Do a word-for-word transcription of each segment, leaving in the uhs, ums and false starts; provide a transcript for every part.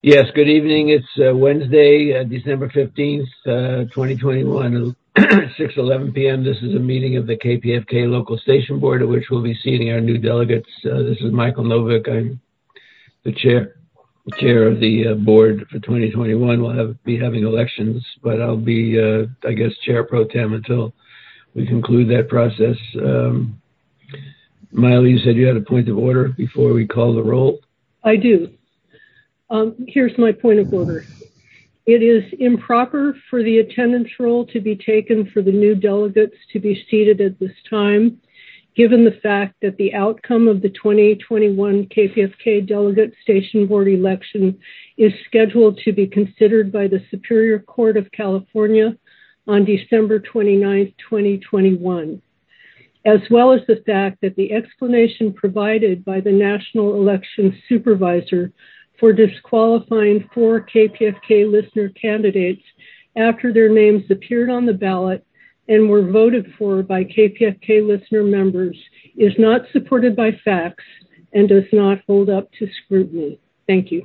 Yes, good evening. It's uh, Wednesday, uh, December fifteenth, uh, twenty twenty-one, six eleven p.m. This is a meeting of the K P F K Local Station Board, at which we'll be seating our new delegates. Uh, this is Michael Novick. I'm the chair chair of the uh, board for twenty twenty-one. We'll have, be having elections, but I'll be, uh, I guess, chair pro tem until we conclude that process. Um, Miley, you said you had a point of order before we call the roll? I do. Um, here's my point of order. It is improper for the attendance roll to be taken for the new delegates to be seated at this time, given the fact that the outcome of the twenty twenty-one K P F K Delegate Station Board election is scheduled to be considered by the Superior Court of California on December twenty-ninth, twenty twenty-one, as well as the fact that the explanation provided by the National Election Supervisor for disqualifying four K P F K listener candidates after their names appeared on the ballot and were voted for by K P F K listener members is not supported by facts and does not hold up to scrutiny. Thank you.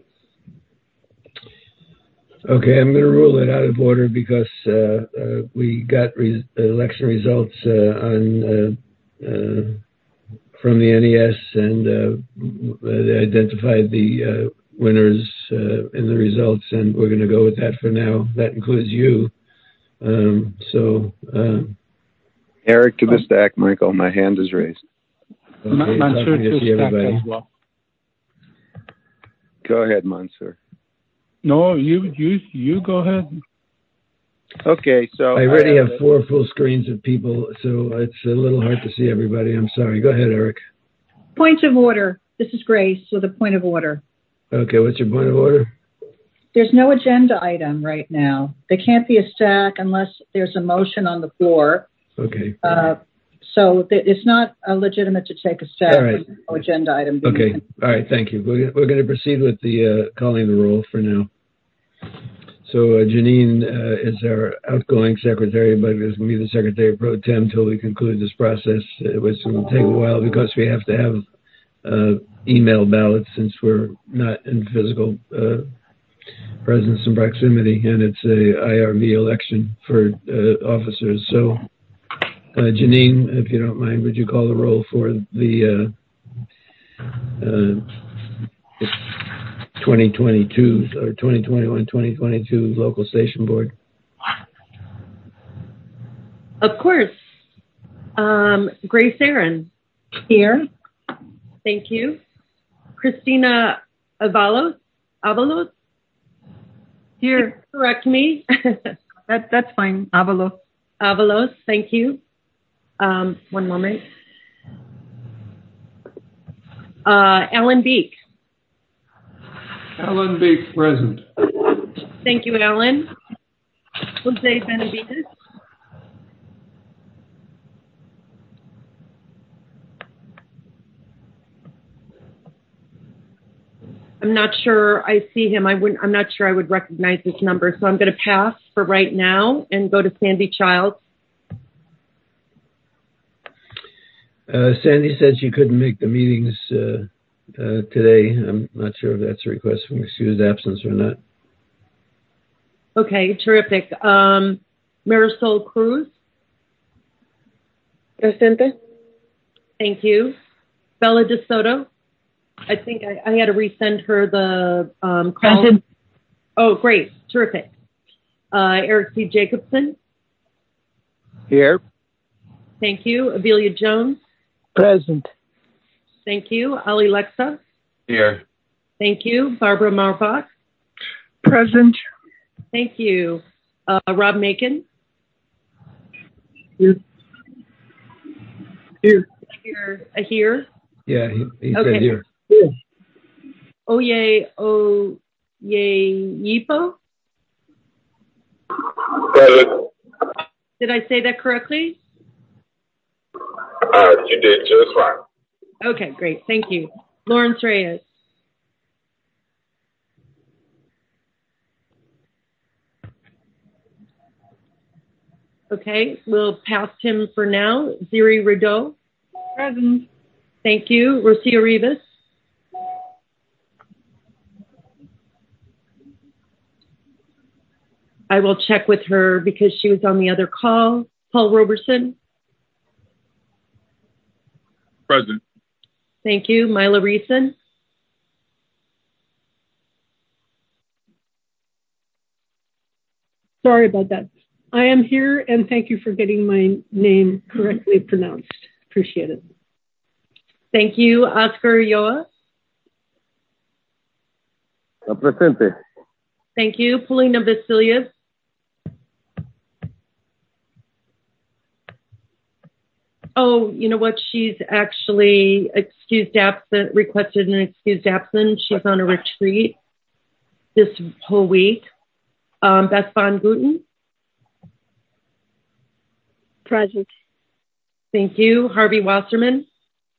Okay, I'm going to rule it out of order because uh, uh, we got re- election results uh, on uh, uh, from the N E S, and uh, they identified the uh, winners uh, in the results, and we're going to go with that for now. That includes you. Um, so, um, Eric to the stack, Michael. My hand is raised. Okay, Mansur to the stack as well. Go ahead, Mansur. No, you you you go ahead. Okay, so I already I have, have four full screens of people, so it's a little hard to see everybody. I'm sorry. Go ahead, Eric. Point of order. This is Grace with a point of order. Okay, what's your point of order? There's no agenda item right now. There can't be a stack unless there's a motion on the floor. Okay. Uh, so th- it's not uh, legitimate to take a stack. All right. With no agenda item. Okay. All right. Thank you. We're, we're going to proceed with the uh, calling the roll for now. So uh, Janine uh, is our outgoing secretary, but is going to be the secretary pro tem until we conclude this process, uh, which will take a while because we have to have uh, email ballots since we're not in physical uh, presence and proximity, and it's a I R V election for uh, officers. So, uh, Janine, if you don't mind, would you call the roll for the uh, uh, twenty twenty-two or twenty twenty-one twenty twenty-two local station board? Of course. Um, Grace Aaron. Here. Thank you. Christina Avalos. Avalos. Here. Correct me. that, that's fine. Avalos. Avalos. Thank you. Um, one moment. Uh, Alan Beek. Alan Beek, present. Thank you, Alan. Jose Benavides. I'm not sure I see him. I wouldn't, I'm not sure I would recognize his number, so I'm going to pass for right now and go to Sandy Childs. Uh, Sandy said she couldn't make the meetings uh, uh, today. I'm not sure if that's a request for excused absence or not. Okay, terrific. Um, Marisol Cruz. Presente. Thank you. Bella DeSoto. I think I, I had to resend her the um, call. Present. Oh, great. Terrific. Uh, Eric C. Jacobson. Here. Thank you. Abelia Jones. Present. Thank you. Ali Lexa. Here. Thank you. Barbara Marbach. Present. Thank you. Uh, Rob Macon. Here. Here. Here. Uh, here. Yeah, he, he okay. said here. Here. Oye Oyeyipo. Present. Did I say that correctly? Uh, you did just fine. Okay, great. Thank you. Lawrence Reyes. Okay, we'll pass him for now. Ziri Rideau. Present. Thank you. Rocio Rivas. I will check with her because she was on the other call. Paul Roberson. Present. Thank you. Mila Reeson. Sorry about that. I am here, and thank you for getting my name correctly pronounced. Appreciate it. Thank you. Oscar Yoa. Presente. Thank you. Polina Vasiliev. Oh, you know what? She's actually excused absent, requested an excused absence. She's on a retreat this whole week. Um, Beth Von Guten. Present. Thank you. Harvey Wasserman.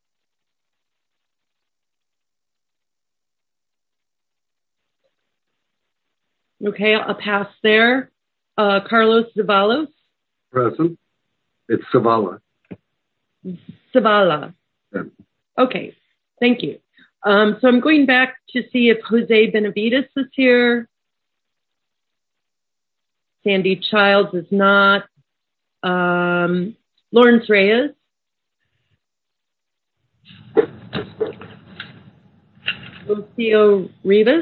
Okay, I'll pass there. Uh, Carlos Zavalos. Present. It's Zavala. Zavala. Yeah. Okay, thank you. Um, so I'm going back to see if Jose Benavides is here. Sandy Childs is not. Um, Lawrence Reyes. Lucio Rivas.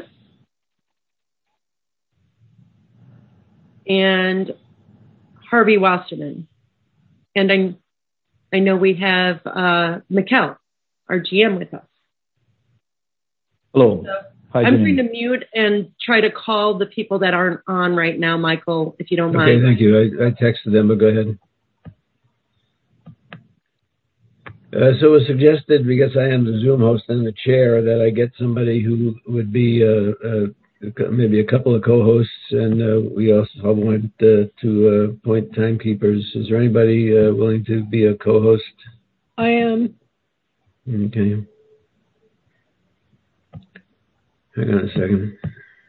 And Harvey Wasserman. And I, I know we have uh, Mikkel, our G M, with us. Hello. So Hi, I'm Janine. going to mute and try to call the people that aren't on right now, Michael, if you don't Okay, mind. thank you. I, I texted them, but go ahead. Uh, so it was suggested, because I am the Zoom host and the chair, that I get somebody who would be uh, uh, maybe a couple of co-hosts, and uh, we also want uh, to uh, appoint timekeepers. Is there anybody uh, willing to be a co-host? I am. Okay. Hang on a second.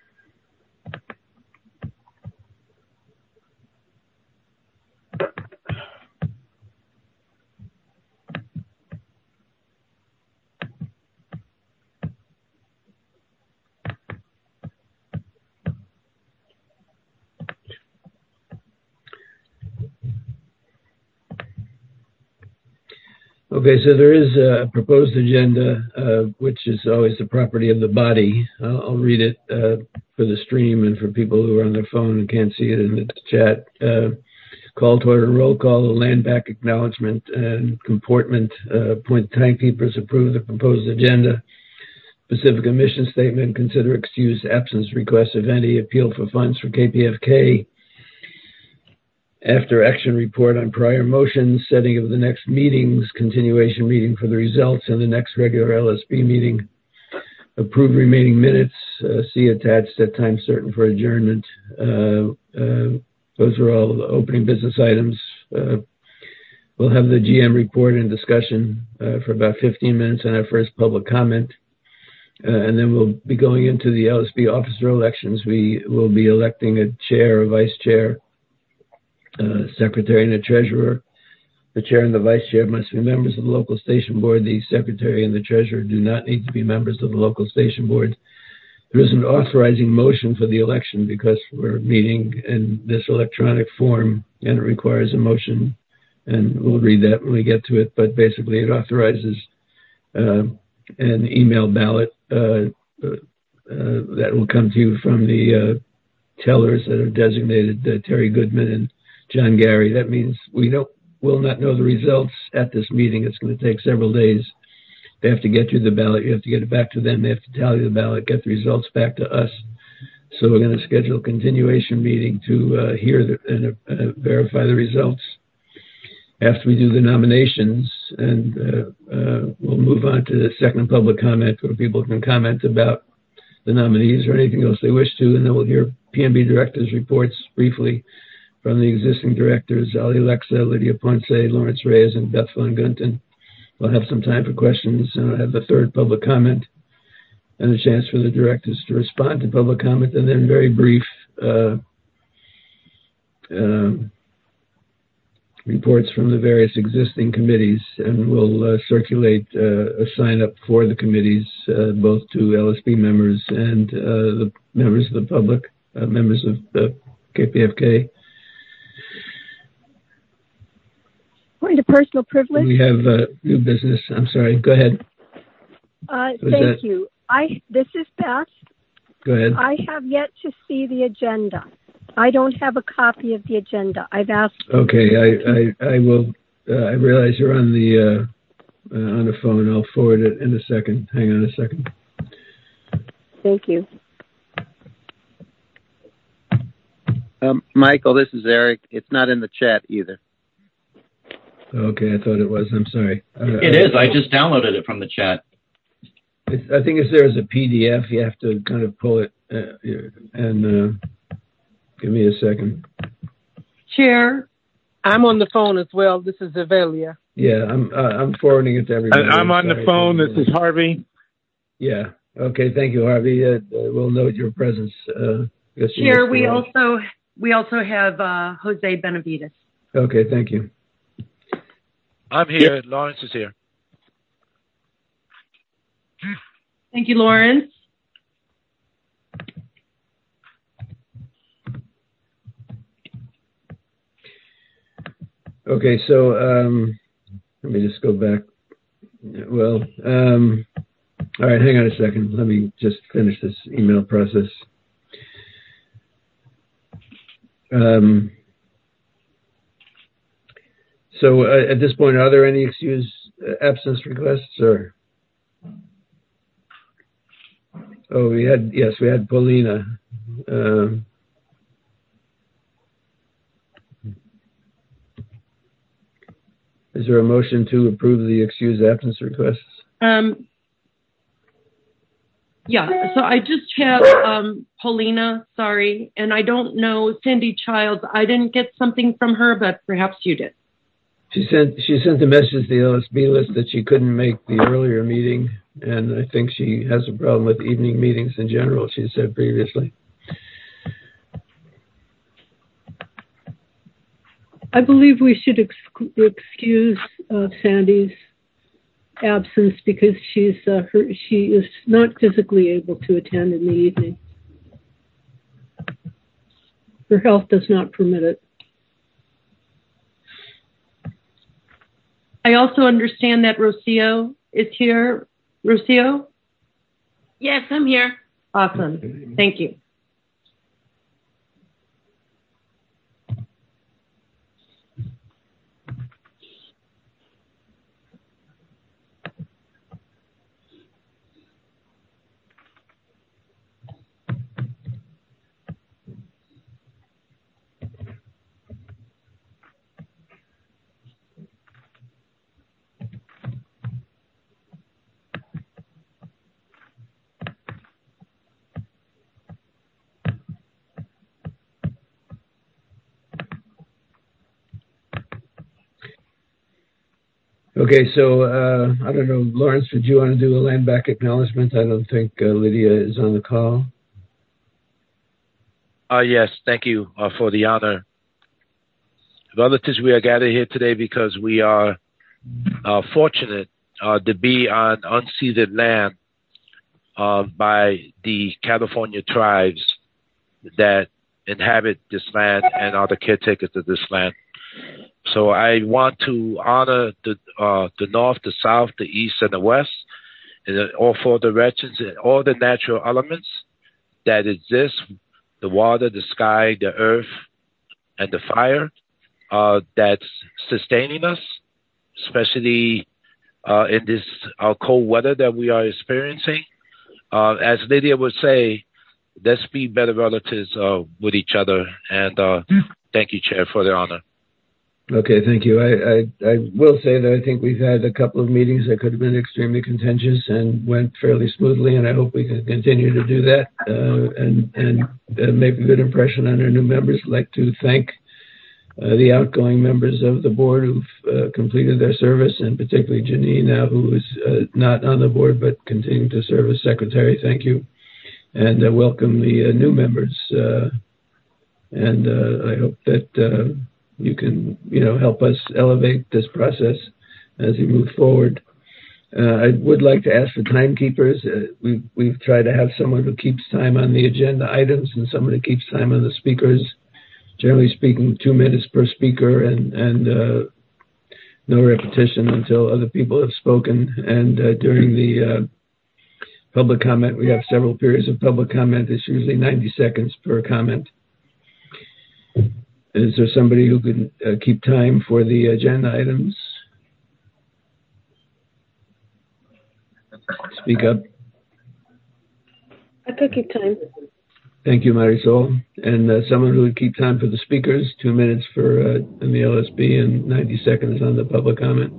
Okay, so there is a proposed agenda, uh, which is always the property of the body. I'll, I'll read it uh, for the stream and for people who are on their phone and can't see it in the chat. Uh, call to order, roll call, a land back acknowledgement and comportment. Uh, appoint timekeepers, approve the proposed agenda. Specific mission statement, consider excused absence requests, if any, appeal for funds for K P F K. After action report on prior motions, setting of the next meetings, continuation meeting for the results, and the next regular L S B meeting. Approve remaining minutes, uh, see attached at time certain for adjournment. Uh, uh, those are all the opening business items. Uh, we'll have the G M report and discussion uh, for about fifteen minutes on our first public comment. Uh, and then we'll be going into the L S B officer elections. We will be electing a chair, a vice chair, Uh, secretary and a treasurer. The chair and the vice chair must be members of the local station board. The secretary and the treasurer do not need to be members of the local station board. There is an authorizing motion for the election because we're meeting in this electronic form and it requires a motion, and we'll read that when we get to it. But basically it authorizes uh, an email ballot uh, uh, uh, that will come to you from the uh, tellers that are designated, uh, Terry Goodman and John Gary. That means we don't will not know the results at this meeting. It's going to take several days. They have to get you the ballot. You have to get it back to them. They have to tally the ballot, get the results back to us. So we're going to schedule a continuation meeting to uh, hear the, and uh, verify the results after we do the nominations. And uh, uh, we'll move on to the second public comment where people can comment about the nominees or anything else they wish to. And then we'll hear P M B directors' reports briefly from the existing directors, Ali Lexa, Lydia Ponce, Lawrence Reyes, and Beth Von Gunten. We'll have some time for questions, and I'll have the third public comment and a chance for the directors to respond to public comment, and then very brief uh, uh, reports from the various existing committees, and we'll uh, circulate uh, a sign-up for the committees, uh, both to L S B members and uh, the members of the public, uh, members of the K P F K. Point of personal privilege. We have uh, new business. I'm sorry. Go ahead. Uh, Who's thank that? you. I this is Beth. Go ahead. I have yet to see the agenda. I don't have a copy of the agenda. I've asked. Okay, I I, I will. Uh, I realize you're on the uh, uh, on the phone. I'll forward it in a second. Hang on a second. Thank you. Um, Michael, this is Eric. It's not in the chat either. Okay, I thought it was. I'm sorry. Uh, it is. I just downloaded it from the chat. It's, I think if there's a P D F, you have to kind of pull it uh, and uh, give me a second. Chair. I'm on the phone as well. This is Avelia. Yeah, I'm uh, I'm forwarding it to everybody. I'm on sorry. the phone. This is Harvey. Yeah. Okay. Thank you, Harvey. Uh, we'll note your presence. Uh, Chair, we also we also have uh, Jose Benavides. Okay. Thank you. I'm here. Yep. Lawrence is here. Thank you, Lawrence. Okay, so um, let me just go back. Well, um, all right, hang on a second. Let me just finish this email process. Um, so uh, at this point, are there any excused absence requests? Or oh, we had yes, we had Paulina. Um, Is there a motion to approve the excused absence requests? Um, yeah, so I just have um, Paulina, sorry, and I don't know Cindy Childs. I didn't get something from her, but perhaps you did. She sent she sent a message to the L S B list that she couldn't make the earlier meeting, and I think she has a problem with evening meetings in general, she said previously. I believe we should ex- excuse uh, Sandy's absence because she's uh, her, she is not physically able to attend in the evening. Her health does not permit it. I also understand that Rocio is here. Rocio? Yes, I'm here. Awesome. Thank you. Okay, so uh, I don't know, Lawrence, would you want to do a land back acknowledgement? I don't think uh, Lydia is on the call. Uh, yes, thank you uh, for the honor. Relatives, we are gathered here today because we are uh, fortunate uh, to be on unceded land uh, by the California tribes that inhabit this land and are the caretakers of this land. So I want to honor the uh, the north, the south, the east, and the west, and all four directions, and all the natural elements that exist, the water, the sky, the earth, and the fire, uh, that's sustaining us, especially uh, in this uh, cold weather that we are experiencing. Uh, as Lydia would say, let's be better relatives uh, with each other. And uh, thank you, Chair, for the honor. Okay, thank you. I, I, I will say that I think we've had a couple of meetings that could have been extremely contentious and went fairly smoothly, and I hope we can continue to do that uh, and, and uh, make a good impression on our new members. I'd like to thank uh, the outgoing members of the board who've uh, completed their service, and particularly Janine now, who is uh, not on the board but continuing to serve as secretary. Thank you. And uh, welcome the uh, new members. Uh, and uh, I hope that uh, you can, you know, help us elevate this process as we move forward. Uh, I would like to ask for timekeepers. Uh, we've, we've tried to have someone who keeps time on the agenda items and someone who keeps time on the speakers. generally speaking, two minutes per speaker and, and uh, no repetition until other people have spoken. And uh, during the uh, public comment, we have several periods of public comment. It's usually ninety seconds per comment. Is there somebody who can uh, keep time for the agenda items? Speak up. I could keep time. Thank you, Marisol. And uh, someone who would keep time for the speakers, two minutes for uh, in the L S B and ninety seconds on the public comment.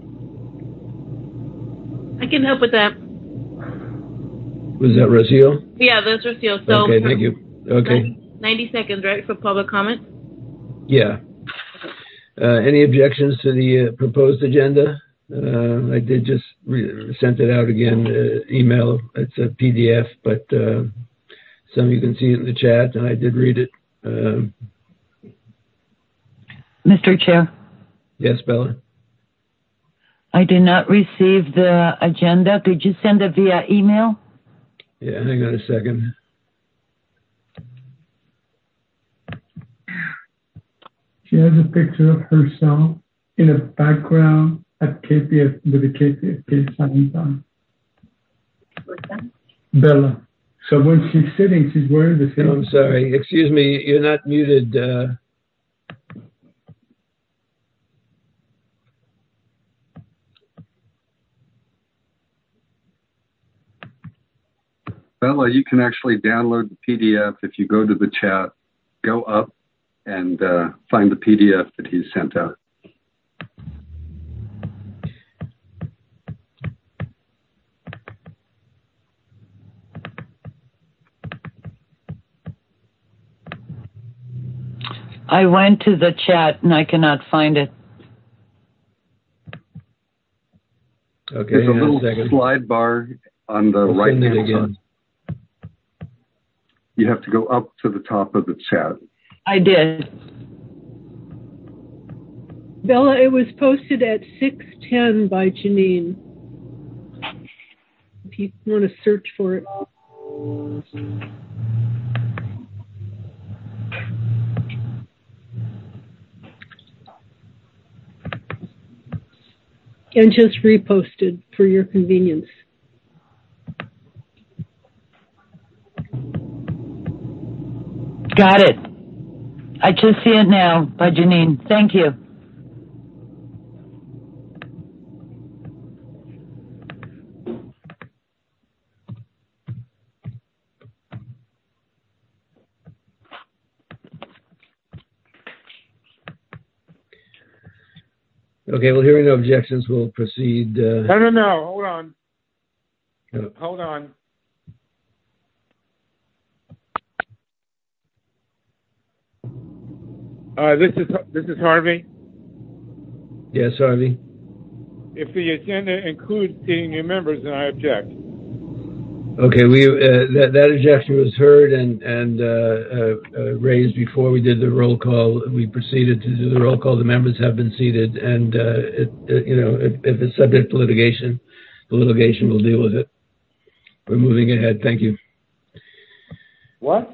I can help with that. Was that Rocio? Yeah, that's Rocio. So okay, thank you. Okay. ninety seconds, right, for public comment? Yeah. Uh, any objections to the uh, proposed agenda? Uh, I did just re- sent it out again, uh, email. It's a P D F, but uh, some of you can see it in the chat, and I did read it. Um, Mister Chair. Yes, Bella? I did not receive the agenda. Could you send it via email? Yeah, hang on a second. She has a picture of herself in a background at K P F with the K P F K sign on. What's that? Bella. So when she's sitting, she's wearing the same. No, I'm sorry. Excuse me. You're not muted. Uh, Bella, you can actually download the P D F if you go to the chat, go up and uh, find the P D F that he sent out. I went to the chat and I cannot find it. Okay, there's a little a slide bar on the I'll right send it hand again. side. You have to go up to the top of the chat. I did. Bella, it was posted at six ten by Janine. If you want to search for it. And just reposted for your convenience. Got it. I just see it now by Janine. Thank you. Okay, well, hearing no objections, we'll proceed. Uh, No, no, no. Hold on. no. Hold on. Uh, this is this is Harvey. Yes, Harvey. If the agenda includes seating new members, then I object. Okay, we uh, that that objection was heard and and uh, uh, uh, raised before we did the roll call. We proceeded to do the roll call. The members have been seated, and uh, it, it, you know, if, if it's subject to litigation, the litigation will deal with it. We're moving ahead. Thank you. What?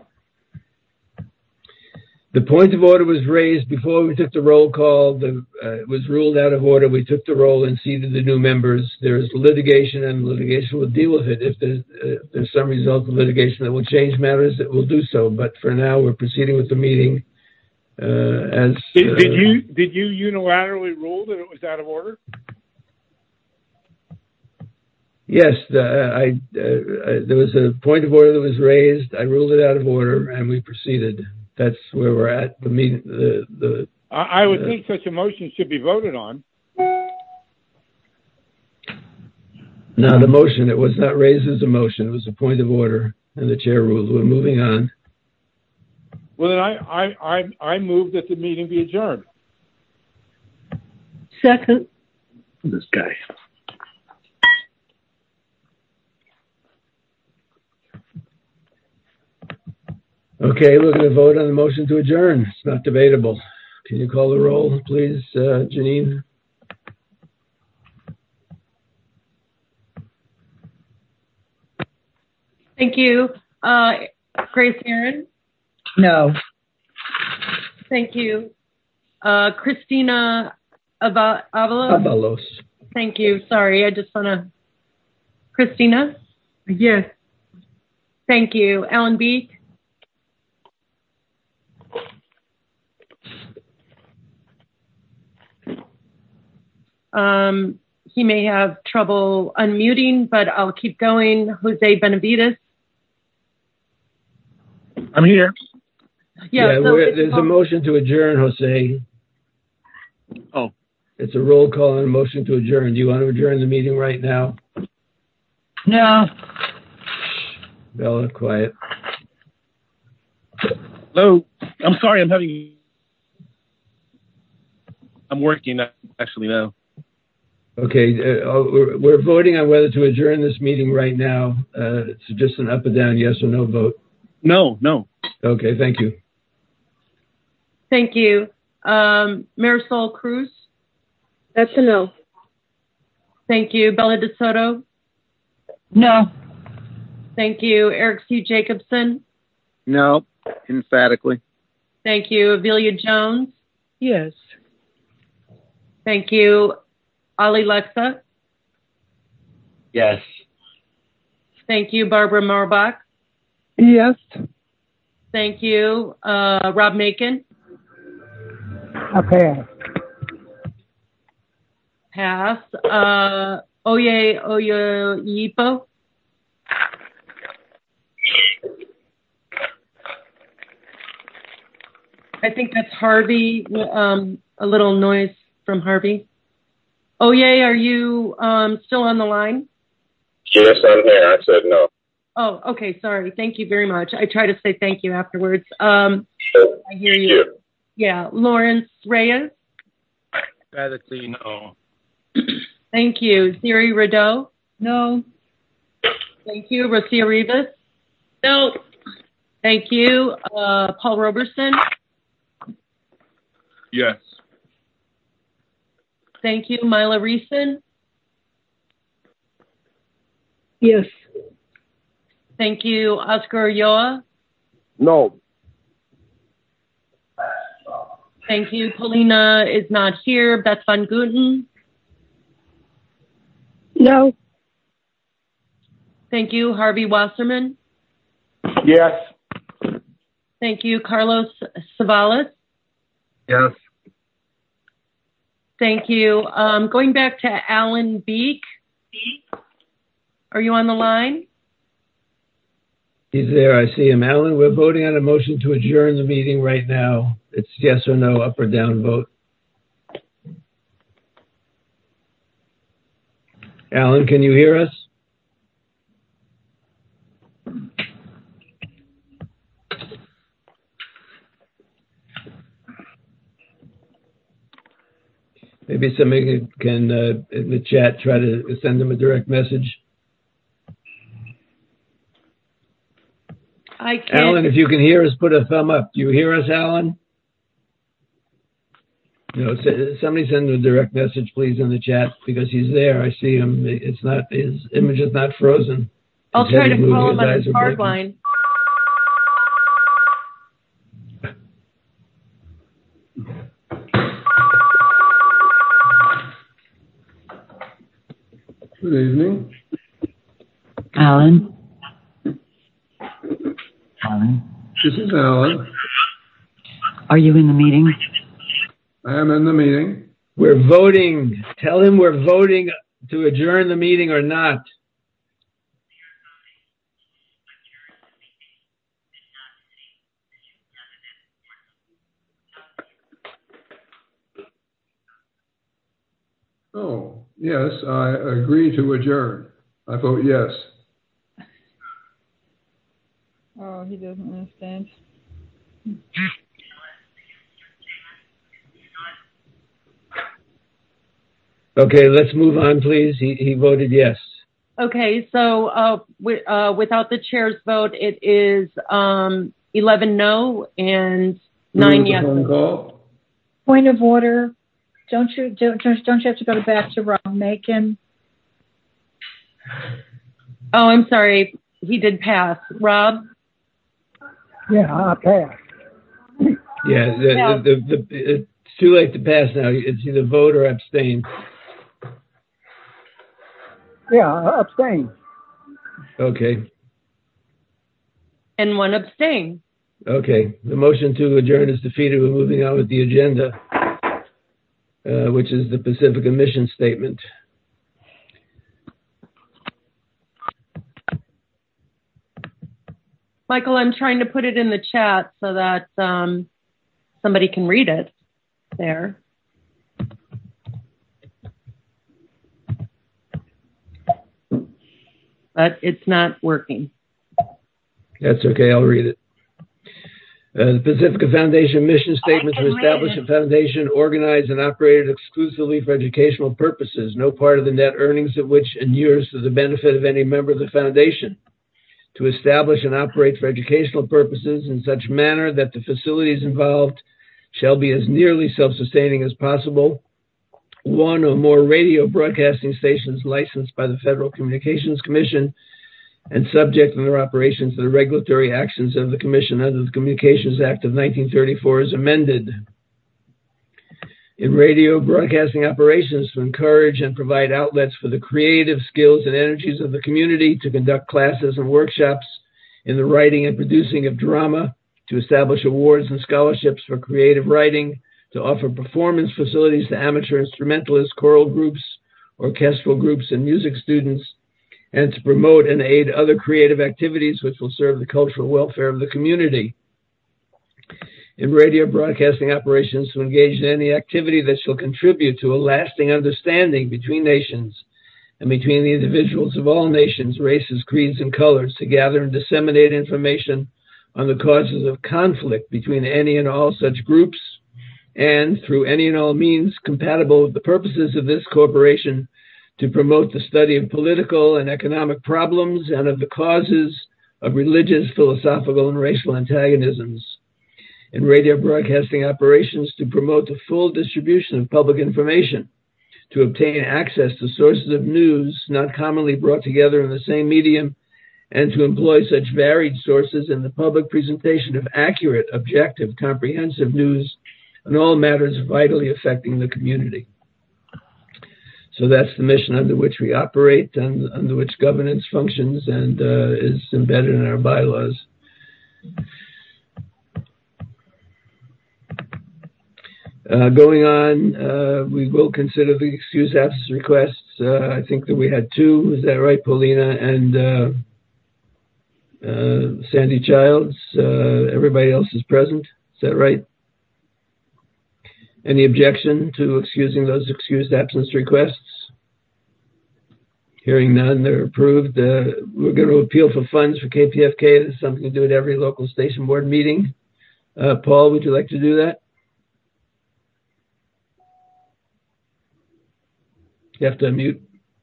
The point of order was raised before we took the roll call. The, uh, it was ruled out of order. We took the roll and seated the new members. There is litigation, and litigation will deal with it. If there's, uh, if there's some result of litigation that will change matters, it will do so. But for now, we're proceeding with the meeting. Uh, as Did, uh, did you did you unilaterally rule that it was out of order? Yes, the, I, uh, I, there was a point of order that was raised. I ruled it out of order, and we proceeded. That's where we're at. The meeting. The the. I, I would uh, think such a motion should be voted on. No, the motion. It was not raised as a motion. It was a point of order, and the chair ruled. We're moving on. Well, then I I I, I move that the meeting be adjourned. Second. This guy. Okay, we're going to vote on the motion to adjourn. It's not debatable. Can you call the roll, please, uh, Janine? Thank you. Uh, Grace Aaron? No. Thank you. Uh, Christina Ava- Avalos? Avalos. Thank you. Sorry, I just want to... Christina? Yes. Thank you. Alan Beek? Um, he may have trouble unmuting, but I'll keep going. Jose Benavides? I'm here. Yeah, yeah so there's a motion to adjourn, Jose. Oh. It's a roll call and a motion to adjourn. Do you want to adjourn the meeting right now? No. Bella, quiet. Hello. I'm sorry. I'm having. I'm working actually now. Okay. Uh, we're, we're voting on whether to adjourn this meeting right now. Uh, it's just an up or down, yes or no vote. No, no. Okay. Thank you. Thank you. Um, Marisol Cruz? That's a no. Thank you. Bella DeSoto? No. Thank you. Eric C. Jacobson? No, emphatically. Thank you. Amelia Jones? Yes. Thank you. Ali Lexa? Yes. Thank you. Barbara Marbach? Yes. Thank you. Uh, Rob Macon? Okay. Pass. Uh, Oye Oyeyipo? I think that's Harvey. Um, a little noise from Harvey. Oye, are you um, still on the line? Yes, I'm here. I said no. Oh, okay. Sorry. Thank you very much. I try to say thank you afterwards. Um, I hear you. you. Yeah. Lawrence Reyes? Emphatically, no. Thank you. Siri Rideau? No. Thank you. Rosia Rivas? No. Thank you. Uh, Paul Roberson? Yes. Thank you. Mila Reeson? Yes. Thank you. Oscar Ulloa? No. Thank you. Paulina is not here. Beth Van Guten? No. Thank you. Harvey Wasserman? Yes. Thank you. Carlos Savalas? Yes. Thank you. Um, going back to Alan Beek. Are you on the line? He's there. I see him. Alan, we're voting on a motion to adjourn the meeting right now. It's yes or no, up or down vote. Alan, can you hear us? Maybe somebody can, uh, in the chat, try to send him a direct message. I can't. Alan, if you can hear us, put a thumb up. Do you hear us, Alan? No, somebody send him a direct message, please, in the chat, because he's there. I see him. It's not, his image is not frozen. I'll His try head to is call moving, him on his his eyes are hard blinking. line. Good evening. Alan? Alan? This is Alan. Are you in the meeting? I am in the meeting. We're voting. Tell him we're voting to adjourn the meeting or not. Oh, yes, I agree to adjourn. I vote yes. Oh, he doesn't understand. Okay, let's move on, please. He, he voted yes. Okay, so uh, w- uh, without the chair's vote, it is um, eleven no and nine yes. Phone call. Point of order. Don't you don't, don't you have to go back to Rob Macon? Oh, I'm sorry. He did pass. Rob? Yeah, I passed. Yeah, the, Yeah. the, the, the, it's too late to pass now. It's either vote or abstain. Yeah, abstain. Okay. And one abstain. Okay. The motion to adjourn is defeated. We're moving on with the agenda, uh, which is the Pacifica mission statement. Michael, I'm trying to put it in the chat so that um, somebody can read it there. But it's not working. That's okay. I'll read it. Uh, the Pacifica Foundation mission statement to establish a foundation organized and operated exclusively for educational purposes, no part of the net earnings of which inures to the benefit of any member of the foundation. To establish and operate for educational purposes in such manner that the facilities involved shall be as nearly self-sustaining as possible. One or more radio broadcasting stations licensed by the Federal Communications Commission and subject in their operations to the regulatory actions of the Commission under the Communications Act of nineteen thirty-four as amended. In radio broadcasting operations to encourage and provide outlets for the creative skills and energies of the community, to conduct classes and workshops in the writing and producing of drama, to establish awards and scholarships for creative writing, to offer performance facilities to amateur instrumentalists, choral groups, orchestral groups, and music students, and to promote and aid other creative activities which will serve the cultural welfare of the community. In radio broadcasting operations to engage in any activity that shall contribute to a lasting understanding between nations and between the individuals of all nations, races, creeds, and colors, to gather and disseminate information on the causes of conflict between any and all such groups, and through any and all means compatible with the purposes of this corporation, to promote the study of political and economic problems and of the causes of religious, philosophical, and racial antagonisms. In radio broadcasting operations to promote the full distribution of public information, to obtain access to sources of news not commonly brought together in the same medium, and to employ such varied sources in the public presentation of accurate, objective, comprehensive news on all matters vitally affecting the community. So that's the mission under which we operate and under which governance functions and uh, is embedded in our bylaws. Uh, going on, uh, we will consider the excuse absence requests. Uh, I think that we had two. Is that right, Paulina and uh, uh, Sandy Childs? Uh, everybody else is present. Is that right? Any objection to excusing those excused absence requests? Hearing none, they're approved. Uh, we're going to appeal for funds for K P F K. This is something to do at every local station board meeting. Uh, Paul, would you like to do that? You have to unmute.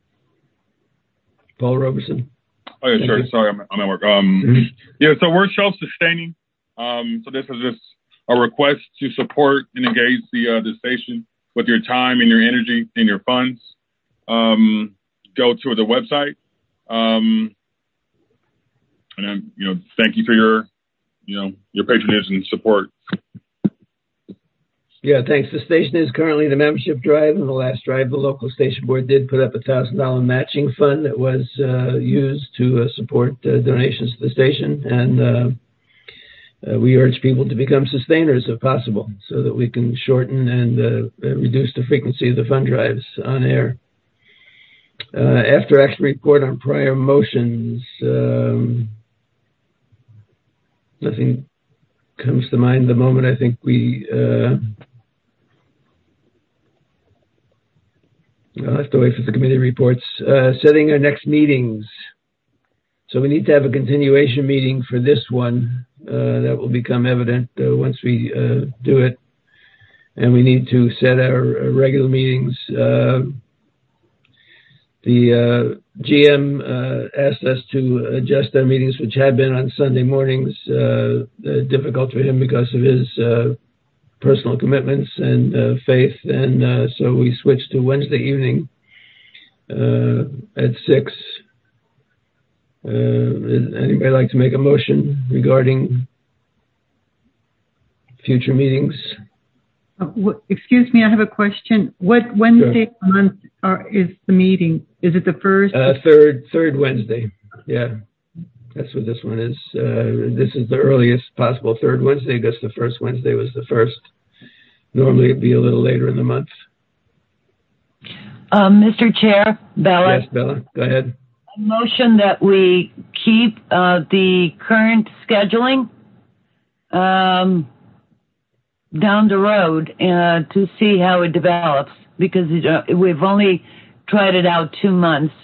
Paul Roberson. Oh, yeah, Thank sure. you. Sorry, I'm, I'm at work. Um, Mhm. Yeah, so we're self-sustaining. Um, so this is just a request to support and engage the uh, the station with your time and your energy and your funds. Um, go to the website. Um, and then, you know, thank you for your, you know, your patronage and support. Yeah, thanks. The station is currently the membership drive. In the last drive, the local station board did put up a one thousand dollars matching fund that was uh, used to uh, support uh, donations to the station. And uh, uh, we urge people to become sustainers if possible so that we can shorten and uh, reduce the frequency of the fund drives on air. Uh, after action report on prior motions, um, nothing comes to mind at the moment. I think we... Uh, I'll have to wait for the committee reports. Uh, setting our next meetings. So we need to have a continuation meeting for this one. Uh, that will become evident uh, once we uh, do it. And we need to set our, our regular meetings. Uh, the uh, G M uh, asked us to adjust our meetings, which had been on Sunday mornings, uh, uh, difficult for him because of his uh, personal commitments and uh, faith, and uh, so we switched to Wednesday evening uh, at six. Uh, does anybody like to make a motion regarding future meetings. Uh, what, excuse me, I have a question. What Wednesday sure. month are, is the meeting? Is it the first? Uh, third, third Wednesday. Yeah, that's what this one is. Uh, this is the earliest possible third Wednesday because the first Wednesday was the first. Normally it'd be a little later in the month. Um, Mister Chair, Bella. Yes, Bella, go ahead. A motion that we keep uh, the current scheduling um, down the road uh, to see how it develops, because it, uh, we've only tried it out two months.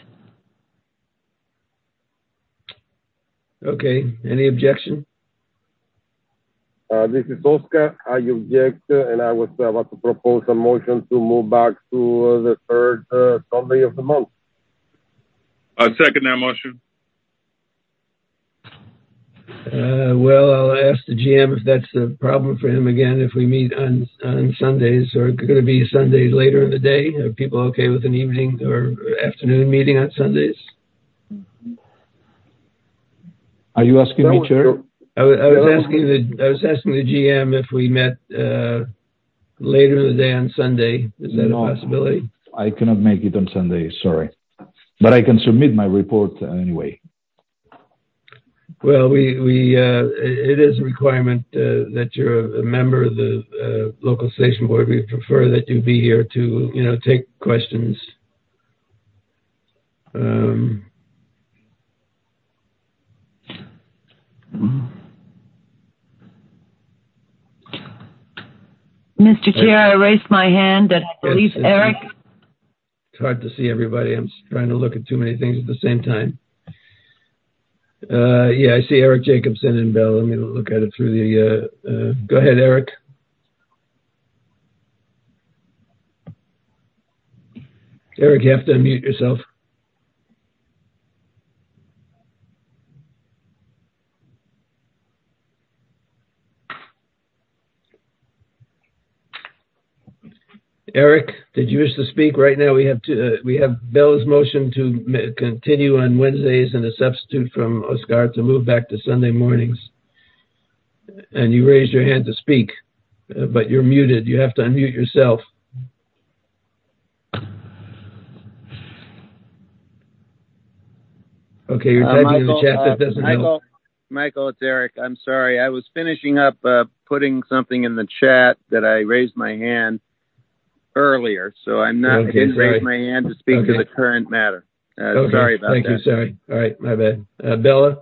Okay. Any objection? Uh, this is Oscar. I object, uh, and I was about to propose a motion to move back to uh, the third uh, Sunday of the month. I second that motion. Uh, well, I'll ask the G M if that's a problem for him again, if we meet on, on Sundays, or it's going to be Sundays later in the day. Are people okay with an evening or afternoon meeting on Sundays? Are you asking me, Chair? I was, I was asking the I was asking the G M if we met uh, later in the day on Sunday. Is that no, a possibility? I cannot make it on Sunday. Sorry, but I can submit my report anyway. Well, we we uh, it is a requirement uh, that you're a member of the uh, local station board. We prefer that you be here to you know take questions. Um, Mister Chair, I raised my hand that I believe it's, Eric. It's hard to see everybody. I'm trying to look at too many things at the same time. Uh, yeah, I see Eric Jacobson and Bell. Let me look at it through the. Uh, uh, go ahead, Eric. Eric, you have to unmute yourself. Eric, did you wish to speak? Right now we have to, uh, we have Bell's motion to m- continue on Wednesdays and a substitute from Oscar to move back to Sunday mornings. And you raised your hand to speak, uh, but you're muted. You have to unmute yourself. Okay, you're typing uh, Michael, in the chat. That doesn't uh, Michael, help. Michael, it's Eric. I'm sorry. I was finishing up uh, putting something in the chat that I raised my hand earlier, so I'm not. Okay, I didn't sorry. raise my hand to speak okay. to the current matter. Uh, okay. Sorry about Thank that. Thank you. Sorry. All right, my bad. Uh, Bella.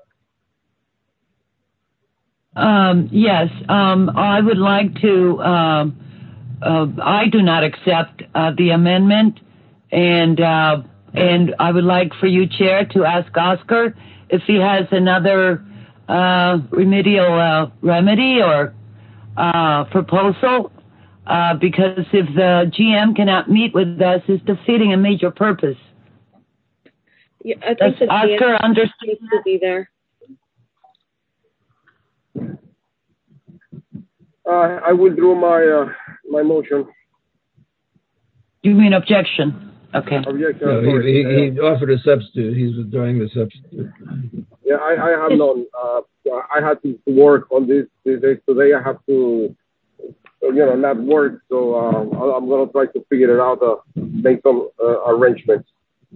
Um, yes, um, I would like to. Um, uh, I do not accept uh, the amendment, and uh, and I would like for you, Chair, to ask Oscar if he has another uh, remedial uh, remedy or uh, proposal. Uh, because if the G M cannot meet with us, it's defeating a major purpose. Yeah, I think Does Oscar understand to be there? Uh, I withdrew my uh, my motion. You mean objection? Okay. Objection. No, he, he, he offered a substitute. He's withdrawing the substitute. Yeah, I, I have none. Uh, I had to work on this today. Today I have to. You know, not work, so uh, I'm going to try to figure it out, uh, make some uh, arrangements.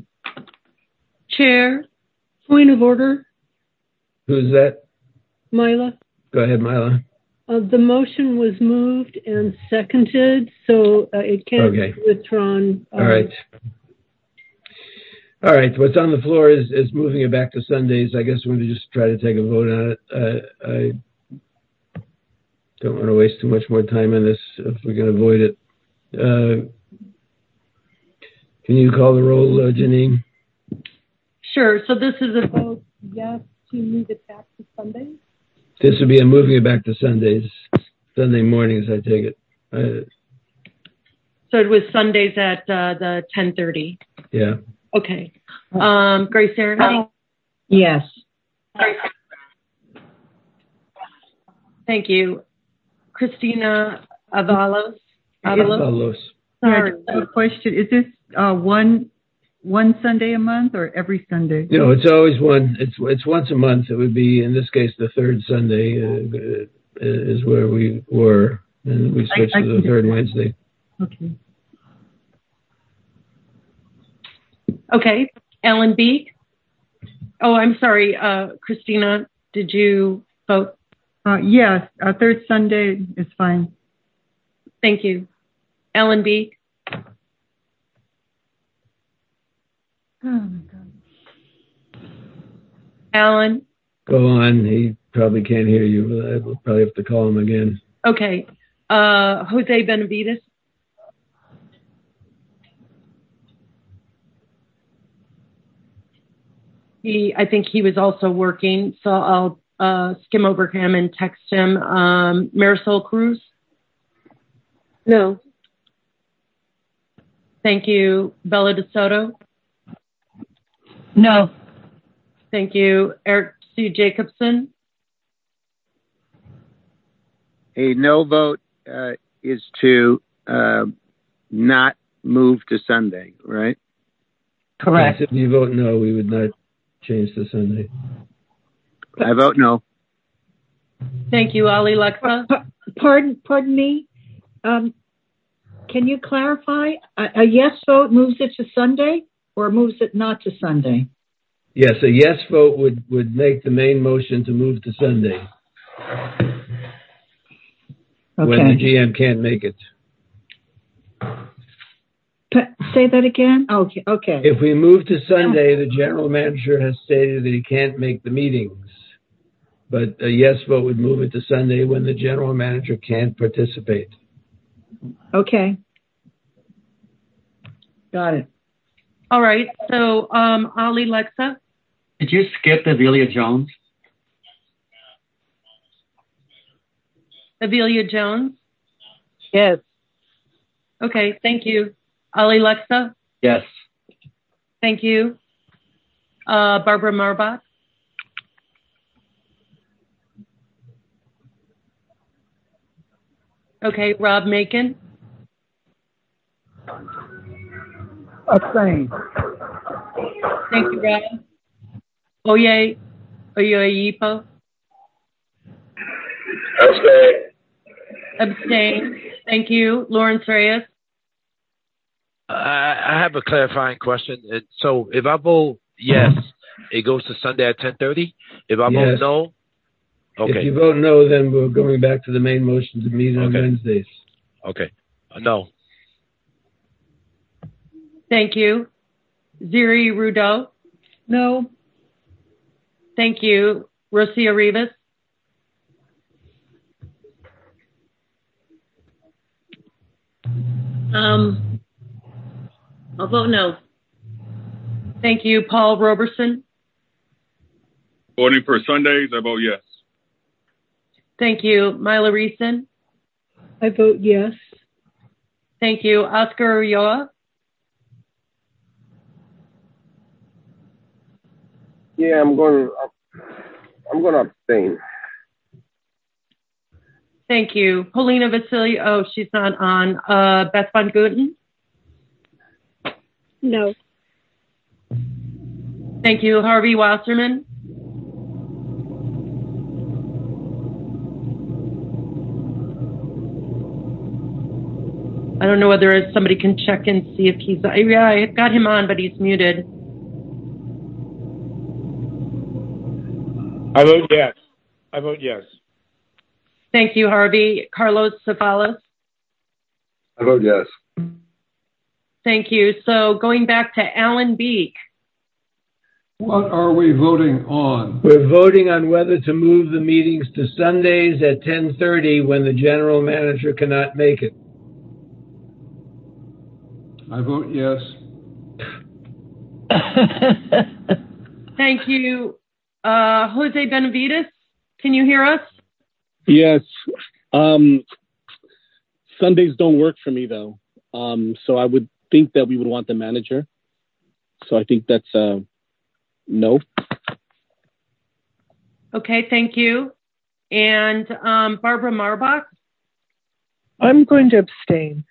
Chair, point of order. Who's that? Mila. Go ahead, Mila. Uh, the motion was moved and seconded, so uh, it can't okay. be withdrawn. Um, All right. All right. What's on the floor is, is moving it back to Sundays. I guess we're going to just try to take a vote on it. Uh, I don't want to waste too much more time on this if we can avoid it. Uh, can you call the roll, uh, Janine? Sure. So this is a vote yes to move it back to Sundays? This would be a moving it back to Sundays, Sunday mornings, I take it. Uh, so it was Sundays at uh, the ten thirty. Yeah. Okay. Um, Grace Aaron? Yes. Thank you. Christina Avalos. Avalos. Avalos. Sorry. Yeah, a question. Is this uh, one one Sunday a month or every Sunday? No, it's always one. It's it's once a month. It would be, in this case, the third Sunday. Uh, is where we were, and we switched I, I to the third Wednesday. Okay. Okay. Ellen Beek. Oh, I'm sorry. Uh, Christina, did you vote? Uh, yes. Uh, third Sunday is fine. Thank you. Ellen Beek. Oh, my God. Alan? Go on. He probably can't hear you. We'll probably have to call him again. Okay. Uh, Jose Benavides? He, I think he was also working, so I'll uh, skim over him and text him. Um, Marisol Cruz? No. Thank you. Bella DeSoto? No. Thank you. Eric C. Jacobson? A no vote uh, is to uh, not move to Sunday, right? Correct. Yes, if you vote no, we would not change to Sunday. I vote no. Thank you, Ali Lexa. Pardon, pardon me. Um, can you clarify? A, a yes vote moves it to Sunday, or moves it not to Sunday? Yes, a yes vote would, would make the main motion to move to Sunday. Okay. When the G M can't make it. Say that again? Okay. Okay. If we move to Sunday, the general manager has stated that he can't make the meetings. But a yes vote would move it to Sunday when the general manager can't participate. Okay. Got it. All right. So, um, Ali Lexa? Did you skip Avelia Jones? Avelia Jones? Yes. Okay. Thank you. Ali Lexa? Yes. Thank you. Uh, Barbara Marbach? Okay. Rob Macon? Abstain. Thank you, Rob. Oye, Oyeyipo? Abstain. Abstain. Thank you. Lawrence Reyes? I have a clarifying question. So if I vote yes, it goes to Sunday at ten thirty? If I yes. vote no? Okay. If you vote no, then we're going back to the main motion to meet on okay. Wednesdays. Okay. Uh, no. Thank you. Ziri Rudeau? No. Thank you. Rosia Rivas? Um, I'll vote no. Thank you. Paul Roberson? Voting for Sundays, I vote yes. Thank you. Mila Reeson? I vote yes. Thank you. Oscar Ulloa? Yeah, I'm going. I'm going to abstain. Thank you. Paulina Vasily. Oh, she's not on. Uh, Beth Van Guten? No. Thank you. Harvey Wasserman? I don't know whether somebody can check and see if he's. Yeah, I got him on, but he's muted. I vote yes. I vote yes. Thank you, Harvey. Carlos Cefalos? I vote yes. Thank you. So going back to Alan Beek. What are we voting on? We're voting on whether to move the meetings to Sundays at ten thirty when the general manager cannot make it. I vote yes. Thank you. Uh, Jose Benavides, can you hear us? Yes. Um, Sundays don't work for me, though. Um, so I would think that we would want the manager. So I think that's uh, no. Okay, thank you. And um, Barbara Marbach? I'm going to abstain.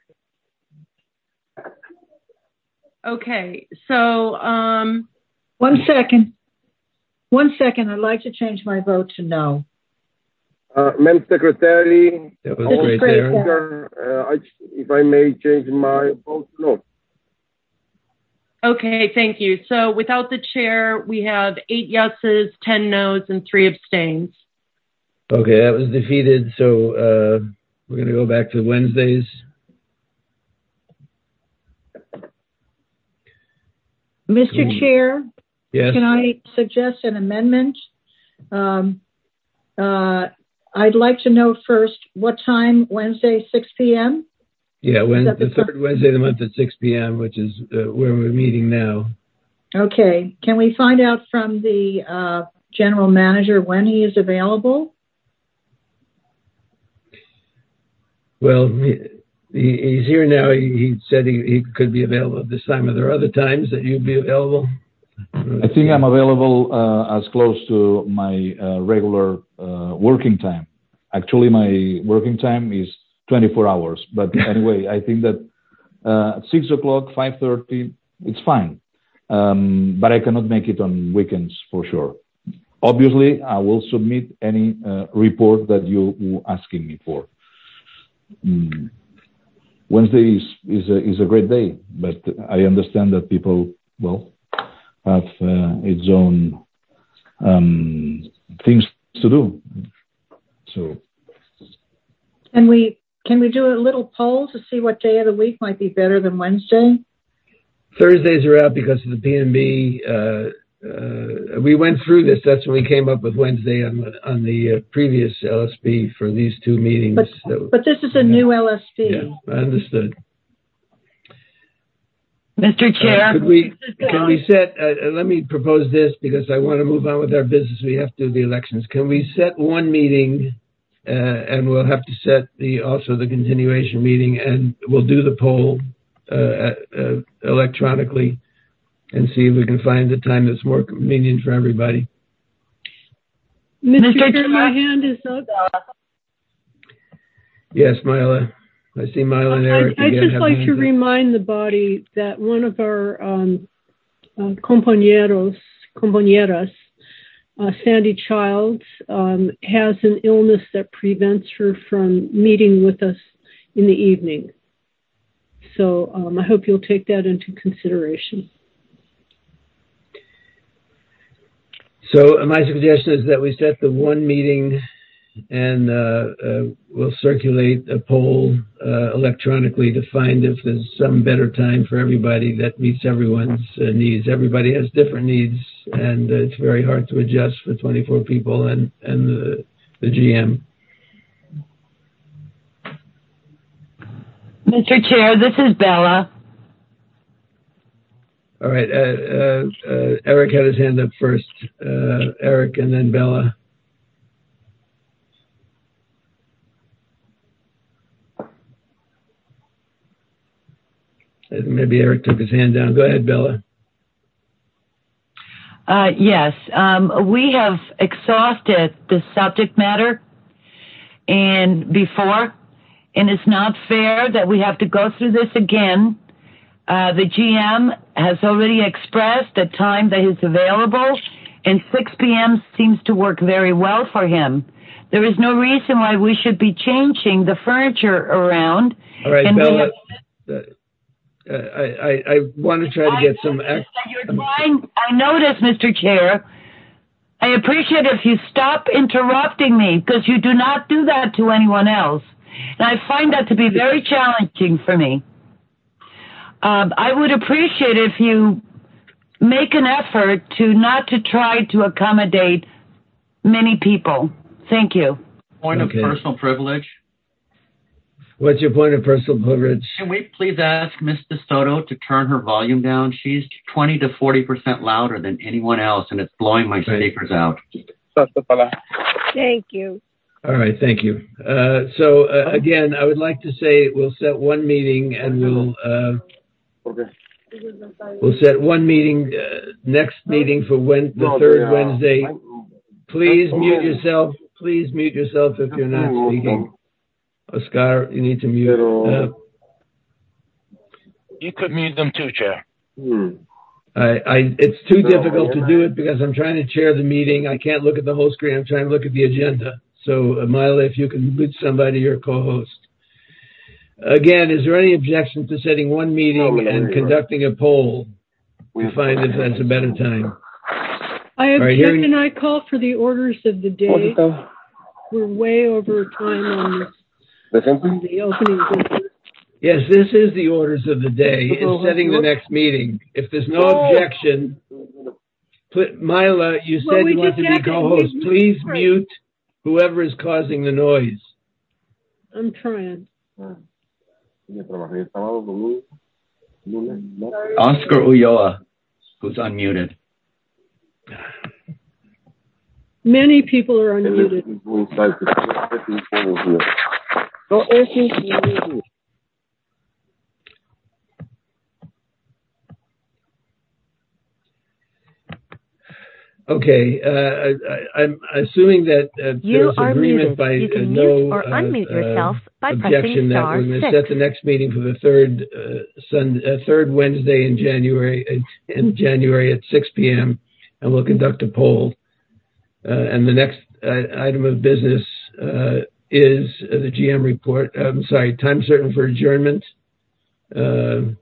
Okay, so... Um, One second. One second. I'd like to change my vote to no. Uh, Madam Secretary, that was great, Darren. Uh, I, if I may change my vote, no. Okay, thank you. So without the chair, we have eight yeses, ten noes, and three abstains. Okay, that was defeated. So uh, we're going to go back to Wednesdays. Mister Mm. Chair, Yes. can I suggest an amendment? Um, uh, I'd like to know first what time Wednesday, six p.m.? Yeah, when, Is that the the third Wednesday of the month at six p.m., which is uh, where we're meeting now. Okay. Can we find out from the uh, general manager when he is available? Well, he, he, he's here now. He, he said he, he could be available at this time. Are there other times that you'd be available? I think I'm available uh, as close to my uh, regular uh, working time. Actually, my working time is twenty-four hours. But anyway, I think that uh, at six o'clock, five thirty, it's fine. Um, but I cannot make it on weekends for sure. Obviously, I will submit any uh, report that you were asking me for. Mm. Wednesday is, is, a, is a great day, but I understand that people, well, have uh, its own um, things to do. So, Can we can we do a little poll to see what day of the week might be better than Wednesday? Thursdays are out because of the P N B. Uh, uh, we went through this. That's when we came up with Wednesday on, on the uh, previous L S P for these two meetings. But, so, but this is a yeah. new L S P. Yeah, I understood. Mister Chair. Uh, could we, can we set, uh, let me propose this because I want to move on with our business. We have to do the elections. Can we set one meeting uh, and we'll have to set the also the continuation meeting and we'll do the poll uh, uh, electronically and see if we can find a time that's more convenient for everybody. Mister Chair, my hand is up. Yes, Myla. I see Myla and Eric I'd again. just like to remind the body that one of our um, uh, compañeros, compañeras, uh, Sandy Childs, um, has an illness that prevents her from meeting with us in the evening. So um, I hope you'll take that into consideration. So my suggestion is that we set the one meeting and uh, uh, we'll circulate a poll uh, electronically to find if there's some better time for everybody that meets everyone's uh, needs. Everybody has different needs, and uh, it's very hard to adjust for twenty-four people and, and the, the G M. Mister Chair, this is Bella. All right. Uh, uh, uh, Eric had his hand up first. Uh, Eric and then Bella. Maybe Eric took his hand down. Go ahead, Bella. Uh, yes, um, we have exhausted the subject matter and before, and it's not fair that we have to go through this again. Uh, the G M has already expressed the time that is available, and six p.m. seems to work very well for him. There is no reason why we should be changing the furniture around. All right, and Bella. We have, Uh, I, I, I want to try to get some. Act- You're trying. I notice, Mister Chair. I appreciate if you stop interrupting me because you do not do that to anyone else, and I find that to be very challenging for me. Um, I would appreciate if you make an effort to not to try to accommodate many people. Thank you. Point Okay. of personal privilege. What's your point of personal privilege? Can we please ask Miz DeSoto to turn her volume down? She's twenty to forty percent louder than anyone else, and it's blowing my speakers out. Thank you. All right, thank you. Uh, so uh, again, I would like to say we'll set one meeting and we'll uh, we'll set one meeting uh, next meeting for when the third Wednesday. Please mute yourself. Please mute yourself if you're not speaking. Oscar, you need to mute. Uh, You could mute them too, Chair. I, I, it's too difficult to do it because I'm trying to chair the meeting. I can't look at the whole screen. I'm trying to look at the agenda. So, uh, Mila, if you can mute somebody, your co-host. Again, is there any objection to setting one meeting and conducting a poll to find if that's a better time? I object right, hearing... and I call for the orders of the day. We're way over time on this, on the opening business. Yes, this is the orders of the day. It's setting the next meeting. If there's no objection, put, Mila, you Well, said we you want just to be have to- co-host. we- Please right. mute whoever is causing the noise. I'm trying. Oscar Ulloa, who's unmuted. Many people are unmuted. Okay, uh, I, I'm assuming that uh, You there's are agreement muted. by You uh, can no mute or uh, unmute yourself uh, by objection pressing that star we're going to six. set the next meeting for the third uh, Sunday, uh, third Wednesday in January uh, in January at six p.m. and we'll conduct a poll. Uh, and the next uh, item of business uh, is uh, the G M report. I'm sorry, time certain for adjournment. Uh,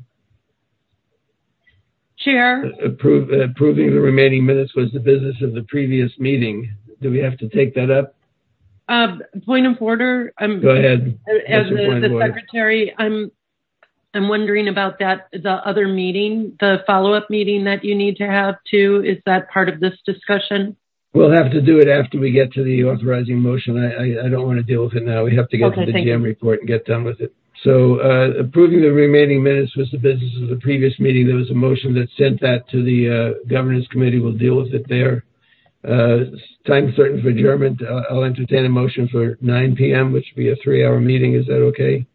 Chair. Approve, uh, approving the remaining minutes was the business of the previous meeting. Do we have to take that up? Uh, point of order. I'm, Go ahead. As What's your point the, of the order? secretary, I'm I'm wondering about that. The other meeting, the follow-up meeting that you need to have too. Is that part of this discussion? We'll have to do it after we get to the authorizing motion. I, I, I don't want to deal with it now. We have to get Okay, to the thank G M you. report and get done with it. So uh, approving the remaining minutes was the business of the previous meeting. There was a motion that sent that to the uh, governance committee. We'll deal with it there. Uh, time certain for adjournment. Uh, I'll entertain a motion for nine p.m., which will be a three-hour meeting. Is that okay?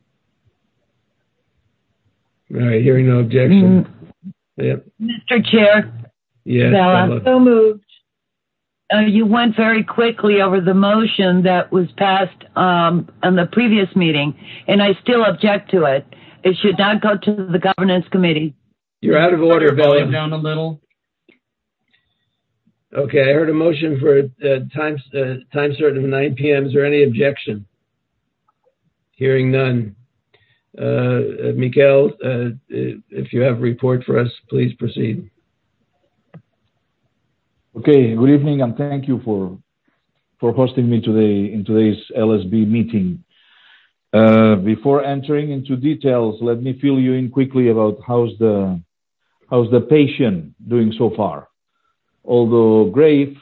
All right, hearing no objection. Mm. Yep. Mister Chair. Yes. Bella. Bella. So moved. Uh, you went very quickly over the motion that was passed um, on the previous meeting, and I still object to it. It should not go to the governance committee. You're out of order, Bella. Down a little. Okay, I heard a motion for uh, time uh, time certain of nine p.m. Is there any objection? Hearing none. Uh, uh, Miguel, uh, if you have a report for us, please proceed. Okay, good evening, and thank you for for hosting me today in today's L S B meeting. Uh, before entering into details, let me fill you in quickly about how's the how's the patient doing so far. Although grave,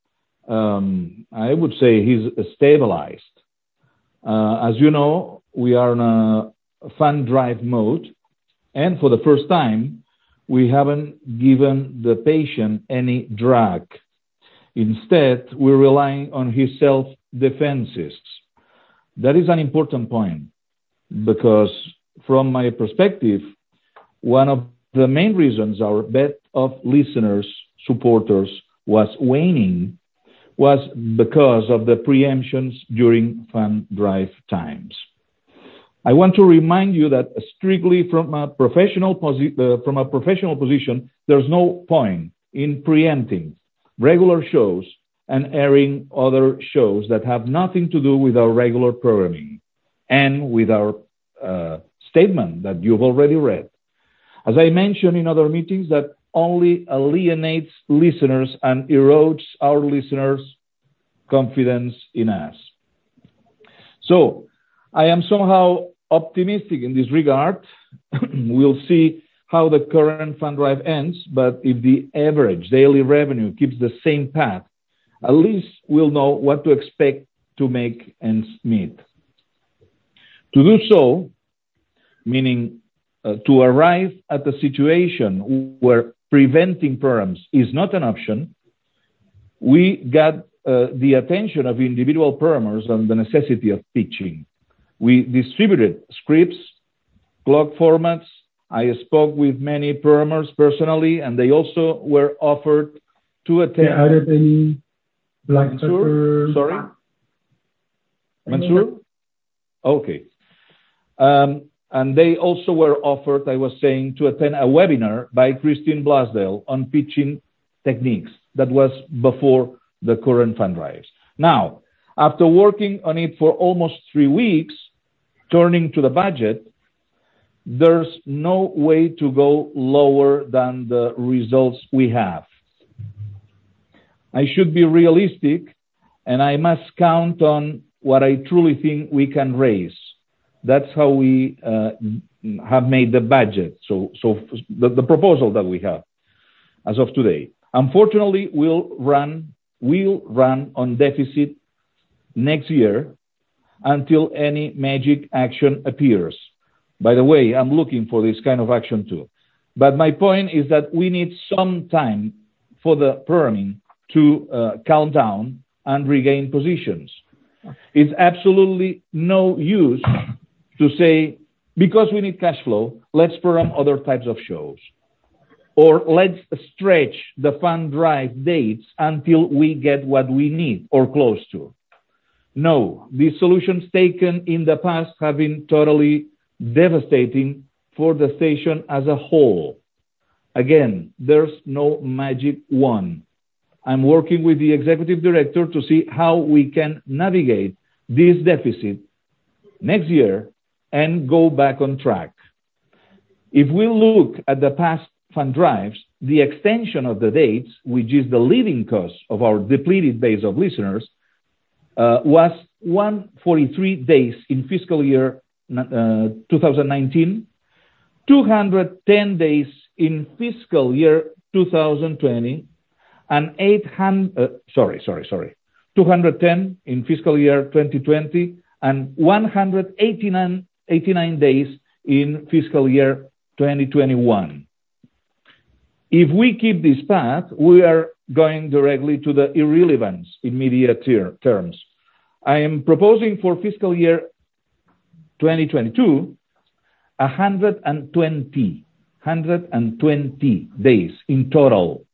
um, I would say he's stabilized. Uh, as you know, we are in a fund drive mode, and for the first time, we haven't given the patient any drug. Instead, we're relying on his self-defenses. That is an important point because from my perspective, one of the main reasons our bet of listeners, supporters was waning was because of the preemptions during fund drive times. I want to remind you that strictly from a professional posi- uh, from a professional position, there's no point in preempting regular shows and airing other shows that have nothing to do with our regular programming and with our uh, statement that you've already read. As I mentioned in other meetings, that only alienates listeners and erodes our listeners' confidence in us. So I am somehow optimistic in this regard. We'll see how the current fund drive ends, but if the average daily revenue keeps the same path, at least we'll know what to expect to make ends meet. To do so, meaning uh, to arrive at a situation where preventing programs is not an option, we got uh, the attention of individual programmers on the necessity of pitching. We distributed scripts, clock formats. I spoke with many programmers personally, and they also were offered to attend. Yeah, added any black Mansour? pepper. Sorry? Mansour? Okay. Um, and they also were offered, I was saying, to attend a webinar by Christine Blasdale on pitching techniques. That was before the current fund drives. Now, After working on it for almost three weeks, turning to the budget, there's no way to go lower than the results we have. I should be realistic, and I must count on what I truly think we can raise. That's how we uh, have made the budget, so, so the, the proposal that we have as of today. Unfortunately, we'll run, we'll run on deficit next year until any magic action appears. By the way, I'm looking for this kind of action too. But my point is that we need some time for the programming to uh, calm down and regain positions. It's absolutely no use to say, because we need cash flow, let's program other types of shows. Or let's stretch the fund drive dates until we get what we need or close to. No, the solutions taken in the past have been totally devastating for the station as a whole. Again, there's no magic wand. I'm working with the executive director to see how we can navigate this deficit next year and go back on track. If we look at the past fund drives, the extension of the dates, which is the leading cause of our depleted base of listeners, uh, was one hundred forty-three days in fiscal year uh, two thousand nineteen, two hundred ten days in fiscal year two thousand twenty, and eight hundred, uh, sorry, sorry, sorry, two hundred ten in fiscal year twenty twenty, and one hundred eighty-nine, eighty-nine days in fiscal year twenty twenty-one. If we keep this path, we are going directly to the irrelevance in media ter- terms. I am proposing for fiscal year twenty twenty-two, one hundred twenty, one hundred twenty days in total.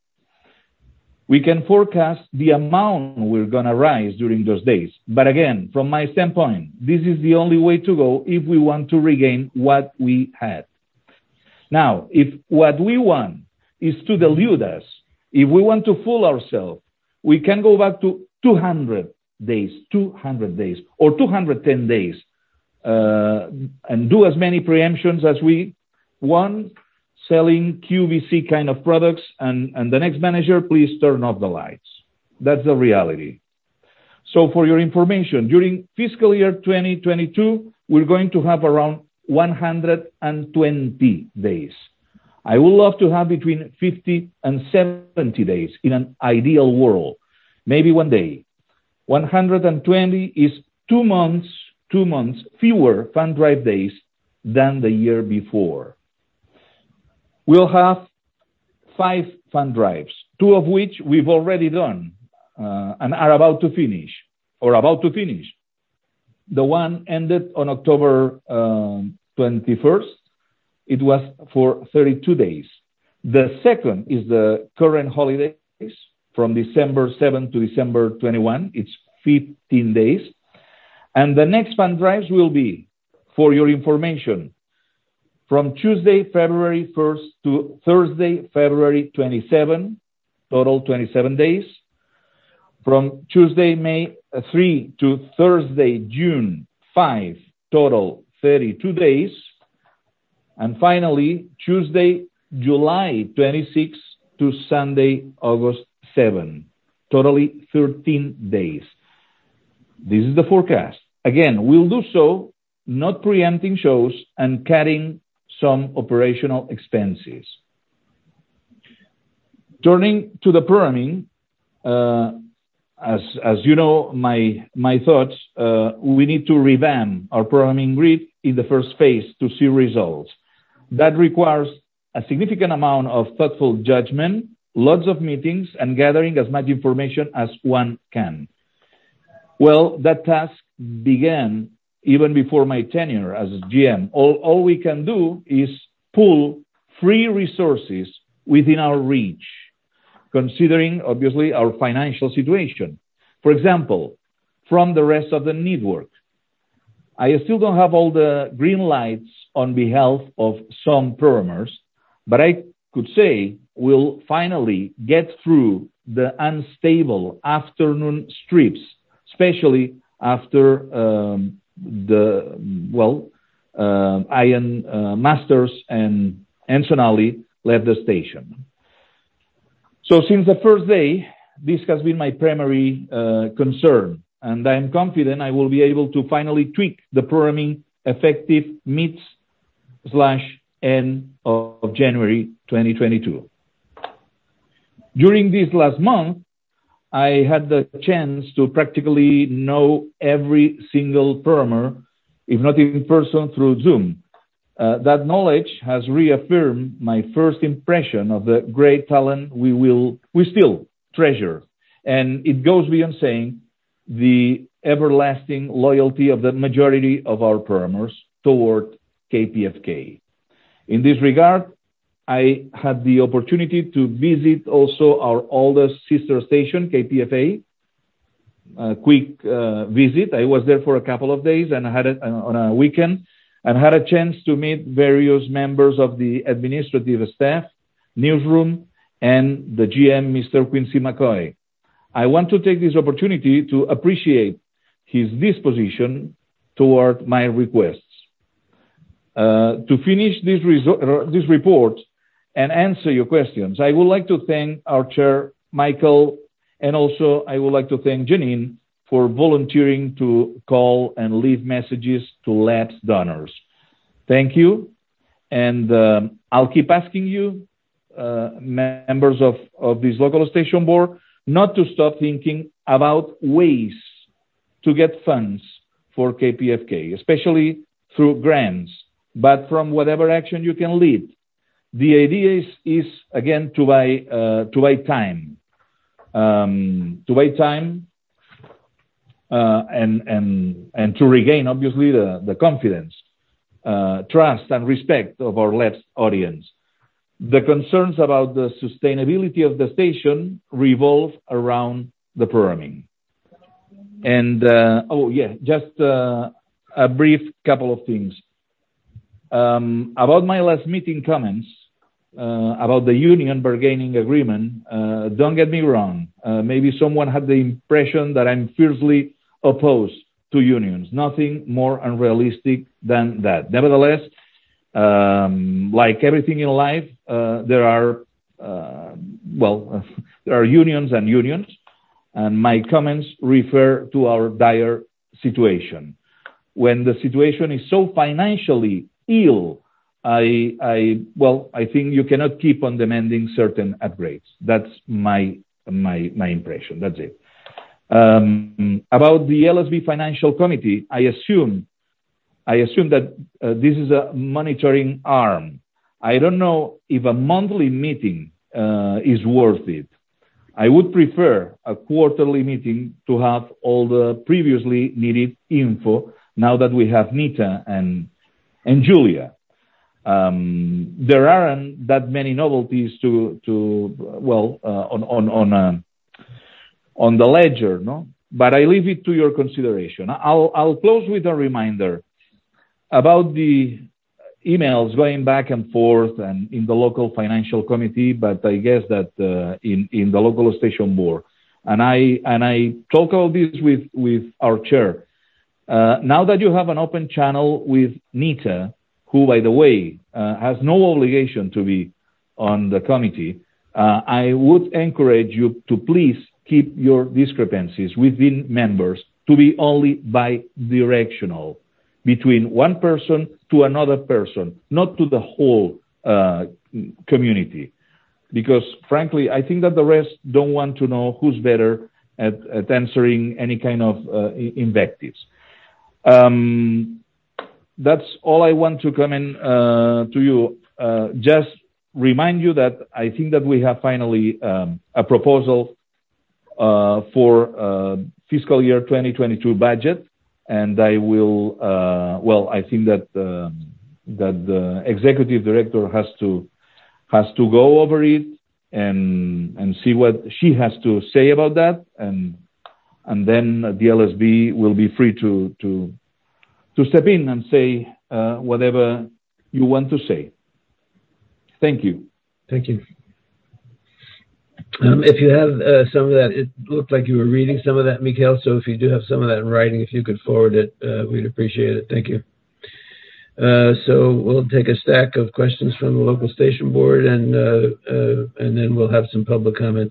We can forecast the amount we're going to rise during those days. But again, from my standpoint, this is the only way to go if we want to regain what we had. Now, if what we want is to delude us, if we want to fool ourselves, we can go back to two hundred days, two hundred days, or two hundred ten days, uh, and do as many preemptions as we want, selling Q V C kind of products, and, and the next manager, please turn off the lights. That's the reality. So for your information, during fiscal year twenty twenty-two, we're going to have around one hundred twenty days. I would love to have between fifty and seventy days in an ideal world, maybe one day. one hundred twenty is two months, two months fewer fund drive days than the year before. We'll have five fund drives, two of which we've already done uh, and are about to finish, or about to finish. The one ended on October uh, twenty-first. It was for thirty-two days. The second is the current holidays from December seventh to December twenty-first. It's fifteen days. And the next fund drives will be, for your information, from Tuesday, February first to Thursday, February twenty-seventh, total twenty-seven days. From Tuesday, May third to Thursday, June fifth, total thirty-two days. And finally, Tuesday, July twenty-sixth to Sunday, August seventh, totally thirteen days. This is the forecast. Again, we'll do so not preempting shows and cutting some operational expenses. Turning to the programming, uh, as as you know, my my thoughts, uh, we need to revamp our programming grid in the first phase to see results. That requires a significant amount of thoughtful judgment, lots of meetings, and gathering as much information as one can. Well, that task began even before my tenure as G M. All, all we can do is pull free resources within our reach, considering, obviously, our financial situation. For example, from the rest of the network. I still don't have all the green lights on behalf of some programmers, but I could say we'll finally get through the unstable afternoon strips especially after um, the, well, uh, Ian uh, Masters and Enson Ali left the station. So since the first day, this has been my primary uh, concern, and I am confident I will be able to finally tweak the programming effective mid slash end of January twenty twenty-two. During this last month, I had the chance to practically know every single programmer, if not in person, through Zoom. Uh, that knowledge has reaffirmed my first impression of the great talent we will, we still treasure. And it goes beyond saying the everlasting loyalty of the majority of our programmers toward K P F K. In this regard, I had the opportunity to visit also our oldest sister station, K P F A. A quick uh, visit. I was there for a couple of days and I had it on a weekend and had a chance to meet various members of the administrative staff, newsroom, and the G M, Mister Quincy McCoy. I want to take this opportunity to appreciate his disposition toward my requests. Uh, to finish this, reso- this report and answer your questions, I would like to thank our chair, Michael, and also I would like to thank Janine for volunteering to call and leave messages to lapsed donors. Thank you. And um, I'll keep asking you, uh, members of, of this local station board, not to stop thinking about ways to get funds for K P F K, especially through grants, but from whatever action you can lead. The idea is, is again, to buy, uh, to buy time, um, to buy time, uh, and, and, and to regain, obviously, the, the confidence, uh, trust and respect of our lapsed audience. The concerns about the sustainability of the station revolve around the programming. And, uh, oh yeah, just uh, a brief couple of things. Um, about my last meeting comments, uh, about the union bargaining agreement, uh, don't get me wrong. Uh, maybe someone had the impression that I'm fiercely opposed to unions. Nothing more unrealistic than that. Nevertheless, um, like everything in life, uh, there are, uh, well, there are unions and unions, and my comments refer to our dire situation. When the situation is so financially ill, I, I, well, I think you cannot keep on demanding certain upgrades. That's my, my, my impression. That's it. Um, about the L S B Financial Committee, I assume, I assume that uh, this is a monitoring arm. I don't know if a monthly meeting uh, is worth it. I would prefer a quarterly meeting to have all the previously needed info now that we have Nita and and Julia. Um, there aren't that many novelties to, to well, uh, on, on, on, uh, on the ledger, no? But I leave it to your consideration. I'll, I'll close with a reminder about the emails going back and forth and in the local financial committee, but I guess that, uh, in, in the local station board. And I, and I talk all this with, with our chair. Uh, now that you have an open channel with Nita, who, by the way, uh, has no obligation to be on the committee, uh, I would encourage you to please keep your discrepancies within members to be only bi-directional, between one person to another person, not to the whole uh, community. Because, frankly, I think that the rest don't want to know who's better at, at answering any kind of uh, invectives. Um, that's all I want to comment uh, to you. Uh, just remind you that I think that we have finally um, a proposal uh, for uh, fiscal year twenty twenty-two budget, and I will. Uh, well, I think that um, that the executive director has to has to go over it and and see what she has to say about that, and. And then the L S B will be free to to to step in and say uh, whatever you want to say. Thank you. Thank you. Um, if you have uh, some of that, it looked like you were reading some of that, Mikhail. So if you do have some of that in writing, if you could forward it, uh, we'd appreciate it. Thank you. Uh, so we'll take a stack of questions from the local station board, and uh, uh, and then we'll have some public comment.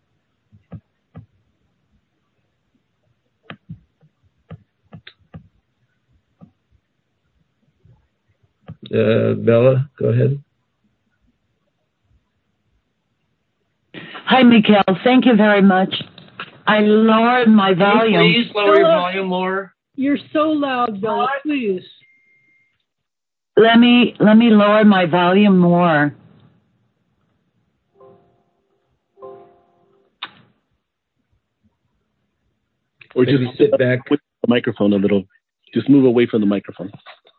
Uh, Bella, go ahead. Hi, Mikhail. Thank you very much. I lowered my volume. Can you please lower your volume more? You're so loud, Bella. Please. Let me let me lower my volume more. Or just Maybe sit back with the microphone a little. Just move away from the microphone.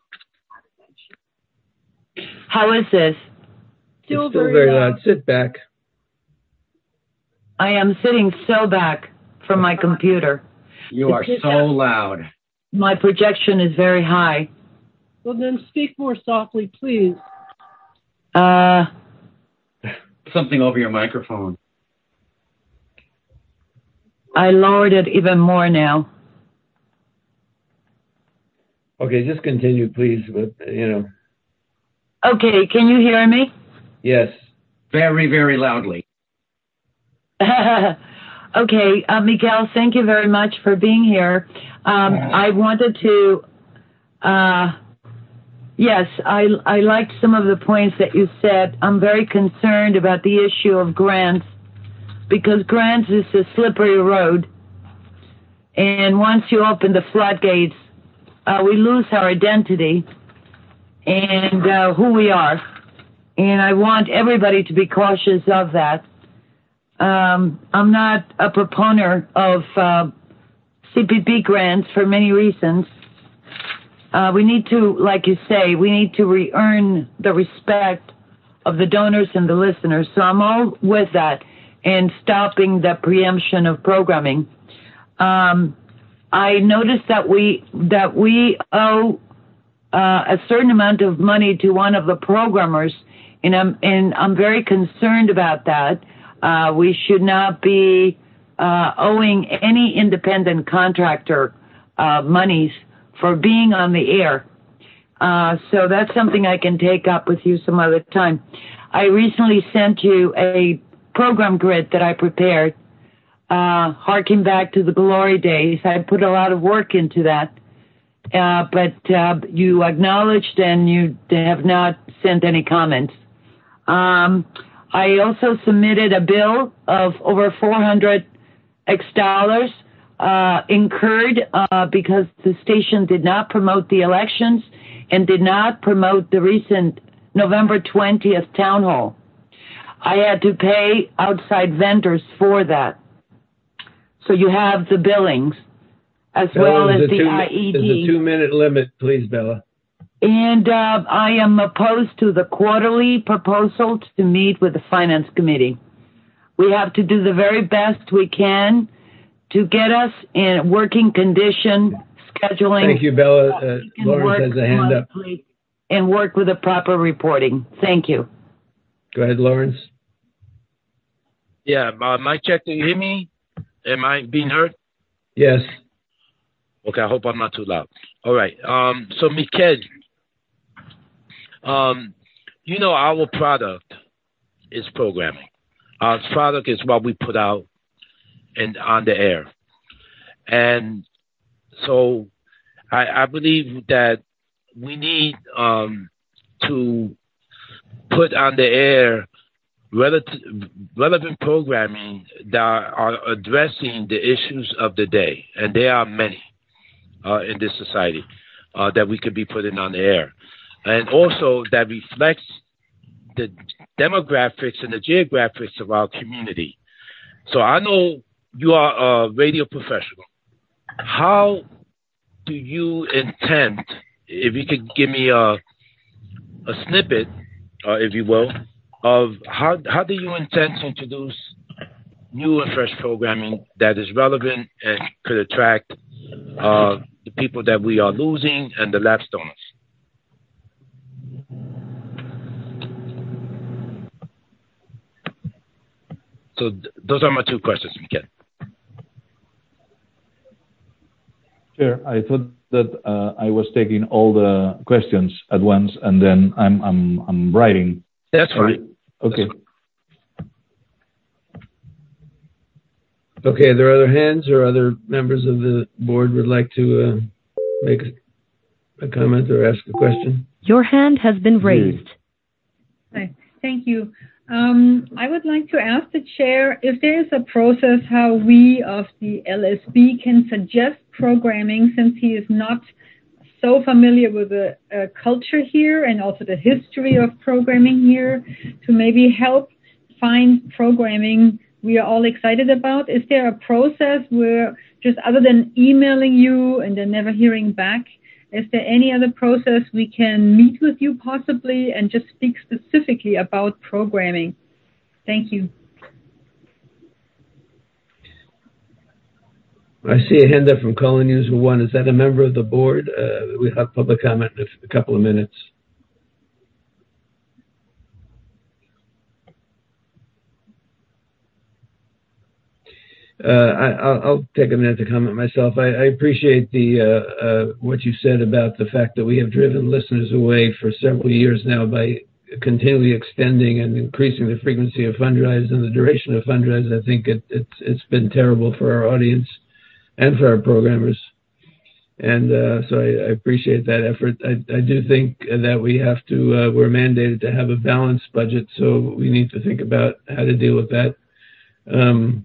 How is this? Still, still very, very loud. loud. Sit back. I am sitting so back from my computer. You are so loud. My projection is very high. Well, then speak more softly, please. Uh, Something over your microphone. I lowered it even more now. Okay, just continue, please. But you know. Okay, can you hear me? Yes. Very, very loudly. Okay, uh, Miguel, thank you very much for being here. Um, I wanted to, uh, yes, I, I liked some of the points that you said. I'm very concerned about the issue of grants, because grants is a slippery road. And once you open the floodgates, uh, we lose our identity and uh, who we are. And I want everybody to be cautious of that. Um, I'm not a proponent of uh, C P P grants for many reasons. Uh, we need to, like you say, we need to re-earn the respect of the donors and the listeners. So I'm all with that and stopping the preemption of programming. Um, I noticed that we that we owe uh, a certain amount of money to one of the programmers, and I'm and I'm very concerned about that. Uh, we should not be uh, owing any independent contractor uh, monies for being on the air. Uh, so that's something I can take up with you some other time. I recently sent you a program grid that I prepared, uh, harking back to the glory days. I put a lot of work into that, uh, but uh, you acknowledged and you have not sent any comments. Um, I also submitted a bill of over four hundred X dollars uh, incurred uh, because the station did not promote the elections and did not promote the recent November twentieth town hall. I had to pay outside vendors for that. So you have the billings as Bella, well as the two, I E D. There's a two-minute limit, please, Bella. And uh, I am opposed to the quarterly proposal to meet with the Finance Committee. We have to do the very best we can to get us in working condition, scheduling. Thank you, Bella. Uh, Lawrence has a hand up. And work with the proper reporting. Thank you. Go ahead, Lawrence. Yeah, uh, mic check. Do you hear me? Am I being heard? Yes. Okay, I hope I'm not too loud. All right. Um, so, Mikhail, um, you know, our product is programming. Our product is what we put out and on the air. And so I, I believe that we need um, to put on the air relative, relevant programming that are addressing the issues of the day. And there are many uh, in this society uh, that we could be putting on the air. And also that reflects the demographics and the geographics of our community. So I know you are a radio professional. How do you intend, if you could give me a, a snippet, uh, if you will, of how, how do you intend to introduce new and fresh programming that is relevant and could attract uh, the people that we are losing and the lapsed donors? so th- those are my two questions, Ken. Chair, I thought that uh, I was taking all the questions at once, and then I'm I'm I'm writing. That's fine. Okay. That's fine. Okay, are there other hands or other members of the board would like to uh, make a, a comment or ask a question? Your hand has been raised. Hi, thank you. Um, I would like to ask the chair if there is a process how we of the L S B can suggest programming, since he is not so familiar with the uh, culture here and also the history of programming here, to maybe help find programming we are all excited about. Is there a process where, just other than emailing you and then never hearing back, is there any other process we can meet with you possibly and just speak specifically about programming? Thank you. I see a hand up from Colin User One. Is that a member of the board? Uh, we'll have public comment in a couple of minutes. Uh, I, I'll, I'll take a minute to comment myself. I, I appreciate the uh, uh, what you said about the fact that we have driven listeners away for several years now by continually extending and increasing the frequency of Fundrise and the duration of Fundrise. I think it, it's it's been terrible for our audience and for our programmers. And uh, so I, I appreciate that effort. I, I do think that we have to, uh, we're mandated to have a balanced budget, so we need to think about how to deal with that. Um,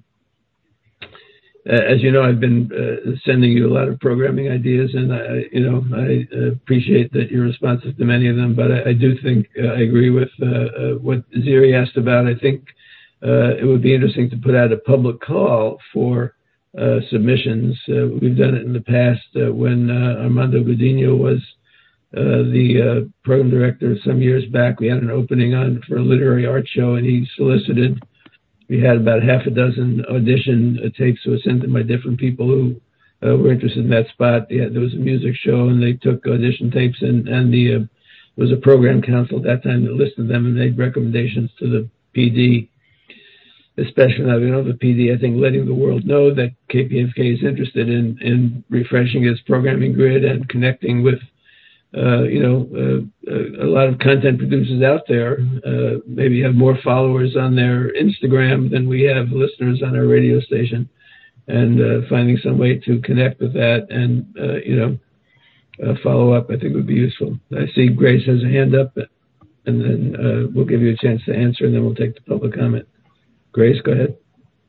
As you know, I've been uh, sending you a lot of programming ideas, and I, you know, I appreciate that you're responsive to many of them. But I, I do think uh, I agree with uh, uh, what Ziri asked about. I think uh, it would be interesting to put out a public call for uh, submissions. Uh, we've done it in the past uh, when uh, Armando Godinho was uh, the uh, program director some years back. We had an opening on for a literary art show, and he solicited. We had about half a dozen audition uh, tapes that were sent in by different people who uh, were interested in that spot. Yeah, there was a music show, and they took audition tapes, and, and the uh, there was a program council at that time that listed them and made recommendations to the P D, especially now, you know, the P D, I think, letting the world know that K P F K is interested in, in refreshing its programming grid and connecting with Uh, you know, uh, uh, a lot of content producers out there uh, maybe have more followers on their Instagram than we have listeners on our radio station, and uh, finding some way to connect with that and, uh, you know, uh, follow up, I think would be useful. I see Grace has a hand up, and then uh, we'll give you a chance to answer, and then we'll take the public comment. Grace, go ahead.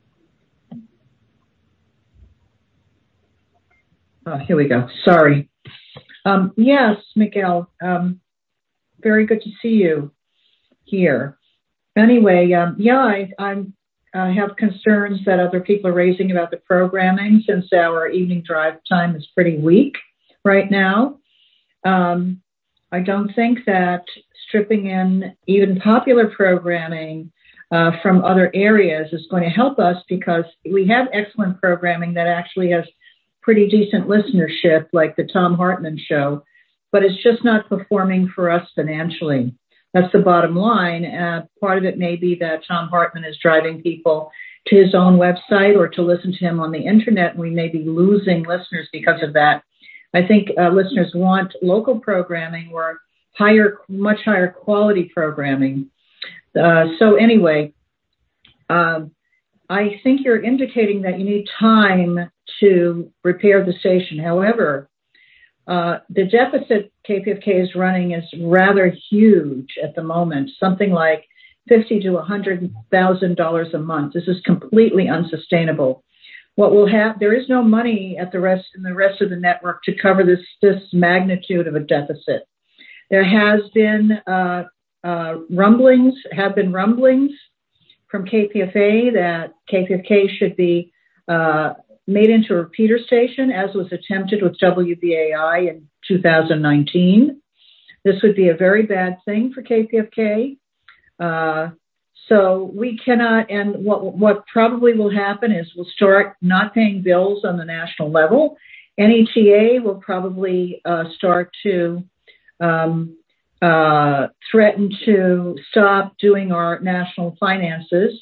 Oh, here we go. Sorry. Um, yes, Miguel, um, very good to see you here. Anyway, um, yeah, I, I'm, I have concerns that other people are raising about the programming, since our evening drive time is pretty weak right now. Um, I don't think that stripping in even popular programming uh, from other areas is going to help us, because we have excellent programming that actually has pretty decent listenership, like the Thom Hartmann show, but it's just not performing for us financially. That's the bottom line. Uh, part of it may be that Thom Hartmann is driving people to his own website or to listen to him on the internet, and we may be losing listeners because of that. I think uh, listeners want local programming or higher, much higher quality programming. Uh, so anyway, um, I think you're indicating that you need time to repair the station. However, uh, the deficit K P F K is running is rather huge at the moment, something like fifty to one hundred thousand dollars a month. This is completely unsustainable. What will have, there is no money at the rest in the rest of the network to cover this, this magnitude of a deficit. There has been uh, uh, rumblings, have been rumblings from K P F A that K P F K should be uh, made into a repeater station, as was attempted with W B A I in two thousand nineteen. This would be a very bad thing for K P F K. Uh, so we cannot, and what, what probably will happen is we'll start not paying bills on the national level. N E T A will probably uh, start to um, uh, threaten to stop doing our national finances.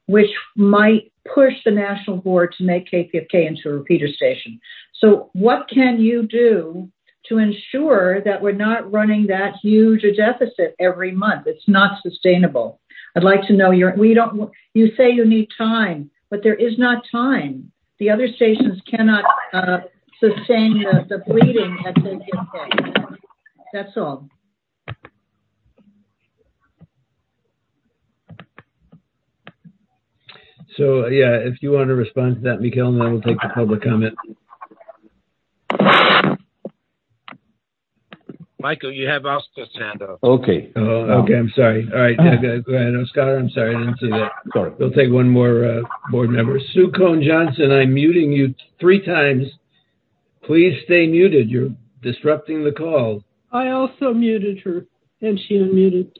which might push the national board to make K P F K into a repeater station. So what can you do to ensure that we're not running that huge a deficit every month? It's not sustainable. I'd like to know your, we don't, you say you need time, but there is not time. The other stations cannot uh, sustain the, the bleeding at K P F K. That's all. So, yeah, if you want to respond to that, Mikhail, and then we'll take the public comment. Michael, you have Oscar's hand up. Okay. Oh, okay. I'm sorry. All right. Uh, go, go ahead, Oscar. I'm sorry. I didn't see that. Sorry. We'll take one more uh, board member. Sue Cohn-Johnson, I'm muting you three times. Please stay muted. You're disrupting the call. I also muted her, and she unmuted.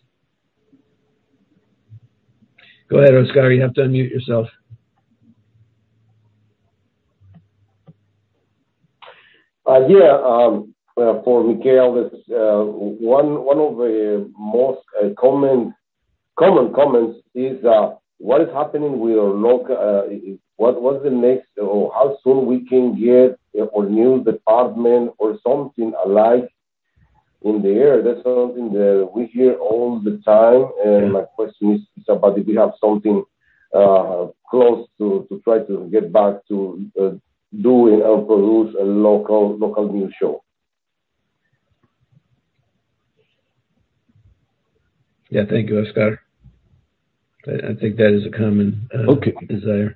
Go ahead, Oscar. You have to unmute yourself. Uh, yeah, um, uh, for Mikhail, this, uh, one one of the most uh, common common comments is uh, what is happening with our local. Uh, what what's the next, or how soon we can get a new department or something alike in the air. That's something that we hear all the time. And my question is, is about if we have something uh, close to, to try to get back to uh, doing and produce a local local news show. Yeah, thank you, Oscar. I, I think that is a common uh, okay. desire.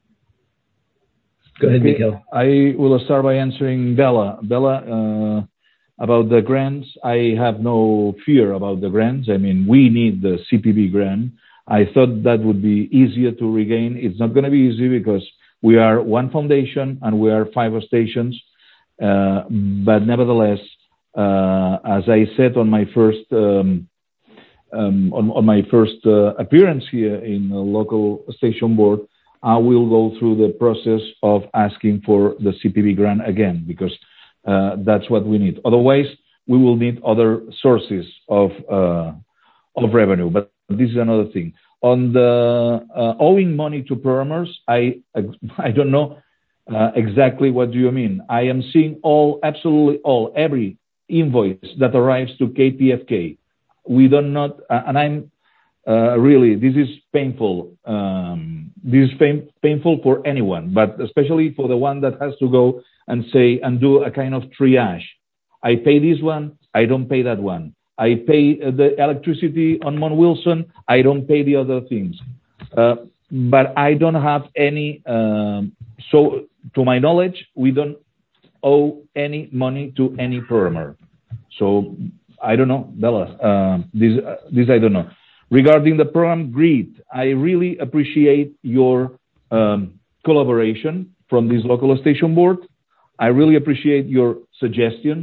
Go ahead, okay. Mikhail. I will start by answering Bella. Bella, uh, about the grants, I have no fear about the grants. I mean, we need the C P B grant. I thought that would be easier to regain. It's not going to be easy because we are one foundation and we are five stations. Uh, but nevertheless, uh, as I said on my first um, um, on, on my first uh, appearance here in the local station board, I will go through the process of asking for the C P B grant again, because uh, that's what we need. Otherwise, we will need other sources of uh, of revenue. But this is another thing. On the uh, owing money to programmers, I I don't know uh, exactly what do you mean. I am seeing all, absolutely all, every invoice that arrives to K P F K. We do not, uh, and I'm uh, really, this is painful. Um, this is pain, painful for anyone, but especially for the one that has to go and say and do a kind of triage. I pay this one, I don't pay that one. I pay the electricity on Mount Wilson, I don't pay the other things. Uh, but I don't have any, um, so to my knowledge, we don't owe any money to any programmer. So I don't know, Bella, uh, this, uh, this I don't know. Regarding the program GREET, I really appreciate your um, collaboration from this local station board. I really appreciate your suggestions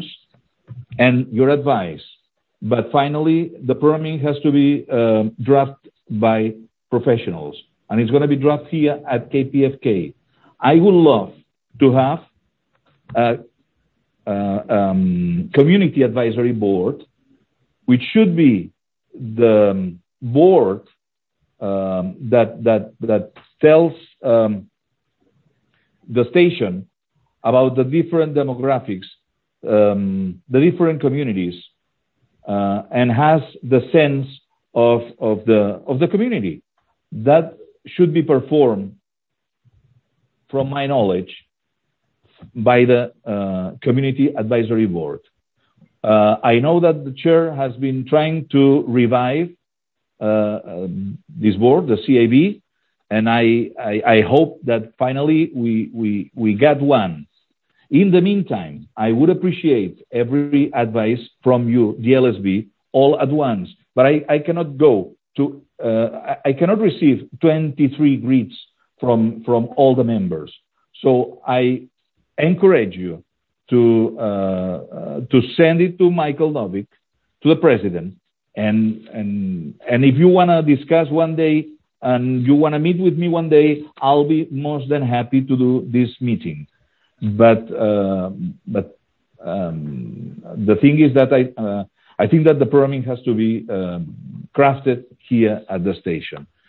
and your advice. But finally, the programming has to be uh, drafted by professionals, and it's going to be drafted here at K P F K. I would love to have a, a um, community advisory board, which should be the board um, that that that tells um, the station about the different demographics, um, the different communities. Uh, and has the sense of, of the of the community. That should be performed, from my knowledge, by the uh, Community Advisory Board. Uh, I know that the chair has been trying to revive uh, um, this board, the C A B, and I, I, I hope that finally we, we, we get one. In the meantime, I would appreciate every advice from you, the L S B, all at once. But I, I cannot go to, uh, I cannot receive twenty-three greets from, from all the members. So I encourage you to, uh, uh, to send it to Michael Novick, to the president. And, and, and if you want to discuss one day and you want to meet with me one day, I'll be most than happy to do this meeting. But uh, but um, the thing is that I uh, I think that the programming has to be um, crafted here at the station.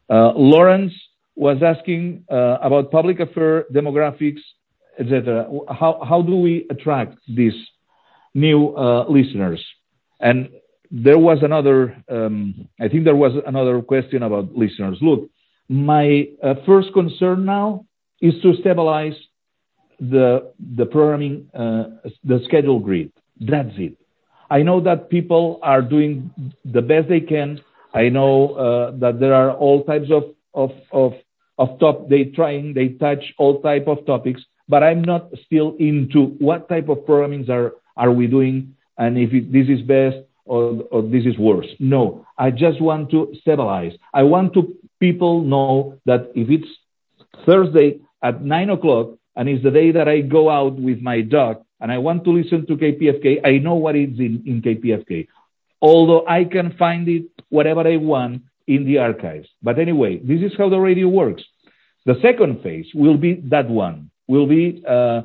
Uh, Lawrence was asking uh, about public affairs, demographics, et cetera. How how do we attract these new uh, listeners? And there was another. Um, I think there was another question about listeners. Look, my uh, first concern now is to stabilize the the programming, uh, the schedule grid. That's it. I know that people are doing the best they can. I know uh, that there are all types of of of of top. They trying they touch all type of topics, but I'm not still into what type of programmings are are we doing, and if it, this is best or or this is worse. No, I just want to stabilize. I want to people know that if it's Thursday at nine o'clock and it's the day that I go out with my dog and I want to listen to K P F K, I know what is in, in K P F K. Although I can find it whatever I want in the archives. But anyway, this is how the radio works. The second phase will be that one, will be uh,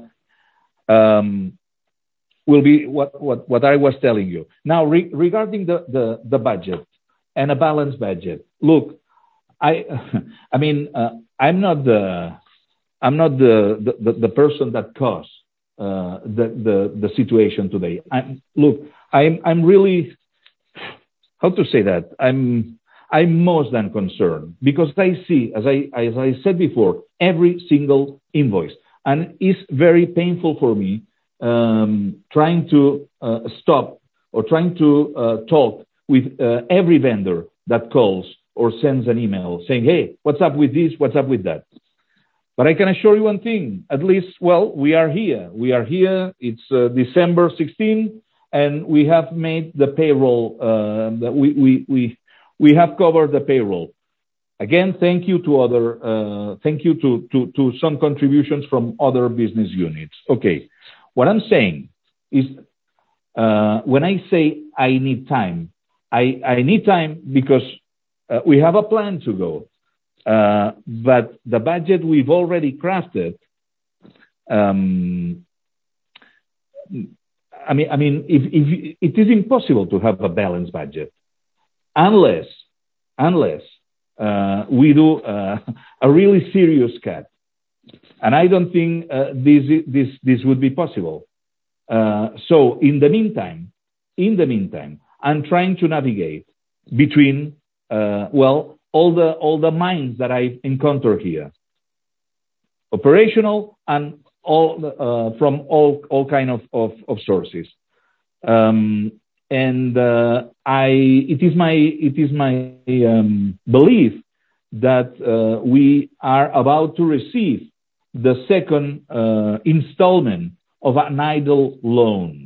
um, will be what, what, what I was telling you. Now, re- regarding the, the, the budget and a balanced budget, look, I I mean, uh, I'm not the I'm not the, the, the person that caused uh, the, the the situation today. I'm, look, I'm I'm really, how to say that? I'm I'm more than concerned because I see, as I as I said before, every single invoice, and it's very painful for me um, trying to uh, stop or trying to uh, talk with uh, every vendor that calls or sends an email saying, "Hey, what's up with this? What's up with that?" But I can assure you one thing: at least, well, we are here. We are here. It's uh, December sixteenth. And we have made the payroll, uh, that we, we, we, we have covered the payroll. Again, thank you to other, uh, thank you to, to, to some contributions from other business units. Okay. What I'm saying is, uh, when I say I need time, I, I need time because uh, we have a plan to go. Uh, but the budget we've already crafted, um, I mean, I mean, if, if it is impossible to have a balanced budget unless, unless uh, we do uh, a really serious cut, and I don't think uh, this this this would be possible. Uh, so, in the meantime, in the meantime, I'm trying to navigate between uh, well all the all the minds that I encounter here, operational and all uh, from all all kind of of, of sources, um, and uh, I it is my it is my um, belief that uh, we are about to receive the second uh, installment of an idle loan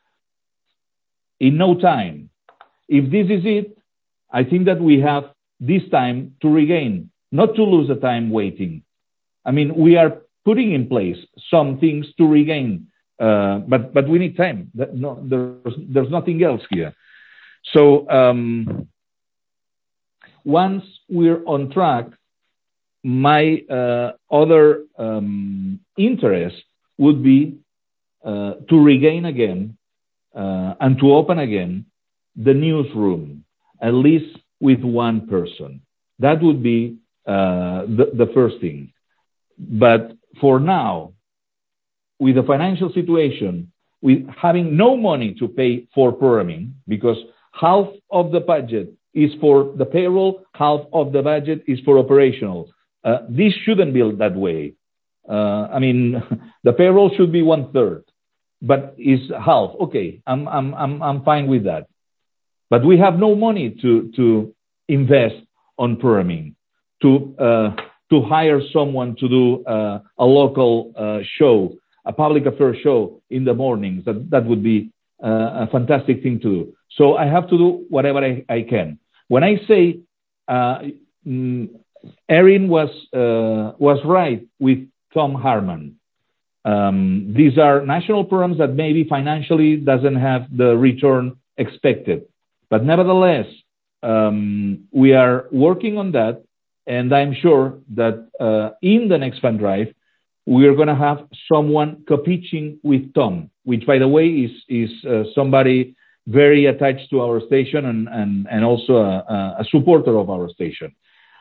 in no time. If this is it, I think that we have this time to regain, not to lose the time waiting. I mean, we are putting in place some things to regain, uh, but but we need time. That, no, there's there's nothing else here. So um, once we're on track, my uh, other um, interest would be uh, to regain again uh, and to open again the newsroom, at least with one person. That would be uh, the, the first thing. But for now, with the financial situation, with having no money to pay for programming, because half of the budget is for the payroll, half of the budget is for operational. Uh, this shouldn't be that way. Uh, I mean, the payroll should be one third, but is half. Okay, I'm I'm I'm I'm fine with that. But we have no money to to invest on programming, to uh, to hire someone to do uh, a local uh, show, a public affairs show in the mornings. That that would be uh, a fantastic thing to do. So I have to do whatever I, I can. When I say, uh, mm, Erin was uh, was right with Tom Harman. Um, these are national programs that maybe financially doesn't have the return expected, but nevertheless, um, we are working on that. And I'm sure that uh, in the next fund drive, we're going to have someone co-pitching with Tom, which, by the way, is is uh, somebody very attached to our station and and, and also a, a supporter of our station.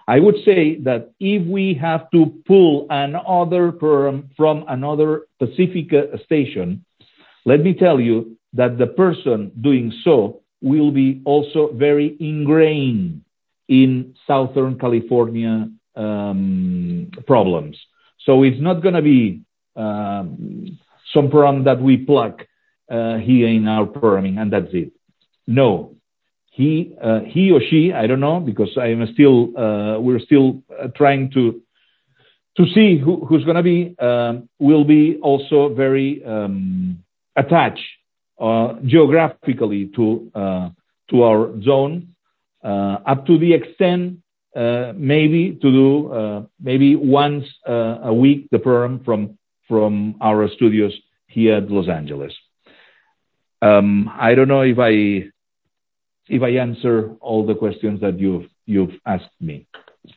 I would say that if we have to pull another program from another specific uh, station, let me tell you that the person doing so will be also very ingrained in Southern California um, problems. So it's not going to be um, some program that we plug uh, here in our programming and that's it. No. He, uh, he or she, I don't know, because I am still, uh, we're still uh, trying to, to see who, who's going to be, um, will be also very, um, attached, uh, geographically to, uh, to our zone, uh, up to the extent, uh, maybe to do, uh, maybe once uh, a week, the program from, from our studios here at Los Angeles. Um, I don't know if I, if I answer all the questions that you've, you've asked me.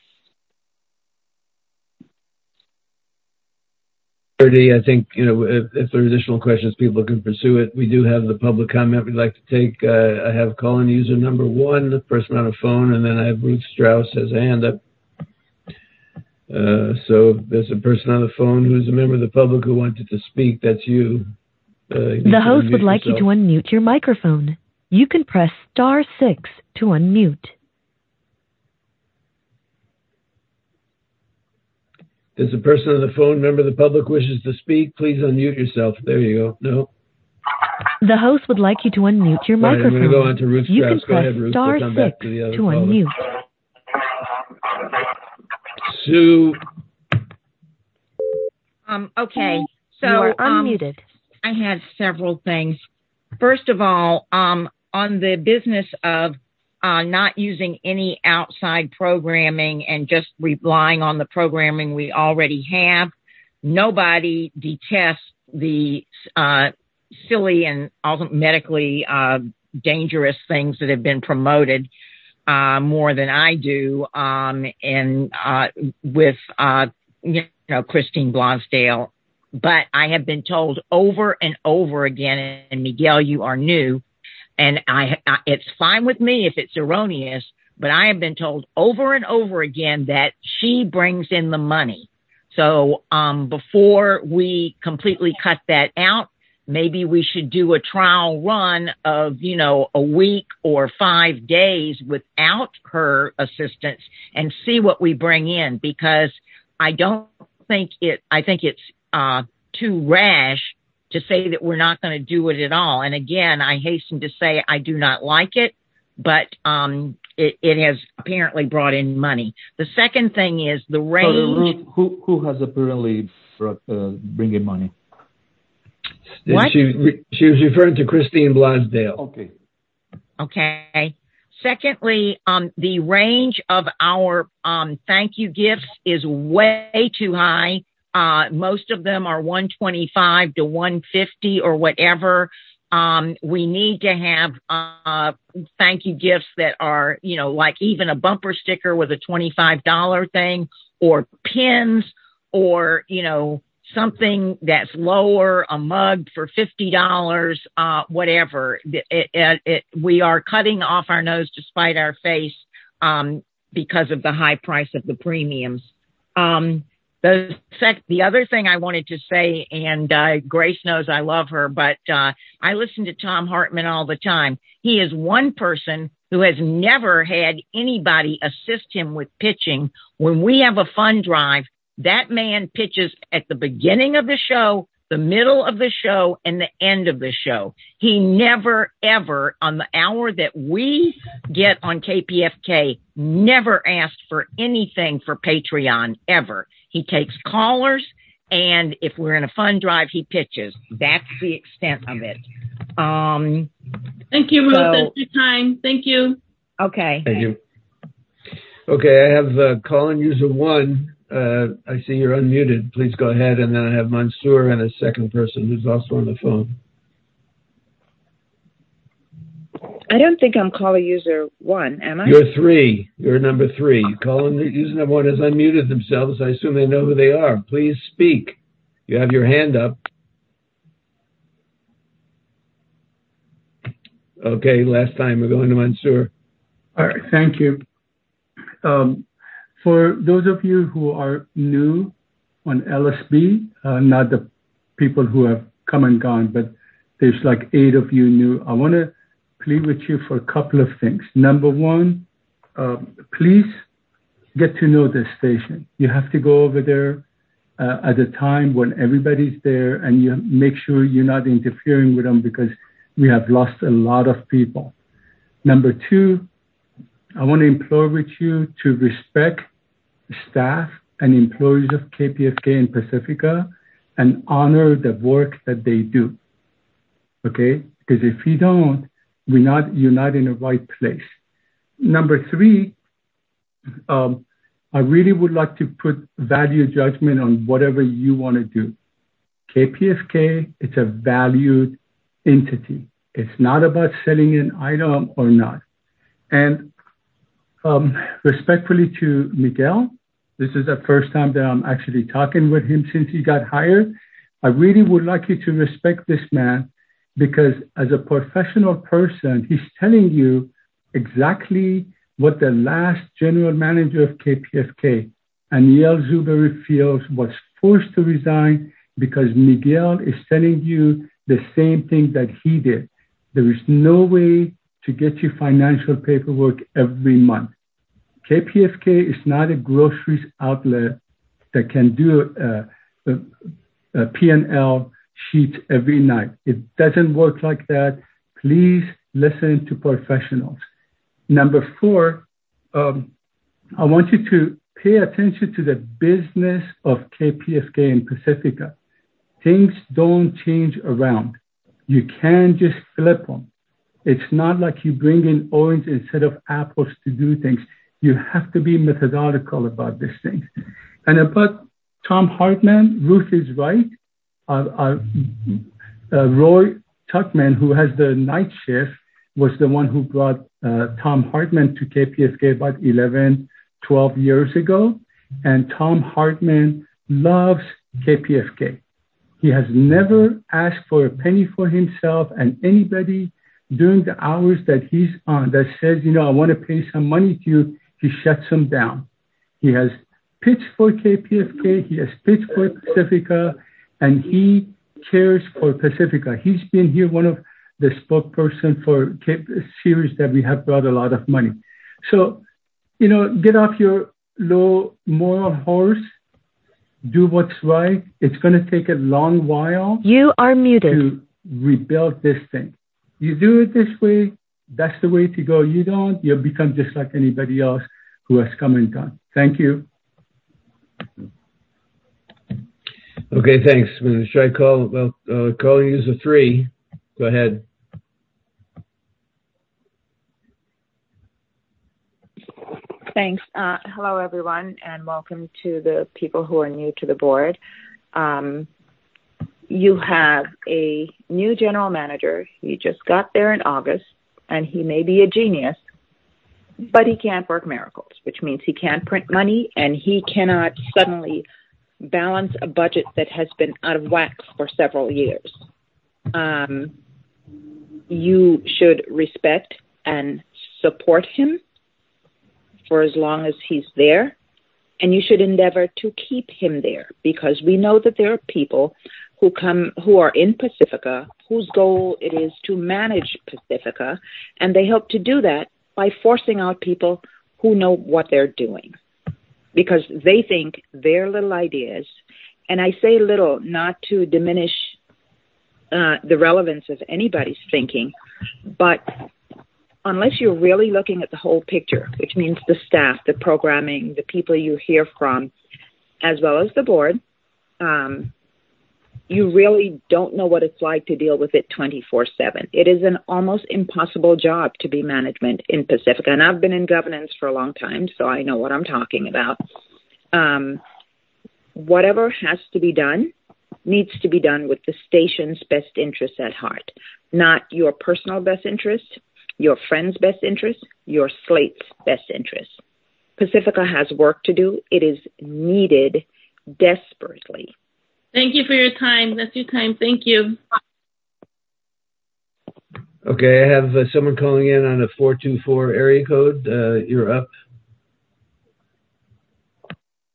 I think, you know, if, if there are additional questions, people can pursue it. We do have the public comment we'd like to take. Uh, I have call-in user number one, the person on the phone, and then I have Ruth Strauss has a hand up. Uh, so if there's a person on the phone who's a member of the public who wanted to speak, that's you. Uh, you the host would like yourself. you to unmute your microphone. You can press star six to unmute. Does the person on the phone, member of the public, wishes to speak? Please unmute yourself. There you go. No. The host would like you to unmute your Right, microphone. I'm going to go on to Ruth you Strauss. can Go press ahead, Ruth. star We'll come six back to the other to caller. unmute. Sue. Um, okay, so You are um, unmuted. I had several things. First of all, um, on the business of uh, not using any outside programming and just relying on the programming we already have, nobody detests the uh, silly and also medically uh, dangerous things that have been promoted uh, more than I do, um, and uh, with uh, you know Christine Blosdale. But I have been told over and over again, and Miguel, you are new, and I, I it's fine with me if it's erroneous, but I have been told over and over again that she brings in the money. So um, before we completely cut that out, maybe we should do a trial run of, you know, a week or five days without her assistance and see what we bring in, because I don't think it, I think it's uh, too rash to say that we're not going to do it at all. And again, I hasten to say I do not like it, but um, it, it has apparently brought in money. The second thing is the range. So, who, who has apparently brought, uh, bring in money? What? She, she was referring to Christine Blosdale. Okay. Okay. Secondly, um, the range of our um, thank you gifts is way too high. Uh, most of them are one twenty-five to one fifty or whatever. Um, we need to have uh, thank you gifts that are, you know, like even a bumper sticker with a twenty-five dollars thing, or pins, or, you know, something that's lower, a mug for fifty dollars, uh, whatever. It, it, it, we are cutting off our nose to spite our face um, because of the high price of the premiums. Um, the, sec- the other thing I wanted to say, and uh, Grace knows I love her, but uh, I listen to Tom Hartman all the time. He is one person who has never had anybody assist him with pitching. When we have a fund drive, that man pitches at the beginning of the show, the middle of the show, and the end of the show. He never, ever, on the hour that we get on K P F K, never asked for anything for Patreon, ever. He takes callers, and if we're in a fund drive, he pitches. That's the extent of it. Um, Thank you, Ruth. so, That's your time. Thank you. Okay. Thank you. Okay, I have uh, call-in user one. Uh, I see you're unmuted. Please go ahead. And then I have Mansour and a second person who's also on the phone. I don't think I'm caller user one, am I? You're three. You're number three. Call-in user number one has unmuted themselves. I assume they know who they are. Please speak. You have your hand up. Okay, last time we're going to Mansour. All right, thank you. Um, for those of you who are new on L S B, uh, not the people who have come and gone, but there's like eight of you new, I want to plead with you for a couple of things. Number one, uh, please get to know this station. You have to go over there uh, at a time when everybody's there, and you make sure you're not interfering with them, because we have lost a lot of people. Number two, I want to implore with you to respect staff and employees of K P F K and Pacifica and honor the work that they do. Okay? Because if you don't, we're not, you're not in the right place. Number three, um, I really would like to put value judgment on whatever you want to do. K P F K, it's a valued entity. It's not about selling an item or not. And um, respectfully to Miguel, this is the first time that I'm actually talking with him since he got hired. I really would like you to respect this man, because as a professional person, he's telling you exactly what the last general manager of K P F K, Aniel Zuberi Fields, was forced to resign because Miguel is telling you the same thing that he did. There is no way to get you financial paperwork every month. K P F K is not a groceries outlet that can do a, a, a P and L sheet every night. It doesn't work like that. Please listen to professionals. Number four, um, I want you to pay attention to the business of K P F K and Pacifica. Things don't change around. You can't just flip them. It's not like you bring in orange instead of apples to do things. You have to be methodical about these things. And about Tom Hartman, Ruth is right. Uh, uh, uh, Roy Tuckman, who has the night shift, was the one who brought uh, Tom Hartman to K P F K about eleven, twelve years ago. And Tom Hartman loves K P F K. He has never asked for a penny for himself, and anybody during the hours that he's on that says, you know, I want to pay some money to you, he shuts them down. He has pitched for K P F K, he has pitched for Pacifica, and he cares for Pacifica. He's been here, one of the spokesperson for a series that we have brought a lot of money. So, you know, get off your low moral horse, do what's right. It's going to take a long while. You are muted. To rebuild this thing. You do it this way, that's the way to go. You don't, you'll become just like anybody else who has come and gone. Thank you. Okay, thanks. I'm going to try call, well, uh, calling you as a three. Go ahead. Thanks. Uh, hello, everyone, and welcome to the people who are new to the board. Um, you have a new general manager. He just got there in August, and he may be a genius, but he can't work miracles, which means he can't print money, and he cannot suddenly balance a budget that has been out of whack for several years. Um, you should respect and support him for as long as he's there, and you should endeavor to keep him there, because we know that there are people who come, who are in Pacifica, whose goal it is to manage Pacifica, and they hope to do that by forcing out people who know what they're doing, because they think their little ideas, and I say little not to diminish uh, the relevance of anybody's thinking, but unless you're really looking at the whole picture, which means the staff, the programming, the people you hear from, as well as the board, um, you really don't know what it's like to deal with it twenty-four seven. It is an almost impossible job to be management in Pacifica. And I've been in governance for a long time, so I know what I'm talking about. Um, whatever has to be done needs to be done with the station's best interests at heart, not your personal best interest, your friend's best interest, your slate's best interest. Pacifica has work to do. It is needed desperately. Thank you for your time. That's your time. Thank you. Okay, I have uh, someone calling in on a four two four area code. Uh, you're up.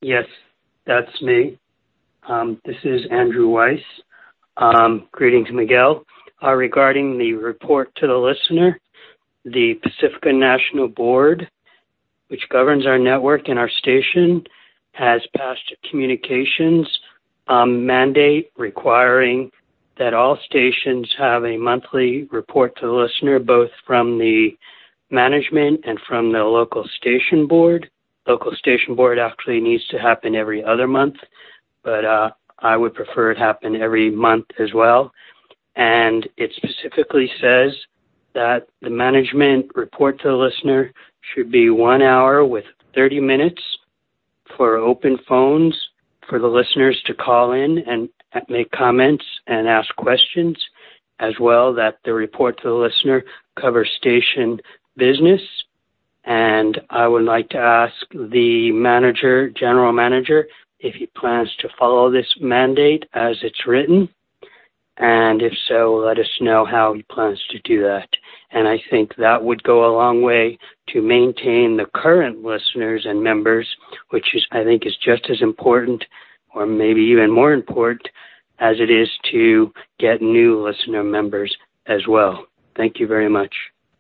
Yes, that's me. Um, this is Andrew Weiss. Um, greetings, Miguel. Uh, regarding the report to the listener, the Pacifica National Board, which governs our network and our station, has passed a communications um, mandate requiring that all stations have a monthly report to the listener, both from the management and from the local station board. Local station board actually needs to happen every other month, but uh, I would prefer it happen every month as well. And it specifically says that the management report to the listener should be one hour with thirty minutes for open phones for the listeners to call in and make comments and ask questions, as well that the report to the listener covers station business. And I would like to ask the manager, general manager, if he plans to follow this mandate as it's written. And if so, let us know how he plans to do that. And I think that would go a long way to maintain the current listeners and members, which is, I think, is just as important, or maybe even more important, as it is to get new listener members as well. Thank you very much.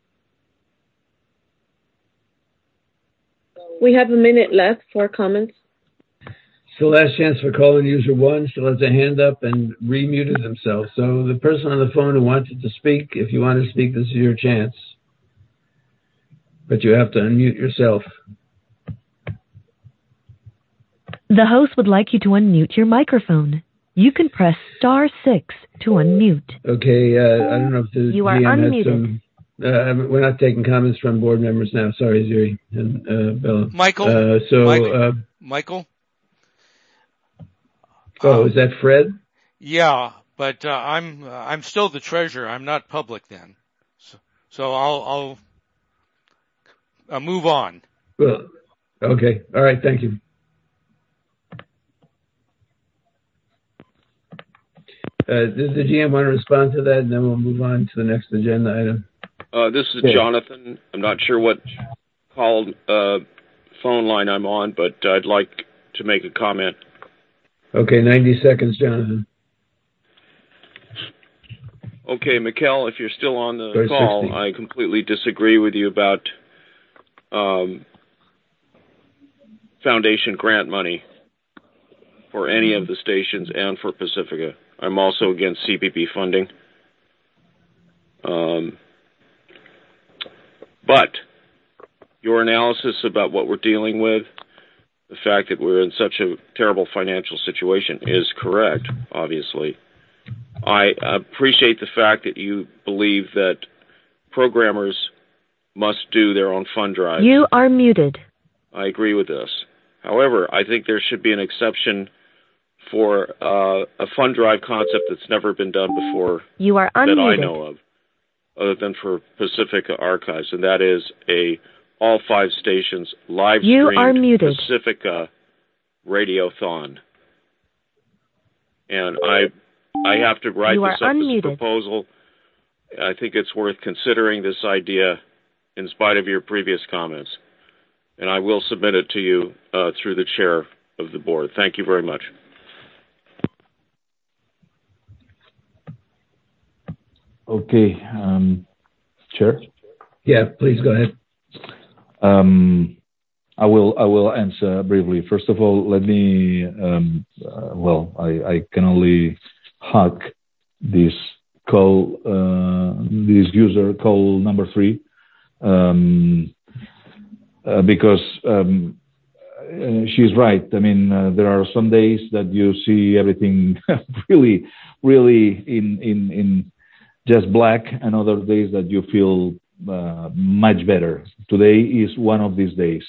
We have a minute left for comments. It's the last chance for calling user one. Still has a hand up and remuted themselves. So the person on the phone who wanted to speak, if you want to speak, this is your chance. But you have to unmute yourself. The host would like you to unmute your microphone. You can press star six to unmute. Okay, uh, I don't know if the You are G M unmuted. had some... Uh, we're not taking comments from board members now. Sorry, Ziri and uh, Bella. Michael? Uh, so, Michael? Uh, Michael? Oh, is that Fred? Yeah, but uh, I'm uh, I'm still the treasurer. I'm not public then, so, so I'll I'll uh, move on. Well, okay, all right, thank you. Uh, does the G M want to respond to that, and then we'll move on to the next agenda item? Uh, this is Okay. Jonathan. I'm not sure what call uh, phone line I'm on, but I'd like to make a comment. Okay, ninety seconds, Jonathan. Okay, Mikkel, if you're still on the Sorry, call, sixty. I completely disagree with you about um, foundation grant money for any of the stations and for Pacifica. I'm also against C P P funding. Um, but your analysis about what we're dealing with, the fact that we're in such a terrible financial situation, is correct, obviously. I appreciate the fact that you believe that programmers must do their own fund drive. You are muted. I agree with this. However, I think there should be an exception for uh, a fund drive concept that's never been done before You are that unmuted. I know of, other than for Pacifica Archives, and that is a all five stations live You streamed are muted. Pacifica Radiothon. And I I have to write You this are up as a unmuted. proposal. I think it's worth considering this idea in spite of your previous comments. And I will submit it to you uh, through the chair of the board. Thank you very much. Okay, um, Chair? Yeah, please go ahead. Um, I will I will answer briefly. First of all, let me, um, uh, well, I, I can only hack this call, uh, this user call number three, um, uh, because um, uh, she's right. I mean, uh, there are some days that you see everything really, really in, in, in just black, and other days that you feel uh, much better. Today is one of these days.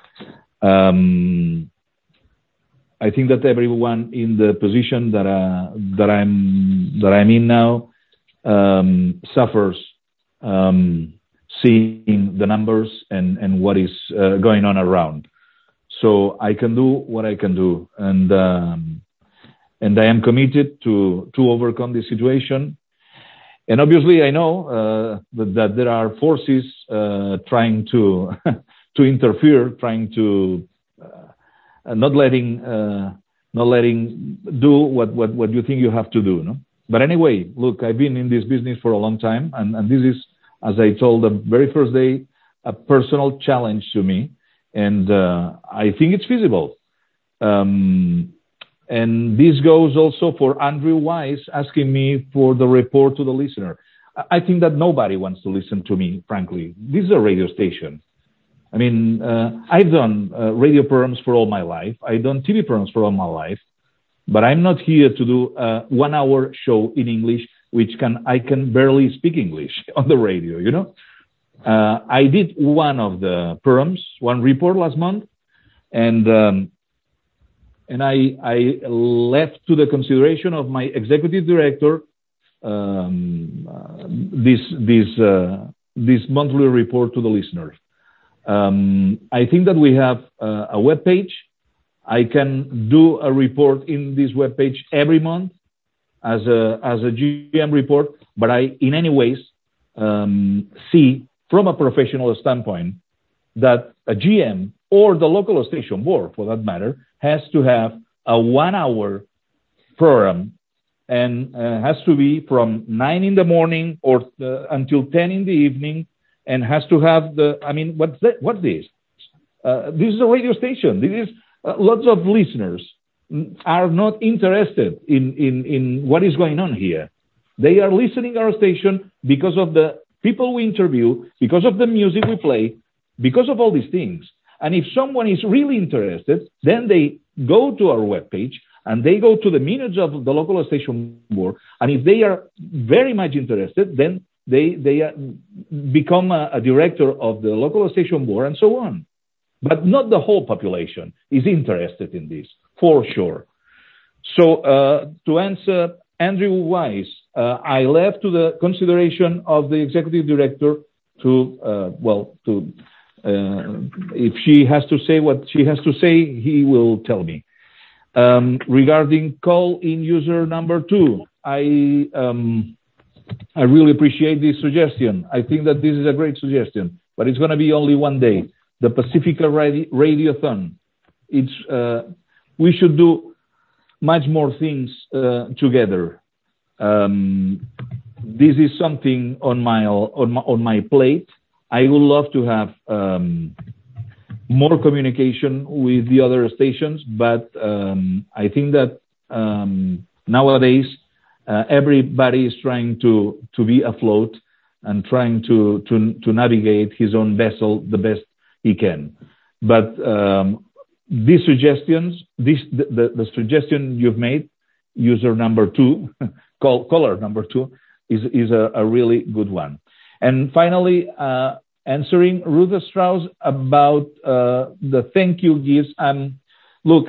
Um, I think that everyone in the position that uh, that I'm that I'm in now um, suffers um, seeing the numbers and and what is uh, going on around. So I can do what I can do, and um, and I am committed to to overcome this situation. And obviously, I know uh, that, that there are forces uh, trying to to interfere, trying to uh, uh, not letting uh, not letting do what, what, what you think you have to do. No? But anyway, look, I've been in this business for a long time, and, and this is, as I told the very first day, a personal challenge to me, and uh, I think it's feasible. Um, and this goes also for Andrew Weiss asking me for the report to the listener. I think that nobody wants to listen to me, frankly. This is a radio station. I mean, uh, I've done uh, radio programs for all my life. I've done T V programs for all my life, but I'm not here to do a one-hour show in English, which can I can barely speak English on the radio, you know? Uh, I did one of the programs, one report last month, and um, and I, I left to the consideration of my executive director um, uh, this this uh, this monthly report to the listeners. Um, I think that we have uh, a web page. I can do a report in this web page every month as a as a G M report, but I in any ways um, see from a professional standpoint that a G M or the local station board, for that matter, has to have a one-hour program and uh, has to be from nine in the morning or uh, until ten in the evening. And has to have the, I mean, what's that? What's this? Uh, this is a radio station. This is, uh, lots of listeners are not interested in, in, in what is going on here. They are listening to our station because of the people we interview, because of the music we play, because of all these things. And if someone is really interested, then they go to our webpage and they go to the minutes of the local station board. And if they are very much interested, then They they become a, a director of the local station board and so on. But not the whole population is interested in this, for sure. So uh, to answer Andrew Weiss, uh, I left to the consideration of the executive director to, uh, well, to uh, if she has to say what she has to say, he will tell me. Um, regarding call-in user number two, I... Um, I really appreciate this suggestion. I think that this is a great suggestion, but it's going to be only one day. The Pacifica Radio- Radiothon. It's uh, we should do much more things uh, together. Um, this is something on my on my on my plate. I would love to have um, more communication with the other stations, but um, I think that um, nowadays. Uh, everybody is trying to, to be afloat and trying to, to, to navigate his own vessel the best he can. But um, these suggestions, this, the, the, the suggestion you've made, user number two, call, caller number two, is, is a, a really good one. And finally, uh, answering Ruth Strauss about uh, the thank you gifts. Um, look,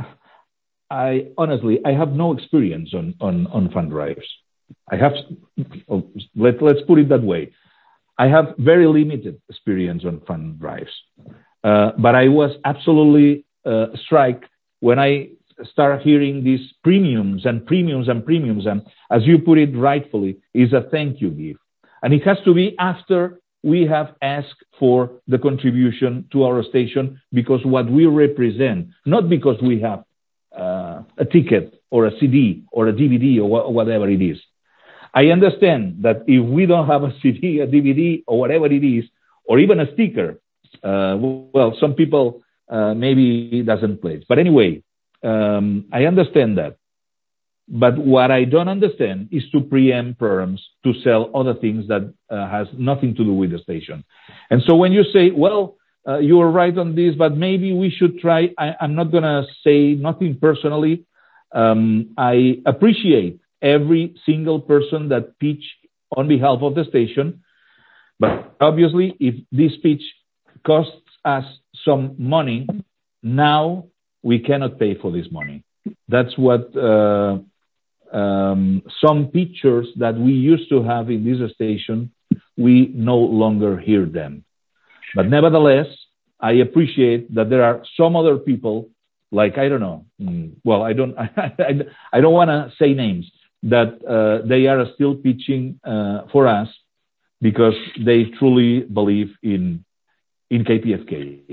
I honestly, I have no experience on, on, on fund drives. I have, oh, let, let's put it that way. I have very limited experience on fund drives. Uh, but I was absolutely uh, struck when I start hearing these premiums and premiums and premiums. And as you put it rightfully, is a thank you gift. And it has to be after we have asked for the contribution to our station because what we represent, not because we have Uh, a ticket or a C D or a D V D or wh- whatever it is. I understand that if we don't have a C D, a D V D or whatever it is, or even a sticker, uh, well, some people uh, maybe it doesn't play. But anyway, um, I understand that. But what I don't understand is to preempt programs to sell other things that uh, has nothing to do with the station. And so when you say, well, Uh, you are right on this, but maybe we should try. I, I'm not going to say nothing personally. Um, I appreciate every single person that pitch on behalf of the station. But obviously, if this pitch costs us some money, now we cannot pay for this money. That's what uh, um, some pictures that we used to have in this station, we no longer hear them. But nevertheless, I appreciate that there are some other people, like, I don't know, well, I don't, I, I don't want to say names, that uh, they are still pitching uh, for us because they truly believe in, in K P F K.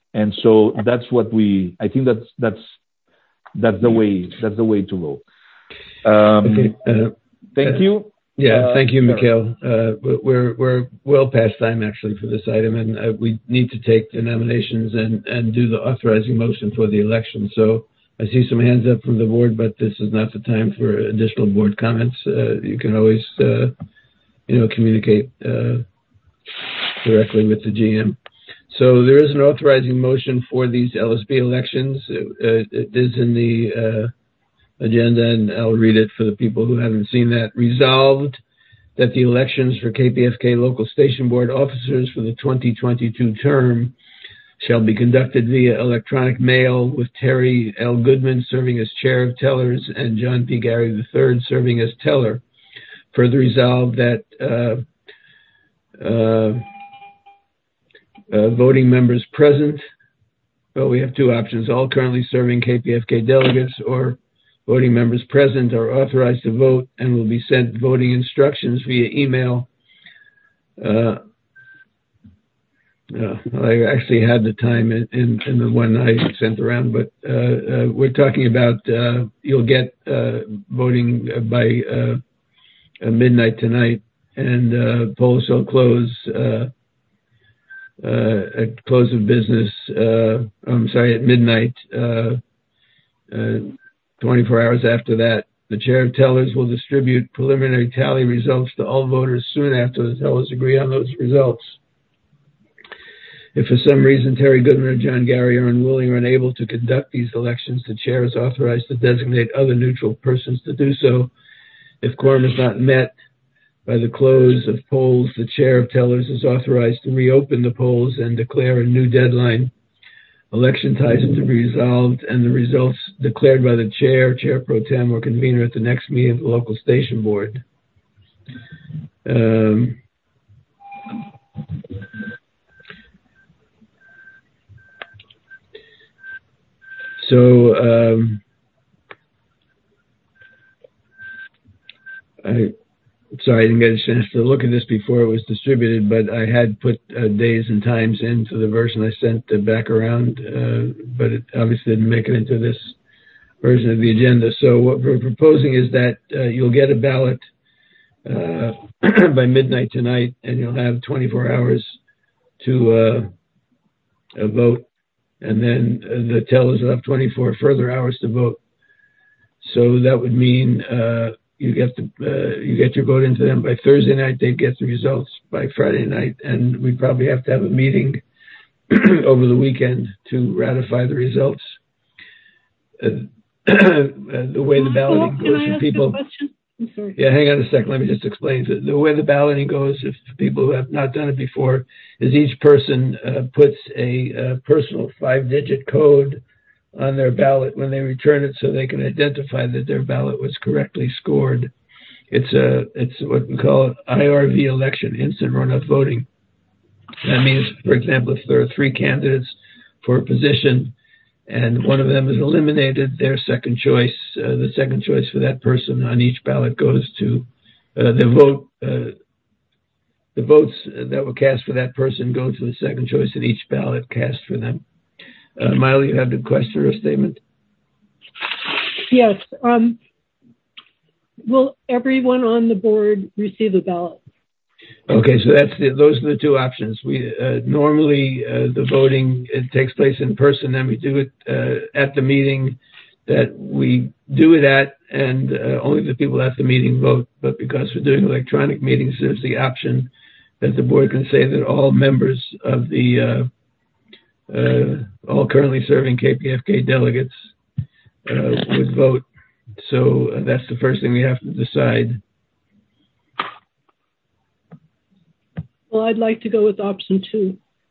And so that's what we, I think that's, that's, that's the way, that's the way to go. Um, okay. uh, thank uh, you. Yeah, Uh, thank you, Mikhail. Uh, we're, we're well past time actually for this item, and uh, we need to take the nominations and, and do the authorizing motion for the election. So I see some hands up from the board, but this is not the time for additional board comments. Uh, you can always, uh, you know, communicate uh, directly with the G M. So there is an authorizing motion for these L S B elections. It, it is in the uh, agenda, and I'll read it for the people who haven't seen that. Resolved that the elections for K P F K local station board officers for the twenty twenty-two term shall be conducted via electronic mail, with Terry L. Goodman serving as chair of tellers and John P. Gary the third serving as teller. Further resolved that uh, uh, Uh, voting members present. Well, we have two options. All currently serving K P F K delegates or voting members present are authorized to vote and will be sent voting instructions via email. Uh, uh, I actually had the time in, in, in the one I sent around, but uh, uh, we're talking about uh, you'll get uh, voting by uh, midnight tonight, and uh, polls shall close uh, Uh, at close of business, uh, I'm sorry, at midnight, uh, uh, twenty-four hours after that. The chair of tellers will distribute preliminary tally results to all voters soon after the tellers agree on those results. If for some reason Terry Goodman or John Gary are unwilling or unable to conduct these elections, the chair is authorized to designate other neutral persons to do so. If quorum is not met by the close of polls, the chair of tellers is authorized to reopen the polls and declare a new deadline. Election ties to be resolved, and the results declared by the chair, chair pro tem, or convener at the next meeting of the local station board. Um, so, um, I. Sorry, I didn't get a chance to look at this before it was distributed, but I had put uh, days and times into the version I sent uh, back around, uh, but it obviously didn't make it into this version of the agenda. So what we're proposing is that uh, you'll get a ballot uh, by midnight tonight, and you'll have twenty-four hours to uh, uh, vote, and then uh, the tellers will have twenty-four further hours to vote. So that would mean uh, You get the uh, you get your vote into them by Thursday night. They get the results by Friday night, and we probably have to have a meeting over the weekend to ratify the results. Uh, the way the balloting goes for people. I'm sorry. Yeah, hang on a second. Let me just explain. The, the way the balloting goes, if people who have not done it before, is each person uh, puts a, a personal five-digit code on their ballot when they return it, so they can identify that their ballot was correctly scored. It's a it's what we call an I R V election, instant runoff voting. That means, for example, if there are three candidates for a position and one of them is eliminated, their second choice, uh, the second choice for that person on each ballot goes to uh, the vote. Uh, the votes that were cast for that person go to the second choice in each ballot cast for them. Uh, Miley, you have a question or a statement? Yes. Um, will everyone on the board receive a ballot? Okay, so that's the, those are the two options. We uh, normally uh, the voting it takes place in person, and we do it uh, at the meeting that we do it at, and uh, only the people at the meeting vote. But because we're doing electronic meetings, there's the option that the board can say that all members of the uh, Uh, all currently serving K P F K delegates uh, would vote. So uh, that's the first thing we have to decide. Well, I'd like to go with option two.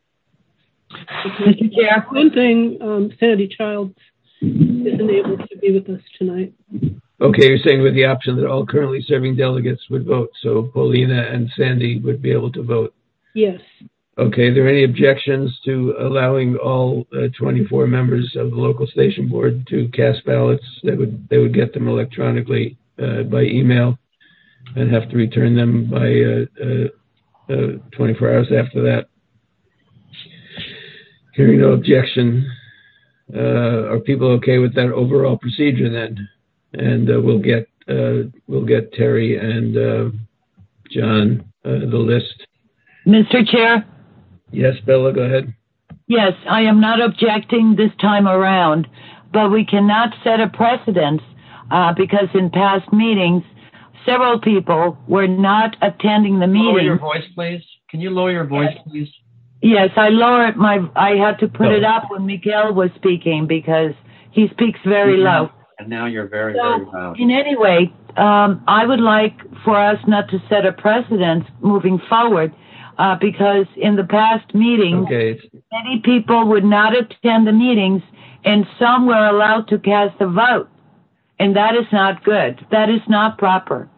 Yeah. One thing, um, Sandy Childs isn't able to be with us tonight. Okay, you're saying with the option that all currently serving delegates would vote. So Paulina and Sandy would be able to vote. Yes. Okay, are there any objections to allowing all uh, twenty-four members of the local station board to cast ballots? They would they would get them electronically uh, by email and have to return them by uh, uh, uh, twenty-four hours after that. Hearing no objection, uh, are people okay with that overall procedure then? And uh, we'll get uh, we'll get Terry and uh, John uh, the list. Mister Chair? Yes, Bella, go ahead. Yes, I am not objecting this time around, but we cannot set a precedence uh, because in past meetings, several people were not attending the meeting. Lower your voice, please. Can you lower your voice, please? Yes, I lowered my, I had to put it up when Miguel was speaking because he speaks very low. And now you're very, So, very loud. in any way, um, I would like for us not to set a precedence moving forward uh, because in the past meetings, okay. many people would not attend the meetings and some were allowed to cast a vote. And that is not good. That is not proper.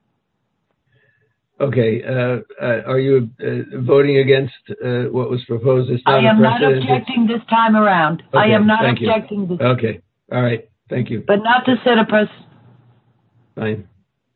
Okay. Uh, uh, are you uh, voting against uh, what was proposed? It's not I am a not precedent. objecting this time around. Okay, I am not thank you. objecting this. Okay. All right. Thank you. But not to set a precedent. Fine.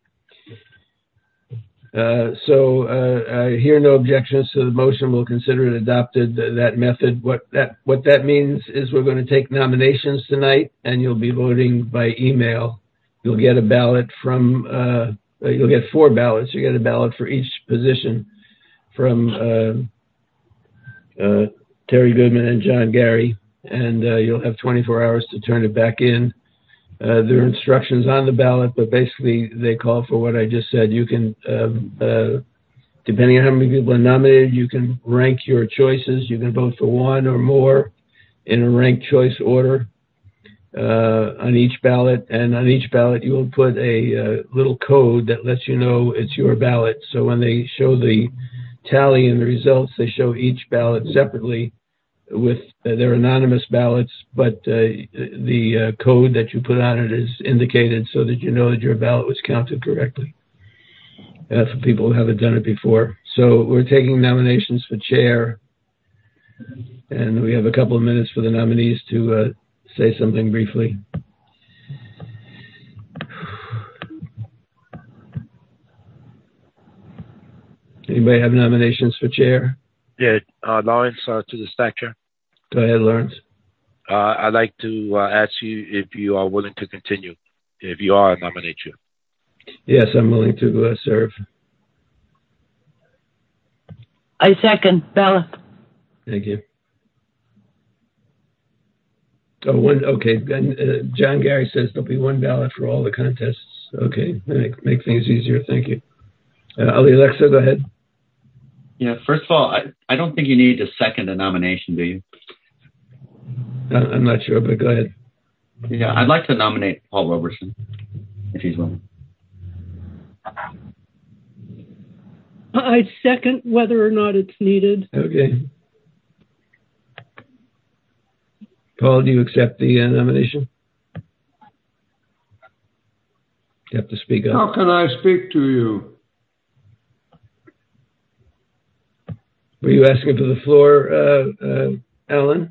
Uh, so uh, I hear no objections to the motion. We'll consider it adopted. Uh, that method. What that what that means is we're going to take nominations tonight, and you'll be voting by email. You'll get a ballot from. Uh, you'll get four ballots. You get a ballot for each position from uh, uh, Terry Goodman and John Gary, and uh, you'll have twenty-four hours to turn it back in. Uh, there are instructions on the ballot, but basically they call for what I just said. You can, um, uh, depending on how many people are nominated, you can rank your choices. You can vote for one or more in a ranked choice order uh, on each ballot. And on each ballot, you will put a uh, little code that lets you know it's your ballot. So when they show the tally and the results, they show each ballot separately with uh, their anonymous ballots, but uh, the uh, code that you put on it is indicated so that you know that your ballot was counted correctly uh, for people who haven't done it before. So we're taking nominations for chair, and we have a couple of minutes for the nominees to uh, say something briefly. Anybody have nominations for chair? Yeah, uh, Lawrence, uh, to the stature. Go ahead, Lawrence. Uh, I'd like to uh, ask you if you are willing to continue. If you are, I nominate you. Yes, I'm willing to uh, serve. I second, Bella. Thank you. Oh, one. Okay, and, uh, John Gary says there'll be one ballot for all the contests. Okay, make, make things easier. Thank you. Uh, Ali Alexa, go ahead. Yeah, first of all, I, I don't think you need to second a nomination, do you? I'm not sure, but go ahead. Yeah, I'd like to nominate Paul Roberson, if he's willing. I second whether or not it's needed. Okay. Paul, do you accept the uh, nomination? You have to speak up. How can I speak to you? Were you asking for the floor, uh, uh, Alan?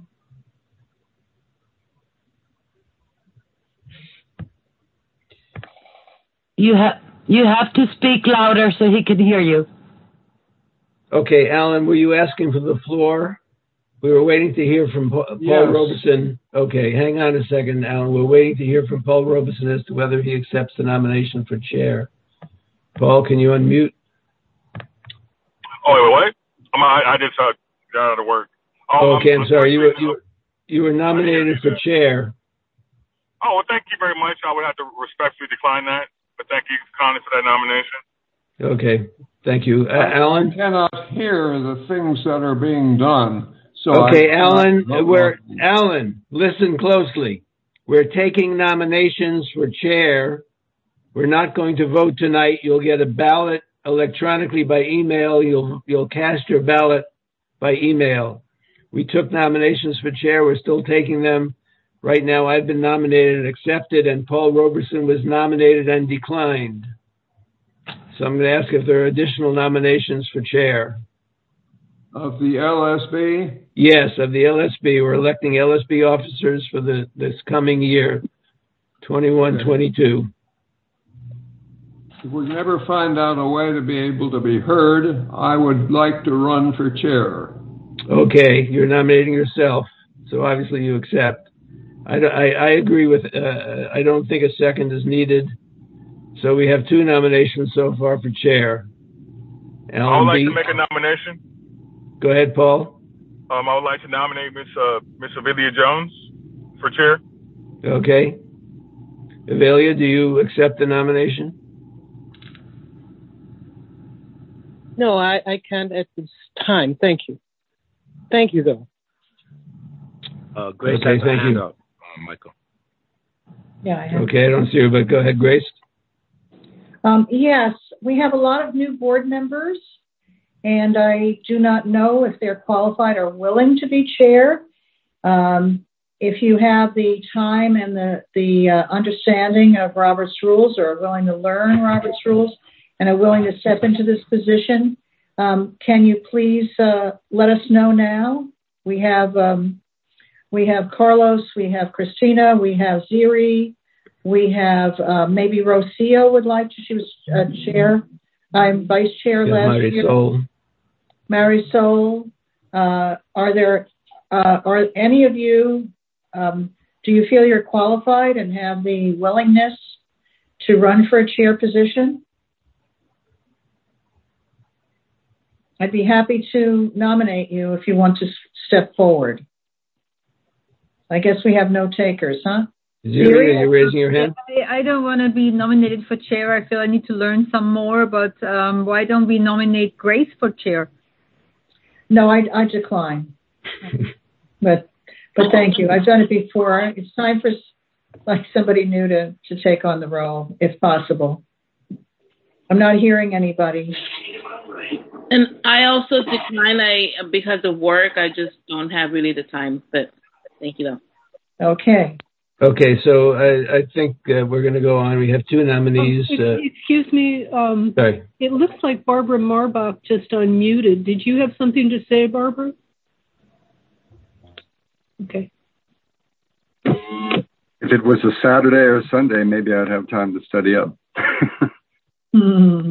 You have you have to speak louder so he can hear you. Okay, Alan, were you asking for the floor? We were waiting to hear from Paul, Paul yes. Robeson. Okay, hang on a second, Alan. We're waiting to hear from Paul Robeson as to whether he accepts the nomination for chair. Paul, can you unmute? Oh, wait, wait, wait. I, I just uh, got out of work. Oh, okay, I'm, I'm sorry. You were, you, were, you were nominated for chair. Oh, well, thank you very much. I would have to respectfully decline that, but thank you kindly for that nomination. Okay, thank you. Uh, Alan? I cannot hear the things that are being done. So okay, I Alan, we're, Alan, listen closely. We're taking nominations for chair. We're not going to vote tonight. You'll get a ballot electronically by email. You'll you'll cast your ballot by email. We took nominations for chair. We're still taking them. Right now, I've been nominated and accepted, and Paul Roberson was nominated and declined. So I'm going to ask if there are additional nominations for chair. Of the L S B? Yes, of the L S B. We're electing L S B officers for the this coming year, twenty-one twenty-two. If we never find out a way to be able to be heard, I would like to run for chair. Okay, you're nominating yourself, so obviously you accept. I, I, I agree with, uh, I don't think a second is needed. So we have two nominations so far for chair. Alan I would like B. to make a nomination. Go ahead, Paul. Um, I would like to nominate Miss Uh, Miss Avelia Jones for chair. Okay. Avelia, do you accept the nomination? No, I, I can't at this time. Thank you. Thank you, though. Uh, Grace Okay, has a thank hand you. up, uh, Michael. Yeah, I have. Okay, I don't see her, but go ahead, Grace. Um, yes, we have a lot of new board members, and I do not know if they're qualified or willing to be chair. Um, if you have the time and the, the uh, understanding of Robert's rules, or are willing to learn Robert's rules and are willing to step into this position, um, can you please uh, let us know now? We have um, we have Carlos, we have Christina, we have Ziri, we have uh, maybe Rocio would like to. She was uh, chair. I'm vice chair Yeah, last year. Marisol. Marisol. Uh, are there uh, are any of you? Um, do you feel you're qualified and have the willingness to run for a chair position? I'd be happy to nominate you if you want to step forward. I guess we have no takers, huh? Ziri, are you raising your hand? I, I don't want to be nominated for chair. I feel I need to learn some more, but um, why don't we nominate Grace for chair? No, I, I decline. but but thank you. I've done it before. It's time for like somebody new to, to take on the role, if possible. I'm not hearing anybody. And I also decline. I because of work, I just don't have really the time. But thank you, though. Okay. Okay, so I, I think uh, we're going to go on. We have two nominees. Oh, Uh, excuse me. Um, sorry. It looks like Barbara Marbach just unmuted. Did you have something to say, Barbara? Okay. If it was a Saturday or Sunday, maybe I'd have time to study up. hmm.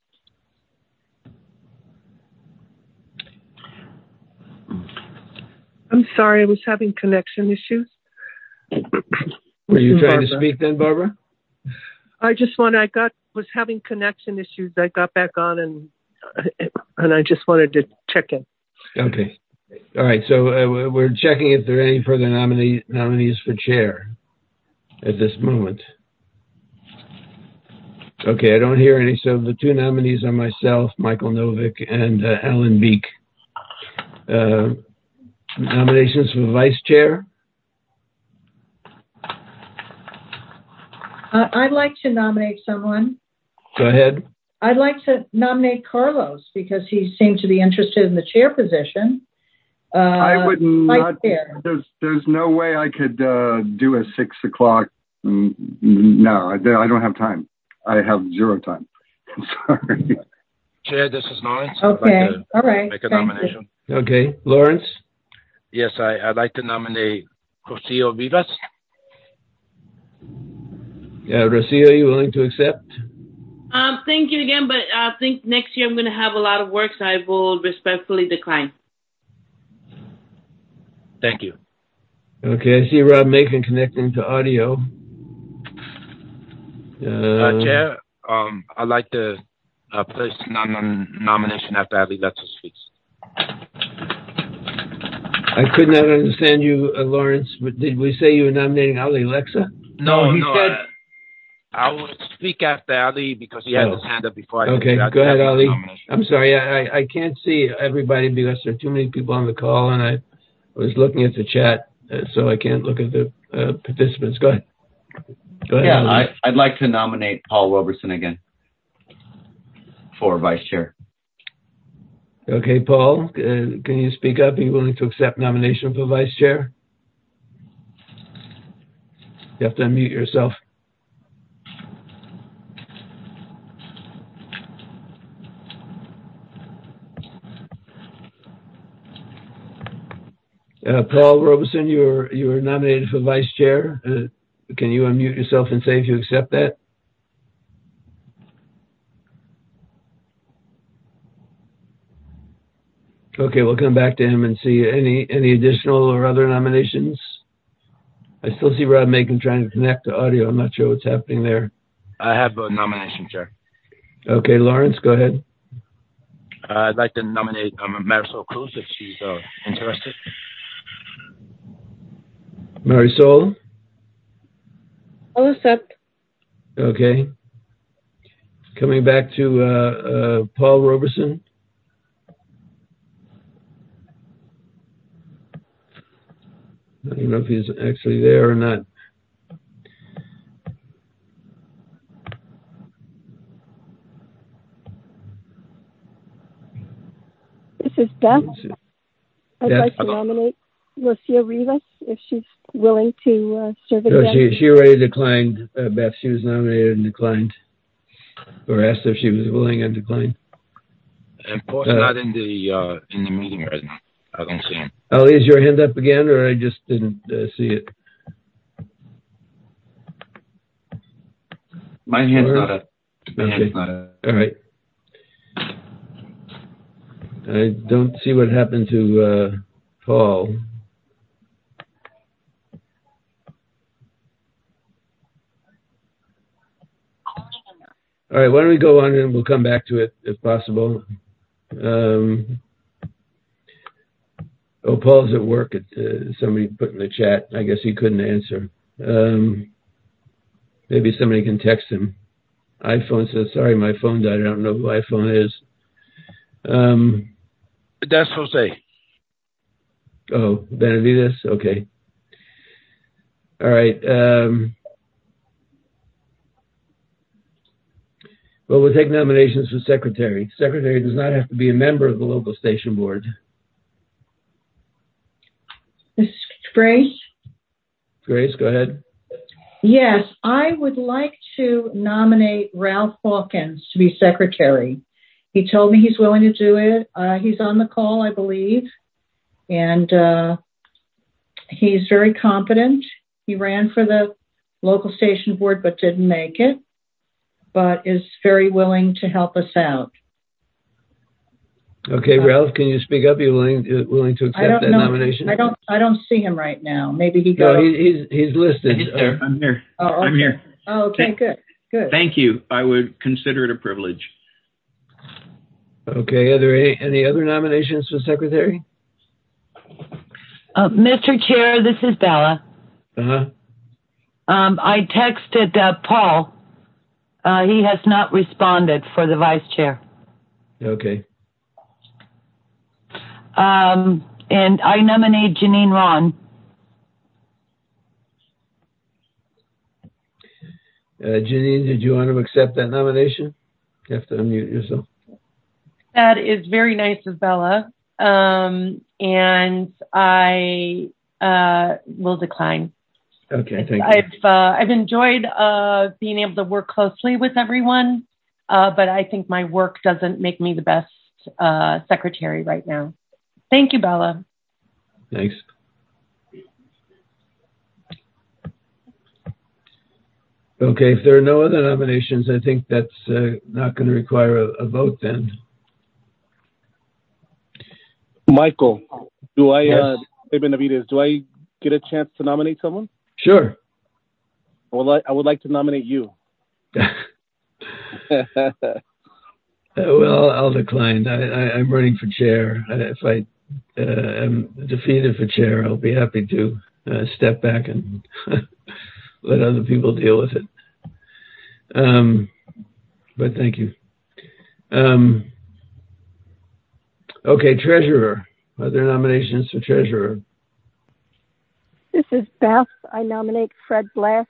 I'm sorry, I was having connection issues. Were you trying Barbara. to speak then, Barbara? I just want, I got, was having connection issues. I got back on and, and I just wanted to check in. Okay. All right, so uh, we're checking if there are any further nominee, nominees for chair at this moment. Okay, I don't hear any. So the two nominees are myself, Michael Novick, and uh, Alan Beek. Uh, nominations for vice chair? Uh, I'd like to nominate someone. Go ahead. I'd like to nominate Carlos because he seemed to be interested in the chair position. Uh, I would not. Chair. There's there's no way I could uh, do a six o'clock. No, I, I don't have time. I have zero time. Sorry. Chair, this is Lawrence. Okay. I'd like to All right. make a Thank nomination. you. Okay. Lawrence? Yes, I, I'd like to nominate Rocio Vivas. Yeah, Rocio, you willing to accept? Um, thank you again, but I think next year I'm going to have a lot of work, so I will respectfully decline. Thank you. Okay, I see Rob Macon connecting to audio. Uh, Uh, Chair, um, I'd like to uh, place nom- nomination after Ali Letzer speaks. I could not understand you, uh, Lawrence. But did we say you were nominating Ali Lexa? No, he no. said. I, I will speak after Ali because he had Oh. his hand up before I Okay, I go ahead, have Ali. nomination. I'm sorry, I, I, I can't see everybody because there are too many people on the call, and I was looking at the chat, uh, so I can't look at the uh, participants. Go ahead. Go ahead. Yeah, Ali. I, I'd like to nominate Paul Roberson again for vice chair. Okay, Paul, uh, can you speak up? Are you willing to accept nomination for vice chair? You have to unmute yourself. Uh, Paul Robeson, you were you were nominated for vice chair. Uh, can you unmute yourself and say if you accept that? Okay, we'll come back to him and see any any additional or other nominations. I still see Rob Macon trying to connect to audio. I'm not sure what's happening there. I have a nomination, Chair. Okay, Lawrence, go ahead. Uh, I'd like to nominate um, Marisol Cruz if she's uh, interested. Marisol? I'll accept. Okay. Coming back to uh, uh, Paul Roberson. I don't know if he's actually there or not. This is Beth. I'd Beth? like to nominate Lucia Rivas if she's willing to uh, serve No, again. she, she already declined, uh, Beth. She was nominated and declined. Or asked if she was willing and declined. And Paul's Uh, not in the uh, in the meeting right now. I don't see him. Ali, is your hand up again, or I just didn't uh, see it? My hand's Or- not up. My Okay. hand's not up. All right. I don't see what happened to uh, Paul. All right, why don't we go on and we'll come back to it if possible. Um, oh, Paul's at work. At, uh, somebody put in the chat. I guess he couldn't answer. Um, maybe somebody can text him. iPhone says, sorry, my phone died. I don't know who iPhone is. Um, That's Jose. Oh, Benavides? Okay. All right. Um, well, we'll take nominations for secretary. Secretary does not have to be a member of the local station board. Miz Grace? Grace, go ahead. Yes, I would like to nominate Ralph Hawkins to be secretary. He told me he's willing to do it. Uh, he's on the call, I believe. And uh, he's very competent. He ran for the local station board but didn't make it, but is very willing to help us out. Okay, Ralph, can you speak up? Are you willing, uh, willing to I accept don't that know. nomination? I don't. I don't see him right now. Maybe he got. No, he, he's he's listed. He's there. I'm here. Oh, okay. I'm here. Oh, okay, Thank- good, good. Thank you. I would consider it a privilege. Okay, are there any, any other nominations for secretary? Uh, Mister Chair, this is Bella. Uh-huh. Um, I texted uh, Paul. Uh, he has not responded for the vice chair. Okay. Um, and I nominate Janine Ron. Uh, Janine, did you want to accept that nomination? You have to unmute yourself. That is very nice of Bella. Um, and I uh, will decline. Okay, thank you. I've uh, I've enjoyed uh, being able to work closely with everyone, uh, but I think my work doesn't make me the best uh, secretary right now. Thank you, Bella. Thanks. Okay, if there are no other nominations, I think that's uh, not going to require a, a vote then. Michael, do I, Yes. uh, hey Benavides, do I get a chance to nominate someone? Sure. I would like, I would like to nominate you. Uh, well, I'll decline. I, I, I'm running for chair. I, if I uh, am defeated for chair, I'll be happy to uh, step back and let other people deal with it. Um, but thank you. Um, okay, treasurer. Are there nominations for treasurer? This is Beth. I nominate Fred Blass.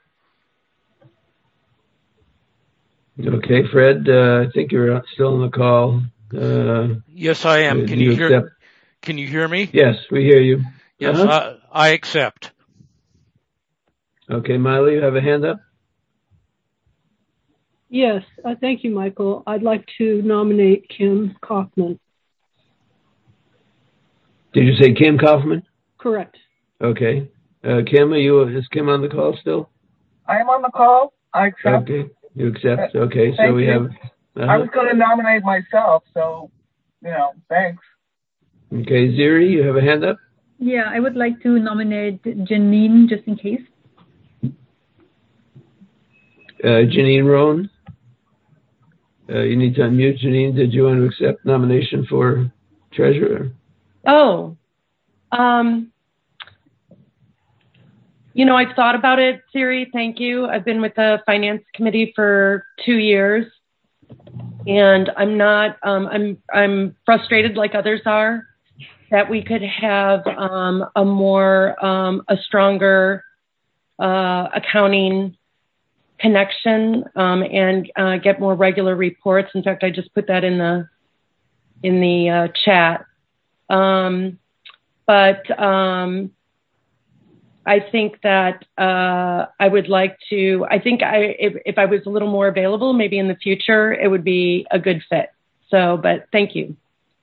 Okay, Fred, uh, I think you're still on the call. Uh, Yes, I am. do Can you hear? accept? Can you hear me? Yes, we hear you. Yes, Uh-huh. I, I accept. Okay, Miley, you have a hand up? Yes, uh, thank you, Michael. I'd like to nominate Kim Kaufman. Did you say Kim Kaufman? Correct. Okay. Uh, Kim, are you, is Kim on the call still? I am on the call. I accept. Okay, you accept. Okay, so Thank we you. have. I Uh-huh. was going to nominate myself, so, you know, thanks. Okay, Ziri, you have a hand up? Yeah, I would like to nominate Janine just in case. Uh, Janine Roan. Uh, you need to unmute. Janine, did you want to accept nomination for treasurer? Oh, um, you know, I've thought about it, Siri. Thank you. I've been with the finance committee for two years, and I'm not. Um, I'm I'm frustrated, like others are, that we could have um, a more um, a stronger uh, accounting connection um, and uh, get more regular reports. In fact, I just put that in the in the uh, chat. Um, but um, I think that uh, I would like to. I think I, if, if I was a little more available, maybe in the future, it would be a good fit. So, but thank you.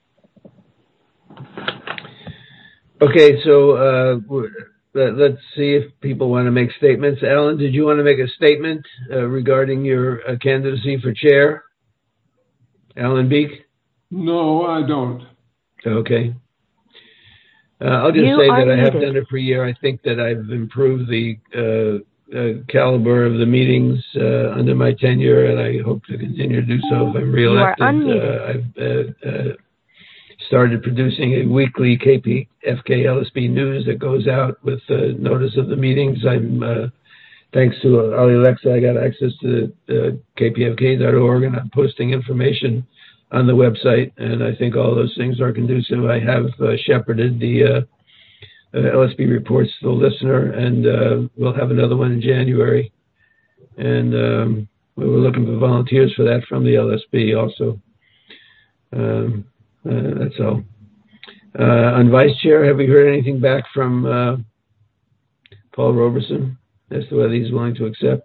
Okay, so uh, let's see if people want to make statements. Alan, did you want to make a statement uh, regarding your uh, candidacy for chair? Alan Beek? No, I don't. Okay. Uh, I'll just You say are that I have muted. done it for a year. I think that I've improved the uh, uh, caliber of the meetings uh, under my tenure, and I hope to continue to do so if I'm reelected. Uh, I've uh, uh, started producing a weekly K P F K L S B news that goes out with uh, notice of the meetings. I'm uh, thanks to Ali Alexa, I got access to uh, K P F K dot org, and I'm posting information on the website, and I think all those things are conducive. I have uh, shepherded the uh, uh, L S B reports to the listener, and uh, we'll have another one in January. And um, we were looking for volunteers for that from the L S B also. Um, uh, that's all. Uh, on vice chair, have we heard anything back from uh, Paul Roberson as to whether he's willing to accept?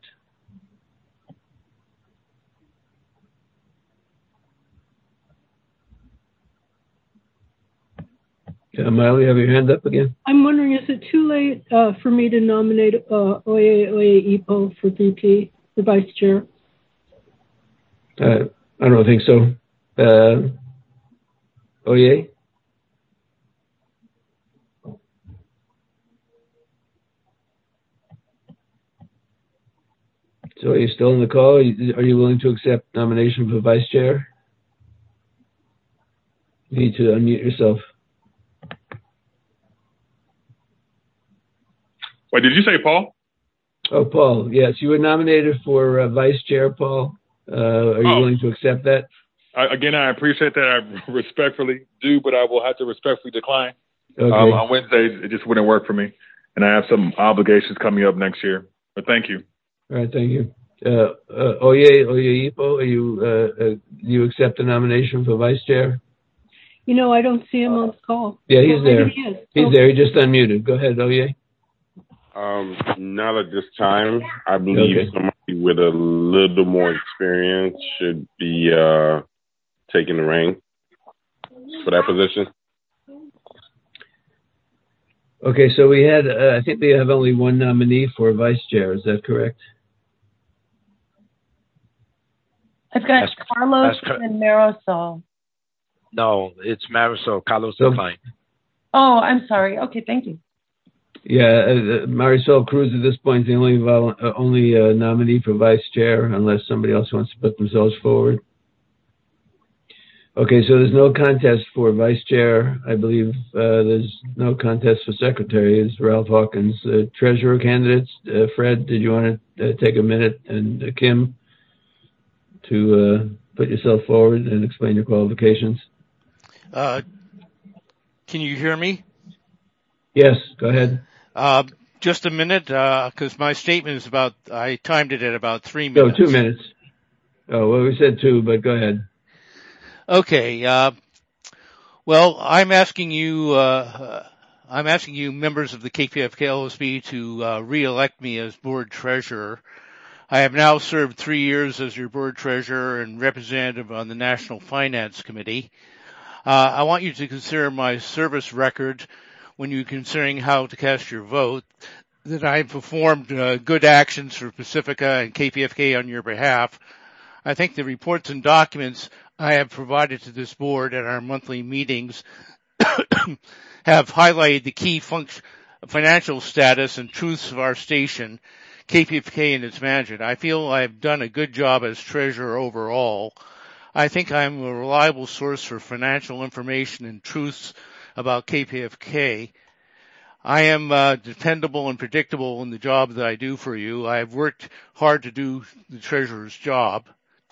Uh, Miley, have your hand up again? I'm wondering, is it too late uh, for me to nominate uh, Oye Oye Ipo for V P, for vice chair? Uh, I don't think so. Uh, Oye? So are you still in the call? Are you, are you willing to accept nomination for vice chair? You need to unmute yourself. Wait, did you say Paul? Oh, Paul, yes. You were nominated for uh, vice chair, Paul. Uh, are you Oh. willing to accept that? I, again, I appreciate that. I respectfully do, but I will have to respectfully decline. Okay. Um, on Wednesdays, it just wouldn't work for me. And I have some obligations coming up next year. But thank you. All right, thank you. Uh, uh, Oye Oye Ipo, are you, uh, uh, you accept the nomination for vice chair? You know, I don't see him on the call. Yeah, he's Oh, there. maybe he is. He's Oh. there. He just unmuted. Go ahead, Oye. Um, not at this time. I believe Okay. somebody with a little more experience should be uh, taking the reign for that position. Okay, so we had, uh, I think we have only one nominee for vice chair. Is that correct? I've got That's- Carlos that's cor- and Marisol. No, it's Marisol. Carlos So- declined. Oh, I'm sorry. Okay, thank you. Yeah, uh, Marisol Cruz at this point is the only vol- uh, only uh, nominee for vice chair, unless somebody else wants to put themselves forward. Okay, so there's no contest for vice chair. I believe uh, there's no contest for secretary. Is Ralph Hawkins uh, treasurer candidates? Uh, Fred, did you want to uh, take a minute, and uh, Kim, to uh, put yourself forward and explain your qualifications? Uh, can you hear me? Yes, go ahead. Uh, just a minute, because uh, my statement is about, I timed it at about three No, minutes. two minutes. Oh, well, we said two, but go ahead. Okay. Uh, well, I'm asking you, uh, I'm asking you members of the K P F K L S B to uh, re-elect me as board treasurer. I have now served three years as your board treasurer and representative on the National Finance Committee. Uh, I want you to consider my service record when you're considering how to cast your vote, that I've performed uh, good actions for Pacifica and K P F K on your behalf. I think the reports and documents I have provided to this board at our monthly meetings have highlighted the key function, financial status and truths of our station, K P F K and its management. I feel I've done a good job as treasurer overall. I think I'm a reliable source for financial information and truths about K P F K. I am uh, dependable and predictable in the job that I do for you. I have worked hard to do the treasurer's job.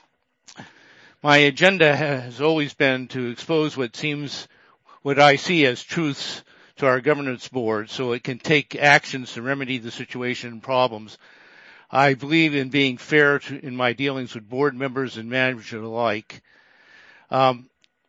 My agenda has always been to expose what seems, what I see as truths to our governance board so it can take actions to remedy the situation and problems. I believe in being fair to, in my dealings with board members and management alike. Um,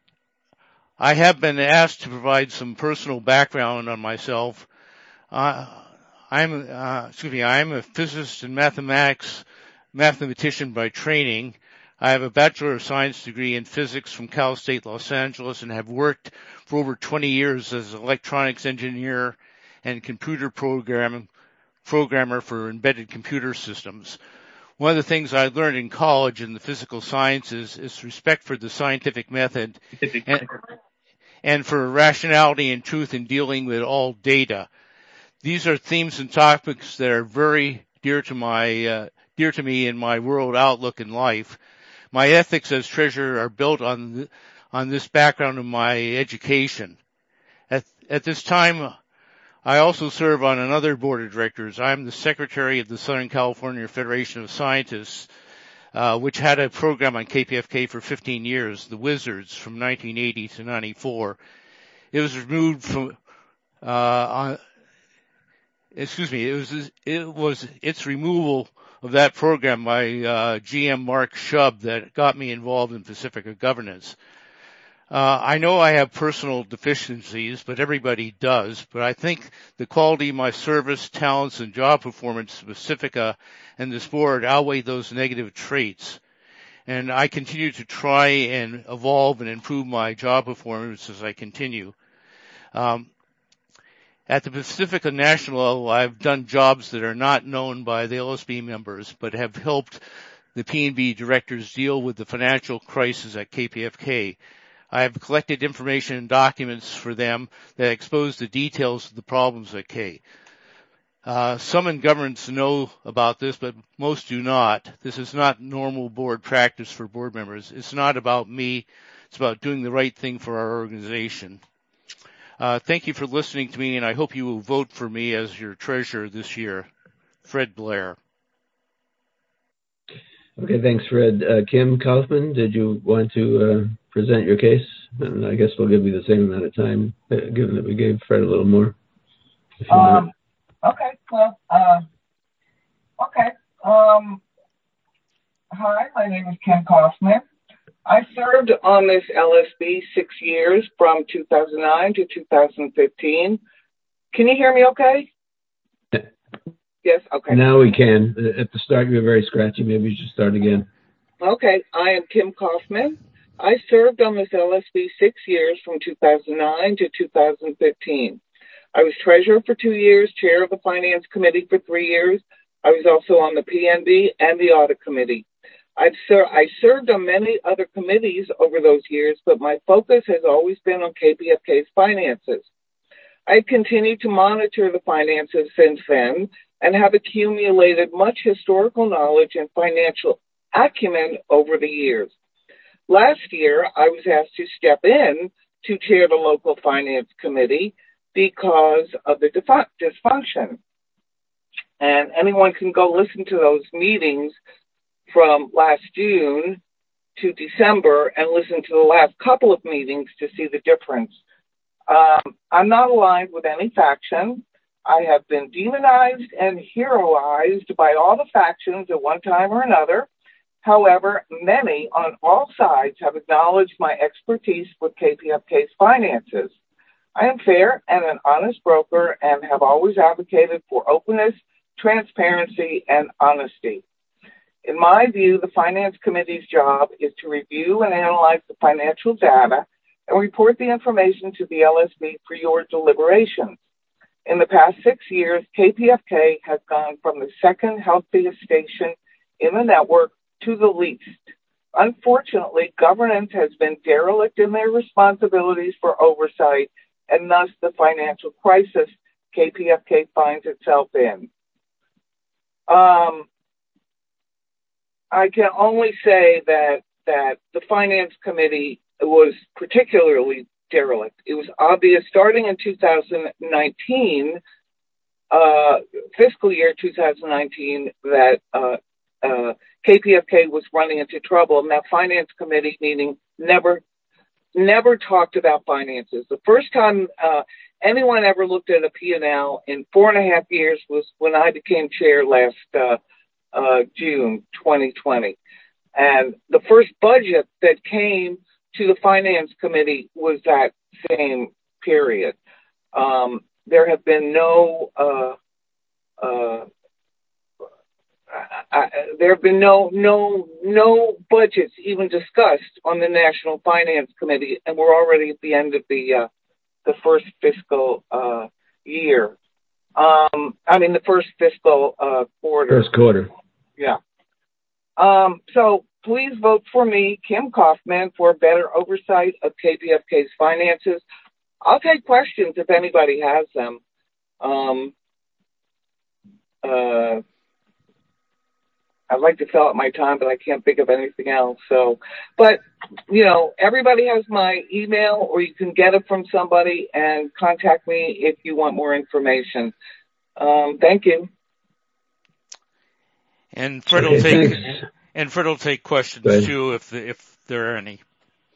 I have been asked to provide some personal background on myself. Uh, I'm, uh, excuse me, I'm a physicist and mathematics, mathematician by training. I have a Bachelor of Science degree in physics from Cal State Los Angeles and have worked for over twenty years as an electronics engineer and computer program, programmer for embedded computer systems. One of the things I learned in college in the physical sciences is respect for the scientific method and, and for rationality and truth in dealing with all data. These are themes and topics that are very dear to my, uh, dear to me in my world outlook in life. My ethics as treasurer are built on, th- on this background of my education. At, at this time, I also serve on another board of directors. I'm the secretary of the Southern California Federation of Scientists, uh, which had a program on K P F K for fifteen years, the Wizards, from nineteen eighty to ninety-four. It was removed from, uh, on, excuse me, it was, it was its removal of that program by, uh, G M Mark Shub that got me involved in Pacifica governance. Uh, I know I have personal deficiencies, but everybody does, but I think the quality of my service, talents, and job performance to Pacifica and this board outweigh those negative traits. And I continue to try and evolve and improve my job performance as I continue. Um, At the Pacifica National level, I've done jobs that are not known by the L S B members, but have helped the P and B directors deal with the financial crisis at K P F K. I have collected information and documents for them that expose the details of the problems at K. Uh, some in governance know about this, but most do not. This is not normal board practice for board members. It's not about me. It's about doing the right thing for our organization. Uh, thank you for listening to me, and I hope you will vote for me as your treasurer this year. Fred Blair. Okay, thanks, Fred. Uh, Kim Kaufman, did you want to uh, present your case? And I guess we'll give you the same amount of time, uh, given that we gave Fred a little more. Um, okay, well, uh, okay. Um, hi, my name is Kim Kaufman. I served on this L S B six years from two thousand nine to two thousand fifteen. Can you hear me okay? Yeah. Yes, okay. Now we can. At the start, you were very scratchy. Maybe you should start again. Okay, I am Kim Kaufman. I served on this L S B six years from two thousand nine to two thousand fifteen. I was treasurer for two years, chair of the finance committee for three years. I was also on the P N B and the audit committee. I've ser- I served on many other committees over those years, but my focus has always been on K P F K's finances. I've continued to monitor the finances since then and have accumulated much historical knowledge and financial acumen over the years. Last year, I was asked to step in to chair the local finance committee because of the dif- dysfunction. And anyone can go listen to those meetings from last June to December and listen to the last couple of meetings to see the difference. Um, I'm not aligned with any faction. I have been demonized and heroized by all the factions at one time or another. However, many on all sides have acknowledged my expertise with K P F K's finances. I am fair and an honest broker and have always advocated for openness, transparency, and honesty. In my view, the Finance Committee's job is to review and analyze the financial data and report the information to the L S B for your deliberations. In the past six years, K P F K has gone from the second healthiest station in the network to the least. Unfortunately, governance has been derelict in their responsibilities for oversight, and thus the financial crisis K P F K finds itself in. Um, I can only say that that the Finance Committee was particularly derelict. It was obvious starting in two thousand nineteen, uh, fiscal year two thousand nineteen, that uh, uh, K P F K was running into trouble, and that Finance Committee meeting never, never talked about finances. The first time uh, anyone ever looked at a P and L in four and a half years was when I became chair last uh, uh, June twenty twenty. And the first budget that came to the Finance Committee was that same period. Um, there have been no, uh, uh, I, there have been no, no, no budgets even discussed on the National Finance Committee, and we're already at the end of the uh, the first fiscal uh, year. Um, I mean, the first fiscal uh, quarter. First quarter. Yeah. Um, so please vote for me, Kim Kaufman, for better oversight of K P F K's finances. I'll take questions if anybody has them. Um, uh, I'd like to fill up my time, but I can't think of anything else. So, but, you know, everybody has my email, or you can get it from somebody and contact me if you want more information. Um, thank you. And Fred will Okay, take thanks. and Fred will take questions too if if there are any.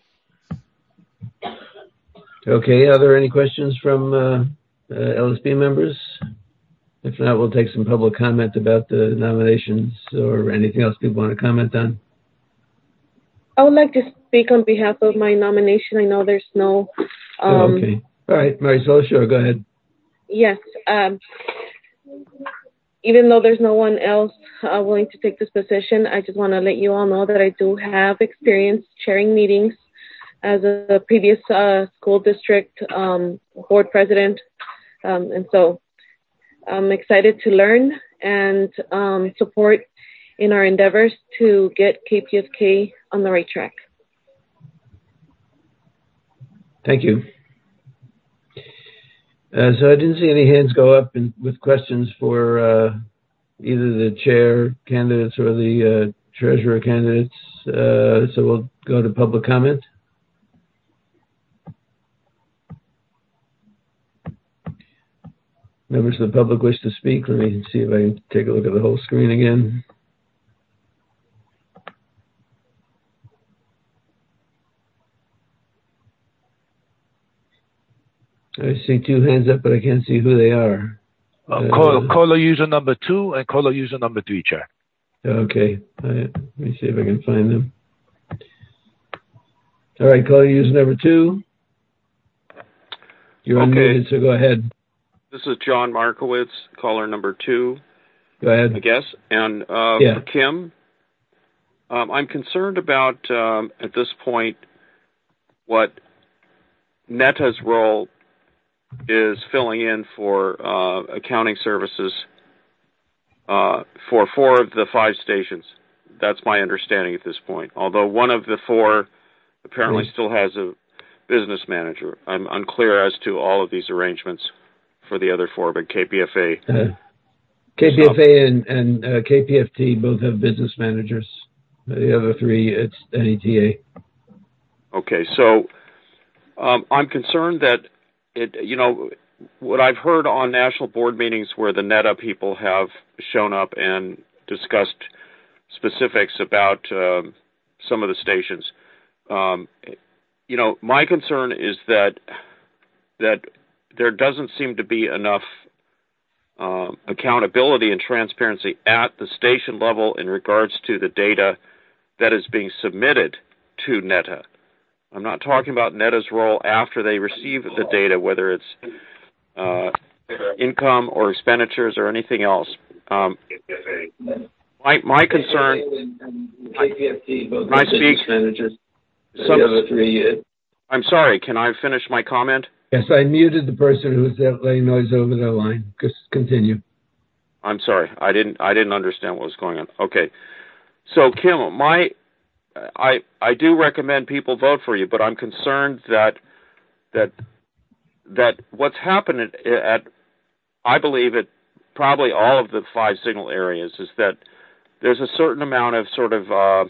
Okay, are there any questions from uh, uh, L S B members? If not, we'll take some public comment about the nominations or anything else people want to comment on. I would like to speak on behalf of my nomination. I know there's no... Um, oh, okay. All right, Marisol, sure, go ahead. Yes. Um, even though there's no one else uh, willing to take this position, I just want to let you all know that I do have experience chairing meetings as a previous uh, school district um, board president. Um, and so I'm excited to learn and um, support in our endeavors to get K P F K on the right track. Thank you. Uh, so I didn't see any hands go up in, with questions for uh, either the chair candidates or the uh, treasurer candidates. Uh, so we'll go to public comment. Members of the public wish to speak. Let me see if I can take a look at the whole screen again. I see two hands up, but I can't see who they are. Uh, call, caller user number two and caller user number three, Chair. Okay. Right. Let me see if I can find them. All right, caller user number two. You're okay. unmuted, so go ahead. This is John Markowitz, caller number two. Go ahead. I guess. And uh, yeah. for Kim, um, I'm concerned about, um, at this point, what NETA's role is filling in for uh, accounting services uh, for four of the five stations. That's my understanding at this point. Although one of the four apparently mm-hmm. still has a business manager. I'm unclear as to all of these arrangements for the other four, but K P F A. Uh, K P F A and, and uh, K P F T both have business managers. The other three, it's N E T A. Okay, so um, I'm concerned that It, you know, what I've heard on national board meetings where the NETA people have shown up and discussed specifics about um, some of the stations. Um, you know, my concern is that that there doesn't seem to be enough uh, accountability and transparency at the station level in regards to the data that is being submitted to NETA. I'm not talking about NETA's role after they receive the data, whether it's uh, income or expenditures or anything else. Um, my my concern. K P F T both I have business speak, managers. The some, other three. Uh, I'm sorry. Can I finish my comment? Yes, I muted the person who was letting noise over their line. Just continue. I'm sorry. I didn't. I didn't understand what was going on. Okay. So Kim, my. I I do recommend people vote for you, but I'm concerned that that that what's happened at, at, I believe, at probably all of the five signal areas is that there's a certain amount of sort of uh,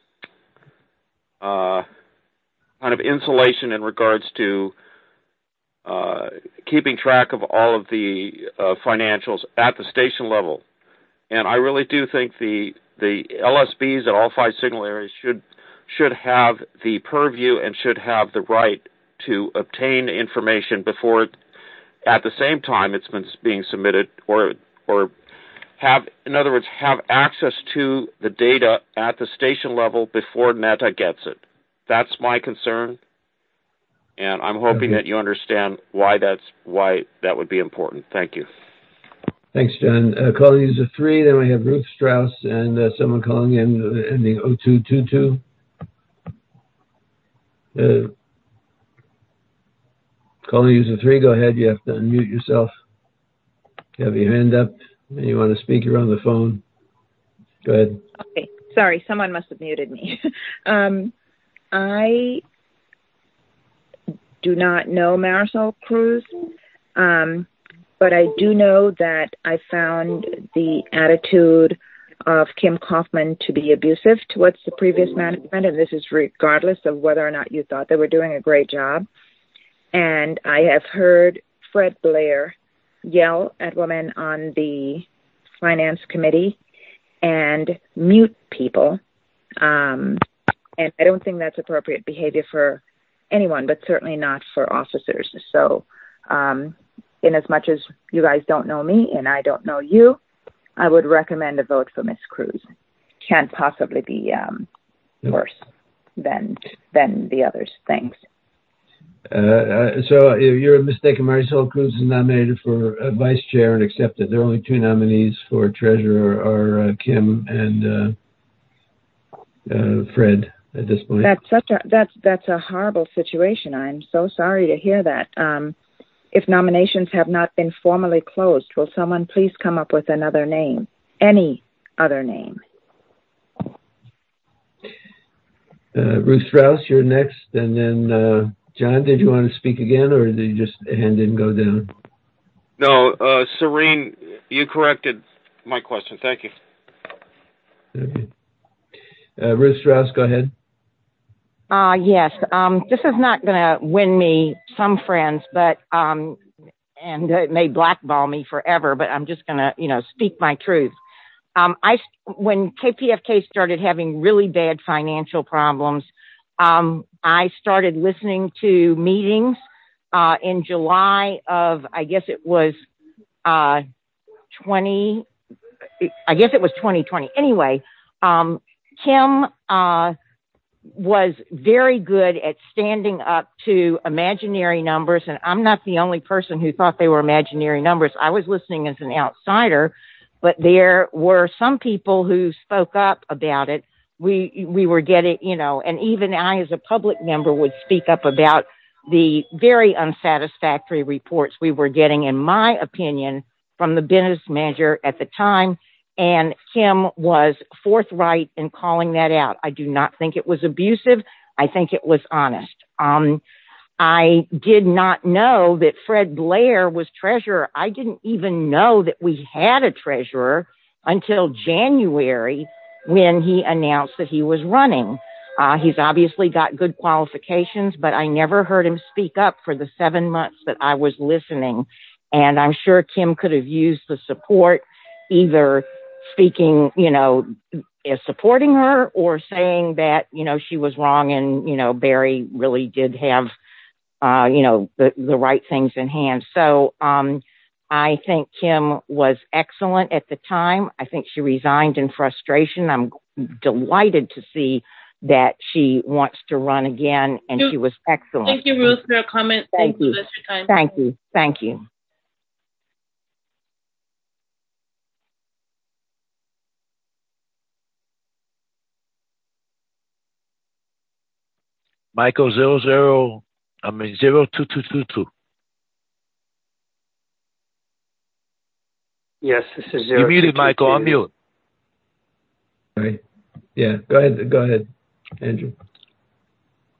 uh, kind of insulation in regards to uh, keeping track of all of the uh, financials at the station level. And I really do think the the L S Bs at all five signal areas should should have the purview and should have the right to obtain information before it, at the same time it's been being submitted, or or have, in other words, have access to the data at the station level before NETA gets it. That's my concern, and I'm hoping okay. that you understand why that's why that would be important. Thank you. Thanks, John. Uh, calling user three, then we have Ruth Strauss and uh, someone calling in uh, ending oh two two two. Uh, calling user three, go ahead. You have to unmute yourself. You have your hand up and you want to speak, you're on the phone. Go ahead. Okay, sorry, someone must have muted me. um, I do not know Marisol Cruz. Um, But I do know that I found the attitude of Kim Kaufman to be abusive towards the previous management, and this is regardless of whether or not you thought they were doing a great job. And I have heard Fred Blair yell at women on the finance committee and mute people. Um, and I don't think that's appropriate behavior for anyone, but certainly not for officers. So, um, in as much as you guys don't know me and I don't know you, I would recommend a vote for Miz Cruz. Can't possibly be um, worse than than the others. Thanks. Uh, so you're mistaken. Marisol Cruz is nominated for uh, vice chair and accepted. There are only two nominees for treasurer, are uh, Kim and uh, uh, Fred at this point. That's such a that's that's a horrible situation. I'm so sorry to hear that. Um, If nominations have not been formally closed, will someone please come up with another name? Any other name? Uh, Ruth Strauss, you're next. And then, uh, John, did you want to speak again, or did you just hand didn't go down? No, uh, Serene, you corrected my question. Thank you. Okay. Uh, Ruth Strauss, go ahead. Uh, yes, um, this is not going to win me some friends, but, um, and it may blackball me forever, but I'm just going to, you know, speak my truth. Um, I, when K P F K started having really bad financial problems, um, I started listening to meetings, uh, in July of, I guess it was, uh, twenty, I guess it was twenty twenty. Anyway, um, Kim, uh, was very good at standing up to imaginary numbers. And I'm not the only person who thought they were imaginary numbers. I was listening as an outsider, but there were some people who spoke up about it. We, we were getting, you know, and even I as a public member would speak up about the very unsatisfactory reports we were getting, in my opinion, from the business manager at the time. And Kim was forthright in calling that out. I do not think it was abusive. I think it was honest. Um, I did not know that Fred Blair was treasurer. I didn't even know that we had a treasurer until January when he announced that he was running. Uh, he's obviously got good qualifications, but I never heard him speak up for the seven months that I was listening. And I'm sure Kim could have used the support, either speaking, you know, as supporting her or saying that, you know, she was wrong and, you know, Barry really did have, uh, you know, the, the right things in hand. So, um, I think Kim was excellent at the time. I think she resigned in frustration. I'm delighted to see that she wants to run again, and she was excellent. Thank you, Ruth, for your comment. Thank Thank you. you. That's your time. Thank you. Thank you. Michael zero zero, I mean zero two two two two. Yes, this is zero. You muted, Michael. I'm mute. Right. Yeah. Go ahead. Go ahead, Andrew.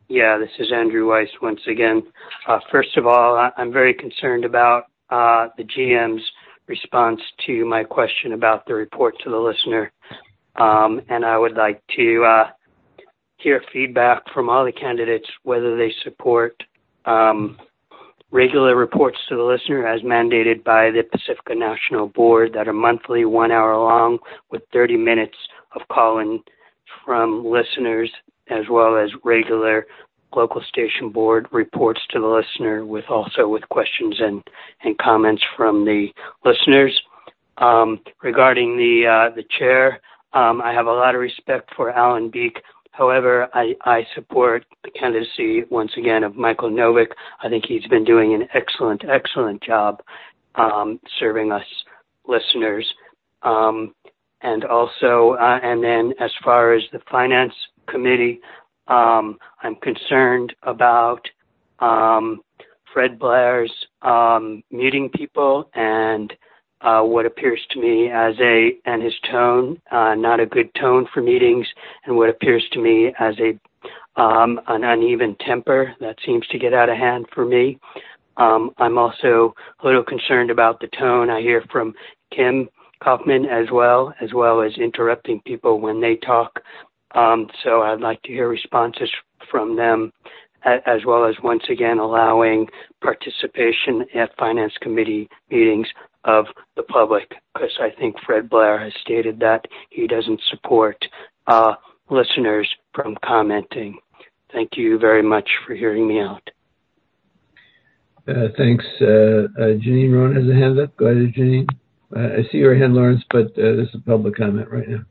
Yeah, this is Andrew Weiss once again. Uh, first of all, I- I'm very concerned about uh, the G M's response to my question about the report to the listener. Um, and I would like to uh, hear feedback from all the candidates, whether they support um, regular reports to the listener as mandated by the Pacifica National Board that are monthly, one hour long, with thirty minutes of call-in from listeners, as well as regular local station board reports to the listener, with also with questions and, and comments from the listeners. Um, regarding the uh, the chair, um, I have a lot of respect for Alan Beek. However, I, I support the candidacy, once again, of Michael Novick. I think he's been doing an excellent, excellent job um, serving us listeners. Um, and also, uh, and then as far as the Finance Committee, um, I'm concerned about um, Fred Blair's um, muting people and Uh, what appears to me as a, and his tone, uh, not a good tone for meetings, and what appears to me as a, um, an uneven temper that seems to get out of hand for me. Um, I'm also a little concerned about the tone I hear from Kim Kaufman as well, as well as interrupting people when they talk. Um, so I'd like to hear responses from them, as well as once again allowing participation at Finance Committee meetings of the public, because I think Fred Blair has stated that he doesn't support uh, listeners from commenting. Thank you very much for hearing me out. Uh, thanks. Uh, uh, Janine Rowan has a hand up. Go ahead, Janine. Uh, I see your hand, Lawrence, but uh, this is a public comment right now.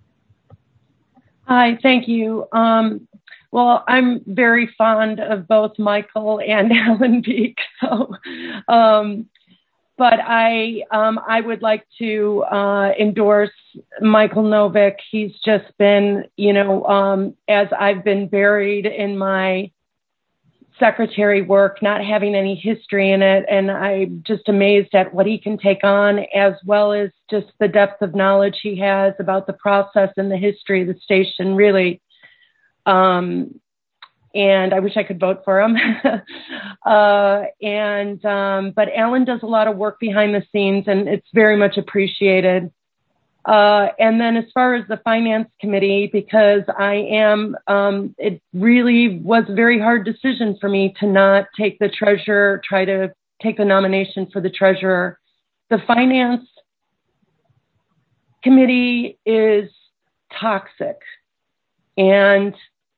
Hi, thank you. Um, well, I'm very fond of both Michael and Alan Beek, so um, But I um, I would like to uh, endorse Michael Novick. He's just been, you know, um, as I've been buried in my secretary work, not having any history in it. And I'm just amazed at what he can take on, as well as just the depth of knowledge he has about the process and the history of the station, really. Um, and I wish I could vote for him. uh, and, um, but Alan does a lot of work behind the scenes, and it's very much appreciated. Uh, and then as far as the finance committee, because I am, um, it really was a very hard decision for me to not take the treasurer, try to take the nomination for the treasurer. The finance committee is toxic. And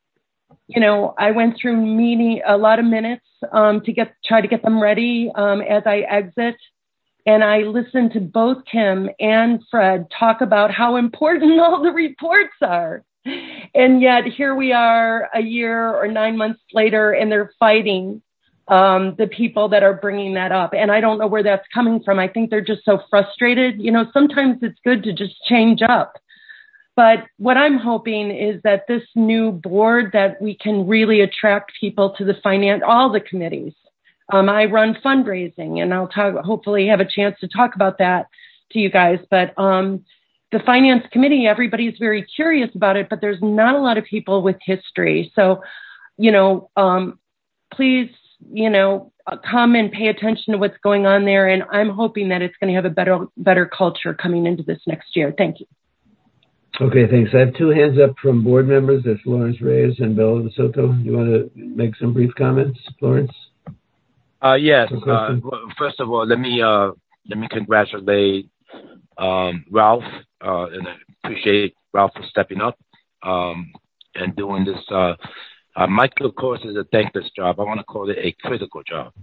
you know, I went through meeting a lot of minutes um, to get try to get them ready um, as I exit. And I listened to both Kim and Fred talk about how important all the reports are. And yet here we are a year or nine months later, and they're fighting um, the people that are bringing that up. And I don't know where that's coming from. I think they're just so frustrated. You know, sometimes it's good to just change up. But what I'm hoping is that this new board, that we can really attract people to the finance, all the committees. Um, I run fundraising, and I'll talk, hopefully have a chance to talk about that to you guys. But um, the finance committee, everybody's very curious about it, but there's not a lot of people with history. So, you know, um, please, you know, come and pay attention to what's going on there. And I'm hoping that it's going to have a better, better culture coming into this next year. Thank you. Okay, thanks. I have two hands up from board members. That's Lawrence Reyes and Bella De Soto. You want to make some brief comments, Lawrence? Uh, yes. Uh, well, first of all, let me uh, let me congratulate um, Ralph, uh, and I appreciate Ralph for stepping up um, and doing this. Uh, uh, Michael, of course, is a thankless job. I want to call it a critical job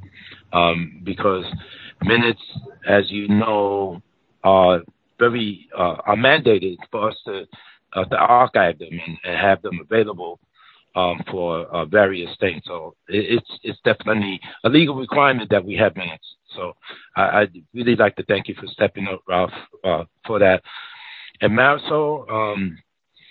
um, because minutes, as you know, are very uh, are mandated for us to uh, to archive them and, and have them available um, for uh, various things. So it, it's it's definitely a legal requirement that we have minutes. So I, I'd really like to thank you for stepping up, Ralph, uh, for that. And Marisol, um,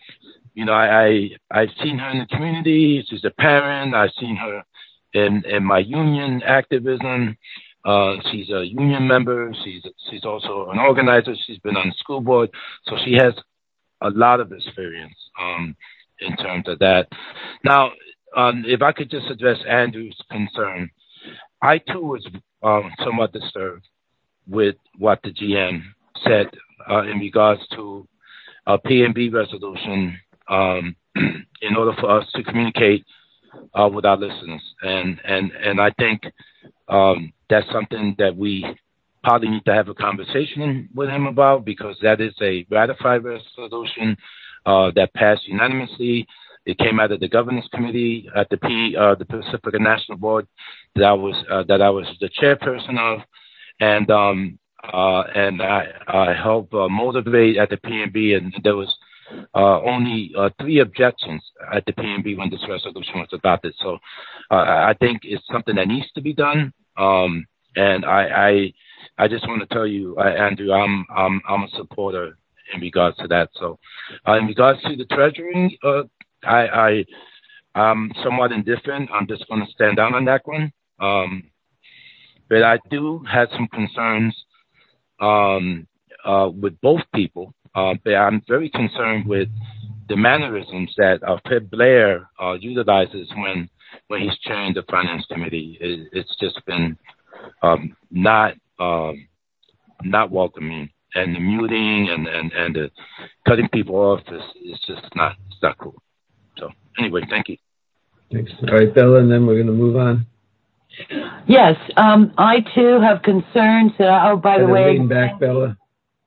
you know, I, I I've seen her in the community. She's a parent. I've seen her in in my union activism. Uh, she's a union member. She's she's also an organizer. She's been on the school board, so she has a lot of experience um, in terms of that. Now, um, if I could just address Andrew's concern, I too was um, somewhat disturbed with what the G M said uh, in regards to a P and B resolution um, in order for us to communicate uh, with our listeners. And, and, and I think um, that's something that we probably need to have a conversation with him about, because that is a ratified resolution uh, that passed unanimously. It came out of the governance committee at the P, uh, the Pacifica National Board that I was uh, that I was the chairperson of, and um, uh, and I, I helped uh, motivate at the P and B, and there was uh, only uh, three objections at the P and B when this resolution was adopted. So uh, I think it's something that needs to be done, um, and I, I I just want to tell you, uh, Andrew, I'm I'm I'm a supporter in regards to that. So uh, in regards to the treasury. Uh, I, I, I'm somewhat indifferent. I'm just going to stand down on that one. Um, but I do have some concerns um, uh, with both people. Uh, but I'm very concerned with the mannerisms that uh, Fred Blair uh, utilizes when when he's chairing the Finance Committee. It, it's just been um, not um, not welcoming, and the muting and, and, and the cutting people off is, is just not it's not cool. So anyway, thank you. Thanks. All right, Bella, and then we're going to move on. Yes, um, I too have concerns. That, oh, by the way, lean back, Bella.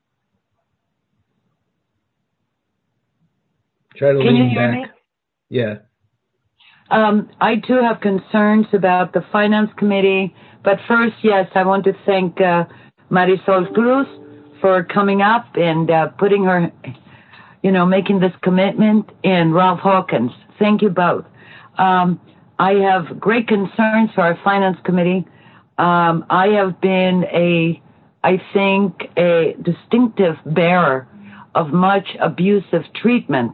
Try to Can lean you hear back. Me? Yeah. Um, I too have concerns about the Finance Committee. But first, yes, I want to thank uh, Marisol Cruz for coming up and uh, putting her. You know, making this commitment, and Ralph Hawkins. Thank you both. Um, I have great concerns for our Finance Committee. Um, I have been a, I think, a distinctive bearer of much abusive treatment.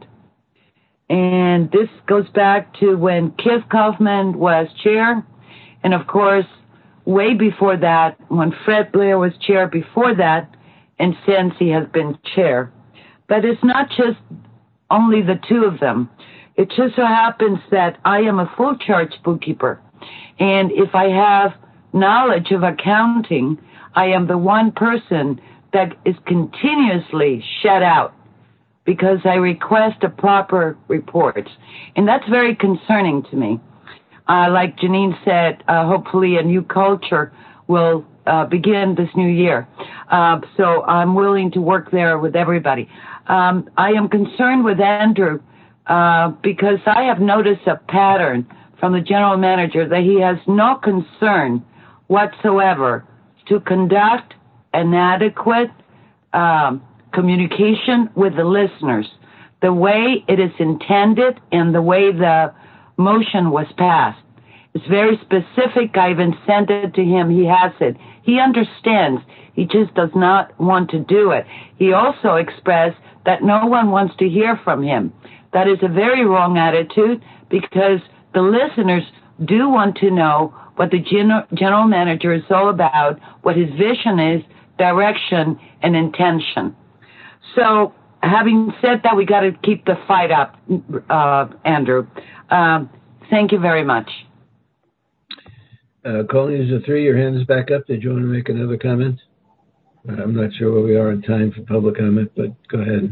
And this goes back to when Keith Kaufman was chair, and of course, way before that, when Fred Blair was chair before that, and since he has been chair. But it's not just only the two of them. It just so happens that I am a full charge bookkeeper. And if I have knowledge of accounting, I am the one person that is continuously shut out because I request a proper report. And that's very concerning to me. Uh, like Janine said, uh, hopefully a new culture will uh, begin this new year. Uh, so I'm willing to work there with everybody. Um, I am concerned with Andrew uh, because I have noticed a pattern from the general manager that he has no concern whatsoever to conduct an adequate um, communication with the listeners, the way it is intended and the way the motion was passed. It's very specific. I even sent it to him. He has it. He understands. He just does not want to do it. He also expressed that no one wants to hear from him. That is a very wrong attitude because the listeners do want to know what the general manager is all about, what his vision is, direction, and intention. So having said that, we got to keep the fight up, uh, Andrew. Um, thank you very much. Uh, Colleen, is the three, your hand is back up. Did you want to make another comment? I'm not sure where we are in time for public comment, but go ahead.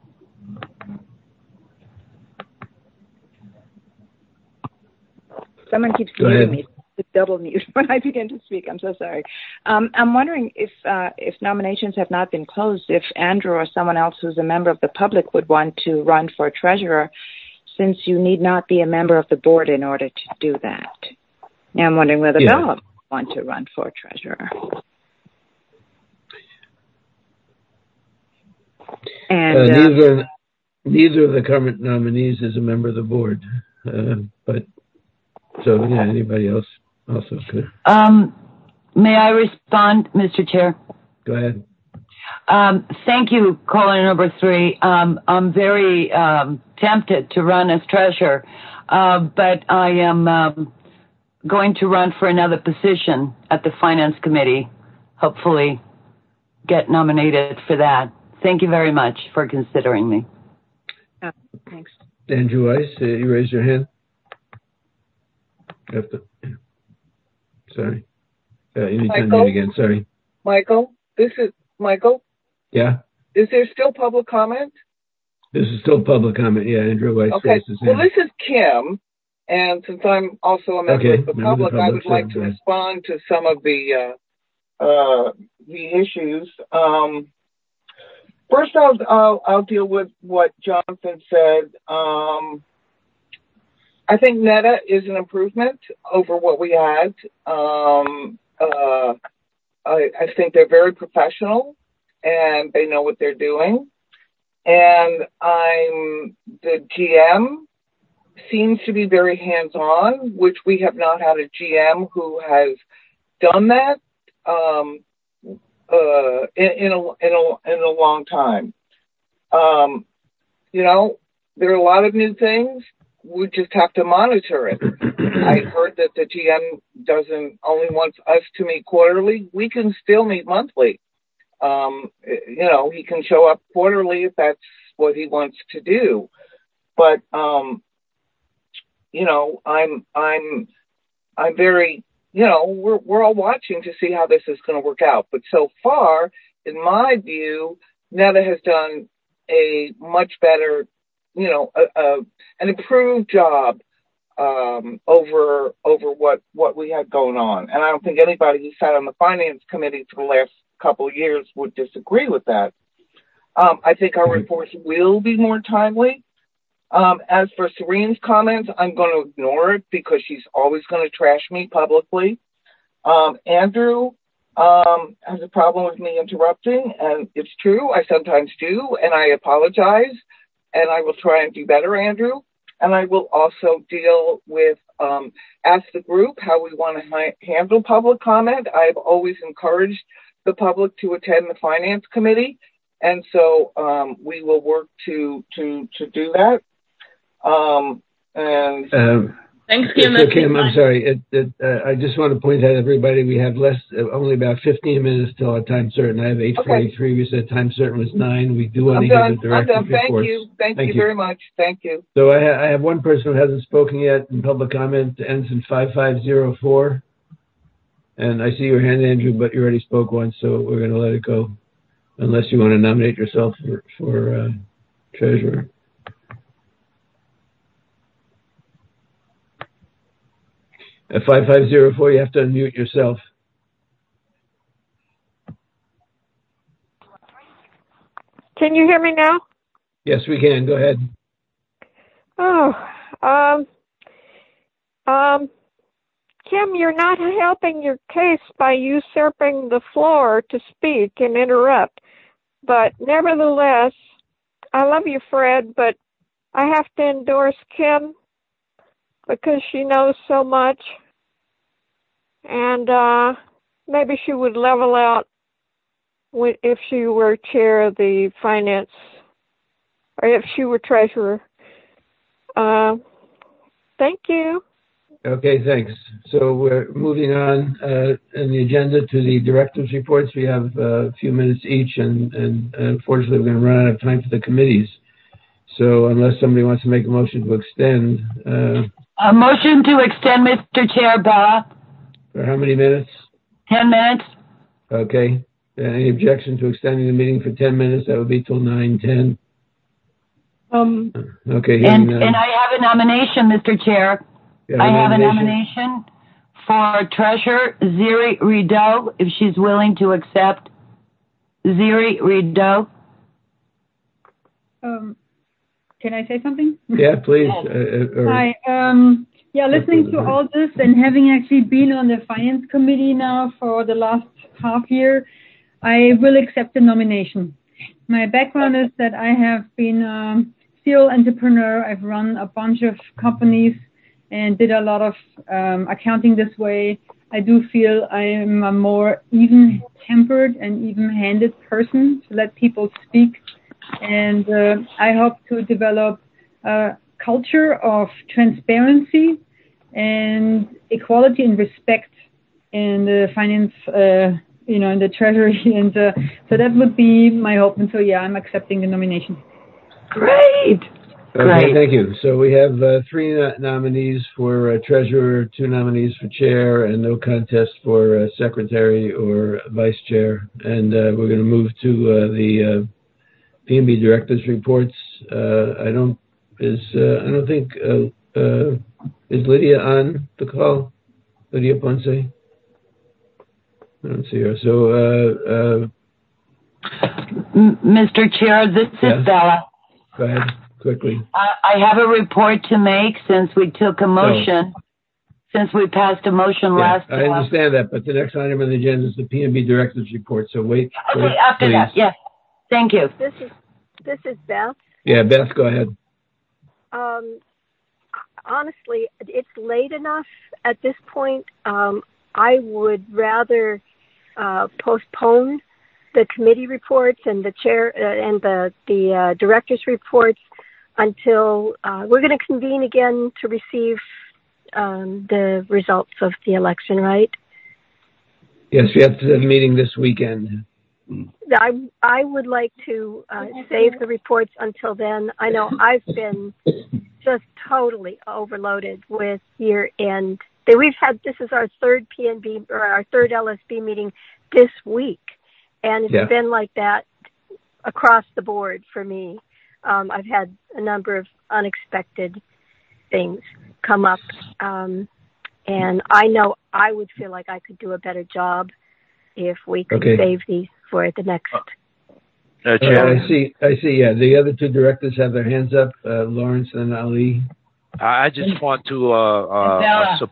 Someone keeps go muting ahead. me. Double mute when I begin to speak. I'm so sorry. Um, I'm wondering if uh, if nominations have not been closed, if Andrew or someone else who's a member of the public would want to run for treasurer, since you need not be a member of the board in order to do that. Now I'm wondering whether yeah. Bella would want to run for treasurer. And uh, uh, neither neither of the current nominees is a member of the board, uh, but so yeah, anybody else also could. Um, may I respond, Mister Chair? Go ahead. Um, thank you, caller number three. Um, I'm very um, tempted to run as treasurer, uh, but I am um, going to run for another position at the Finance Committee. Hopefully, get nominated for that. Thank you very much for considering me. Oh, thanks. Andrew Weiss, uh, you raised your hand. Have to, yeah. Sorry. Uh, you need to Michael? unmute again. Sorry. Michael, this is Michael. Yeah. Is there still public comment? This is still public comment. Yeah, Andrew Weiss. Okay. Is Well, this is Kim, and since I'm also a member okay. of the member public, of the public, I would so like to ahead. respond to some of the uh, uh, the issues. Um, first, I'll, I'll I'll deal with what Jonathan said. Um, I think Netta is an improvement over what we had. Um, uh, I, I think they're very professional and they know what they're doing. And I'm the G M seems to be very hands-on, which we have not had a G M who has done that um, uh, in, in, a, in, a, in a long time. Um, you know, there are a lot of new things. We just have to monitor it. I heard that the G M doesn't only wants us to meet quarterly. We can still meet monthly. Um, you know, he can show up quarterly if that's what he wants to do. But, um, you know, I'm, I'm, I'm very, you know, we're, we're all watching to see how this is going to work out. But so far, in my view, Netta has done a much better, you know, a, a, an improved job, um, over, over what, what we had going on. And I don't think anybody who sat on the finance committee for the last couple of years would disagree with that. Um, I think our reports will be more timely. Um, as for Serene's comments, I'm going to ignore it because she's always going to trash me publicly. Um, Andrew um, has a problem with me interrupting, and it's true. I sometimes do, and I apologize, and I will try and do better, Andrew. And I will also deal with, um, as the group, how we want to ha- handle public comment. I've always encouraged the public to attend the finance committee. And so, um, we will work to, to, to do that. Um, and um, thanks, Kim. So Kim, I'm sorry. It, it, uh, I just want to point out, everybody, we have less, uh, only about fifteen minutes till our time certain. I have eight forty-three. Okay. We said time certain was nine. We do want to hear the director's I'm done. Thank reports. you. Thank, Thank you, you very much. Thank you. So I, ha- I have one person who hasn't spoken yet in public comment. Ends in five five zero four. And I see your hand, Andrew, but you already spoke once, so we're going to let it go, unless you want to nominate yourself for, for uh, treasurer. At five five zero four, you have to unmute yourself. Can you hear me now? Yes, we can. Go ahead. Oh, um, um, Kim, you're not helping your case by usurping the floor to speak and interrupt. But nevertheless, I love you, Fred, but I have to endorse Kim because she knows so much. And uh, maybe she would level out if she were chair of the finance, or if she were treasurer. Uh, thank you. Okay, thanks. So we're moving on uh, in the agenda to the director's reports. We have uh, a few minutes each, and, and unfortunately, we're going to run out of time for the committees. So unless somebody wants to make a motion to extend. Uh, a motion to extend, Mister Chair, Bella. For how many minutes? Ten minutes. Okay. Any objection to extending the meeting for ten minutes? That would be till nine ten. Um. Okay. And, and I have a nomination, Mister Chair. Have I have nomination? a nomination for Treasurer Ziri Rideau, if she's willing to accept. Ziri Rideau. Um, can I say something? Yeah, please. Uh, or... Hi. Um, yeah, listening to all this and having actually been on the finance committee now for the last half year, I will accept the nomination. My background is that I have been a serial entrepreneur. I've run a bunch of companies and did a lot of um, accounting this way. I do feel I am a more even-tempered and even-handed person to let people speak. And uh, I hope to develop a culture of transparency and equality and respect in the finance, uh, you know, in the treasury. And uh, so that would be my hope. And so, yeah, I'm accepting the nomination. Great. Okay, Great. thank you. So we have uh, three no- nominees for uh, treasurer, two nominees for chair, and no contest for uh, secretary or vice chair. And uh, we're going to move to uh, the uh, P and B directors' reports. Uh, I don't is uh, I don't think uh, uh, is Lydia on the call? Lydia Ponce. I don't see her. So, uh, uh, M- Mister Chair, this Yeah. is Bella. go ahead quickly. I, I have a report to make since we took a motion, since we passed a motion Yeah, last I time. understand that, but the next item on the agenda is the P and B director's report. So wait. Okay, wait, after please. that, yes. Thank you. This is this is Beth. Yeah, Beth, go ahead. Um, honestly, it's late enough at this point. Um, I would rather uh, postpone the committee reports and the chair uh, and the the uh, directors' reports until uh, we're going to convene again to receive um, the results of the election, right? Yes, we have the meeting this weekend. I I would like to uh, save the reports until then. I know I've been just totally overloaded with year end. We've had this is our third P N B or our third L S B meeting this week, and it's Yeah. been like that across the board for me. Um, I've had a number of unexpected things come up, um, and I know I would feel like I could do a better job if we could Okay. save these for the next. Uh, Uh, Chair, I see. I see. Yeah, the other two directors have their hands up. Uh, Lawrence and Ali. I I just want to. Uh, uh, uh, sup-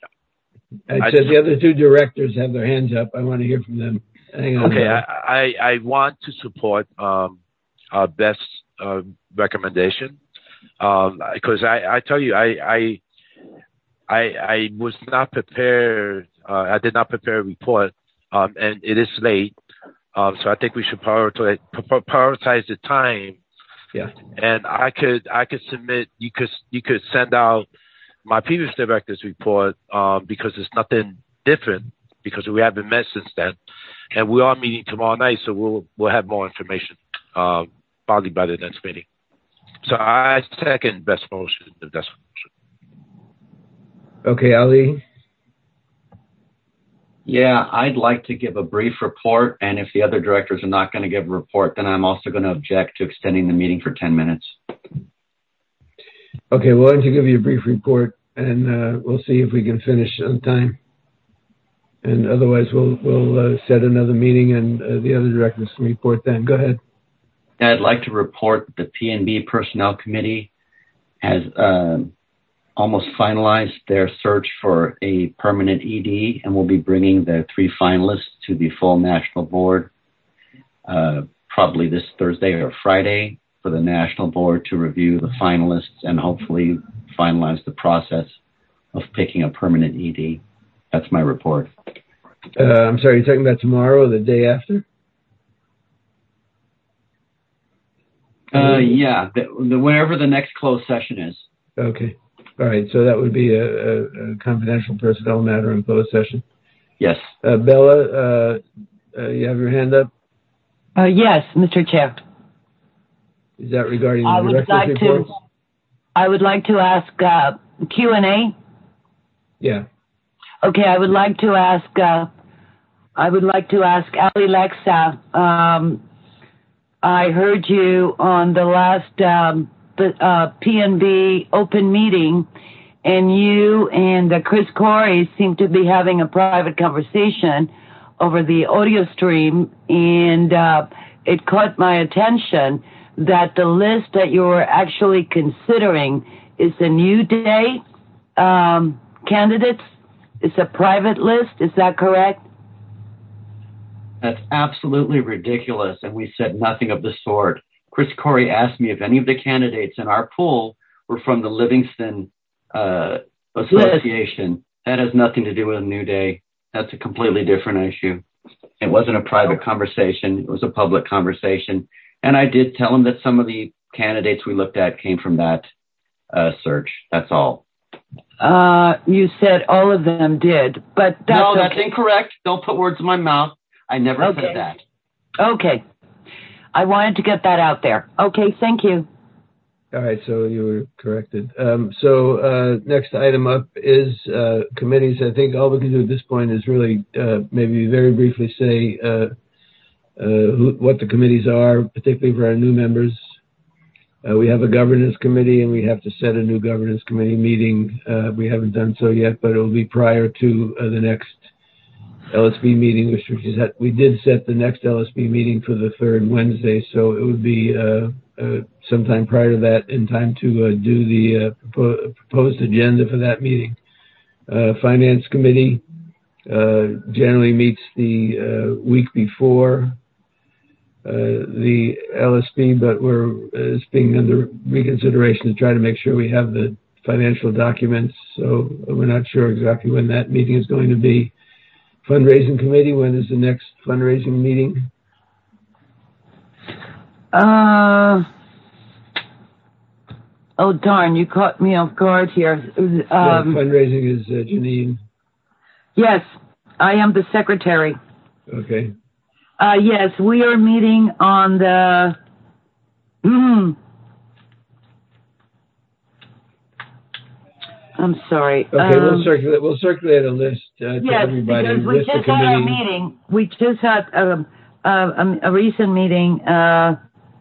I I said just- the other two directors have their hands up. I want to hear from them. Hang on. Okay, uh, I, I, I want to support um, our best uh, recommendation um, because I, I tell you, I, I, I, I was not prepared. Uh, I did not prepare a report, um, and it is late, um, so I think we should prioritize, prioritize the time. Yeah. And I could, I could submit. You could, you could send out my previous director's report um, because there's nothing different because we haven't met since then. And we are meeting tomorrow night, so we'll we'll have more information um, probably by the next meeting. So I second best motion if that's Okay, Ali. Yeah, I'd like to give a brief report, and if the other directors are not going to give a report, then I'm also going to object to extending the meeting for ten minutes. Okay, well, why don't you give you a brief report, and uh, we'll see if we can finish on time. And otherwise, we'll we'll uh, set another meeting, and uh, the other directors can report then. Go ahead. I'd like to report that the P and B Personnel Committee has uh, almost finalized their search for a permanent E D, and will be bringing the three finalists to the full national board uh, probably this Thursday or Friday for the national board to review the finalists and hopefully finalize the process of picking a permanent E D. That's my report. Uh, I'm sorry, you're talking about tomorrow or the day after? Uh, yeah, the, the, whenever the next closed session is. Okay. All right. So that would be a, a, a confidential personnel matter in closed session. Yes. Uh, Bella, uh, uh, you have your hand up? Uh, yes, Mister Chair. Is that regarding I the would director's like reports? to. I would like to ask uh, Q and A. Yeah. Okay, I would like to ask. Uh, I would like to ask Ali Lexa. Um, I heard you on the last um, uh, P and B open meeting, and you and uh, Chris Corey seem to be having a private conversation over the audio stream, and uh, it caught my attention that the list that you were actually considering is a New Day um, candidates. It's a private list. Is that correct? That's absolutely ridiculous, and we said nothing of the sort. Chris Corey asked me if any of the candidates in our pool were from the Livingston uh, Association. That has nothing to do with a New Day. That's a completely different issue. It wasn't a private conversation. It was a public conversation. And I did tell him that some of the candidates we looked at came from that uh, search. That's all. Uh, you said all of them did, but that's no, that's okay. incorrect. Don't put words in my mouth. I never Okay. said that. Okay. I wanted to get that out there. Okay, thank you. All right, so you were corrected. Um, so uh, next item up is uh, committees. I think all we can do at this point is really uh, maybe very briefly say uh, uh, who, what the committees are, particularly for our new members. Uh, we have a governance committee, and we have to set a new governance committee meeting. Uh, we haven't done so yet, but it will be prior to uh, the next L S B meeting, which we, set, we did set the next L S B meeting for the third Wednesday, so it would be uh, uh, sometime prior to that in time to uh, do the uh, propo- proposed agenda for that meeting. Uh, Finance Committee uh, generally meets the uh, week before uh, the L S B, but we're uh, it's being under reconsideration to try to make sure we have the financial documents, so we're not sure exactly when that meeting is going to be. Fundraising Committee, when is the next fundraising meeting? Uh, oh, darn, you caught me off guard here. Um, yeah, fundraising is uh, Janine. Yes, I am the secretary. Okay. Uh, yes, we are meeting on the... Mm, I'm sorry. Okay, um, we'll circulate. We'll circulate a list uh, to yes, everybody. because we list just had a meeting. We just had a, a, a recent meeting. Uh,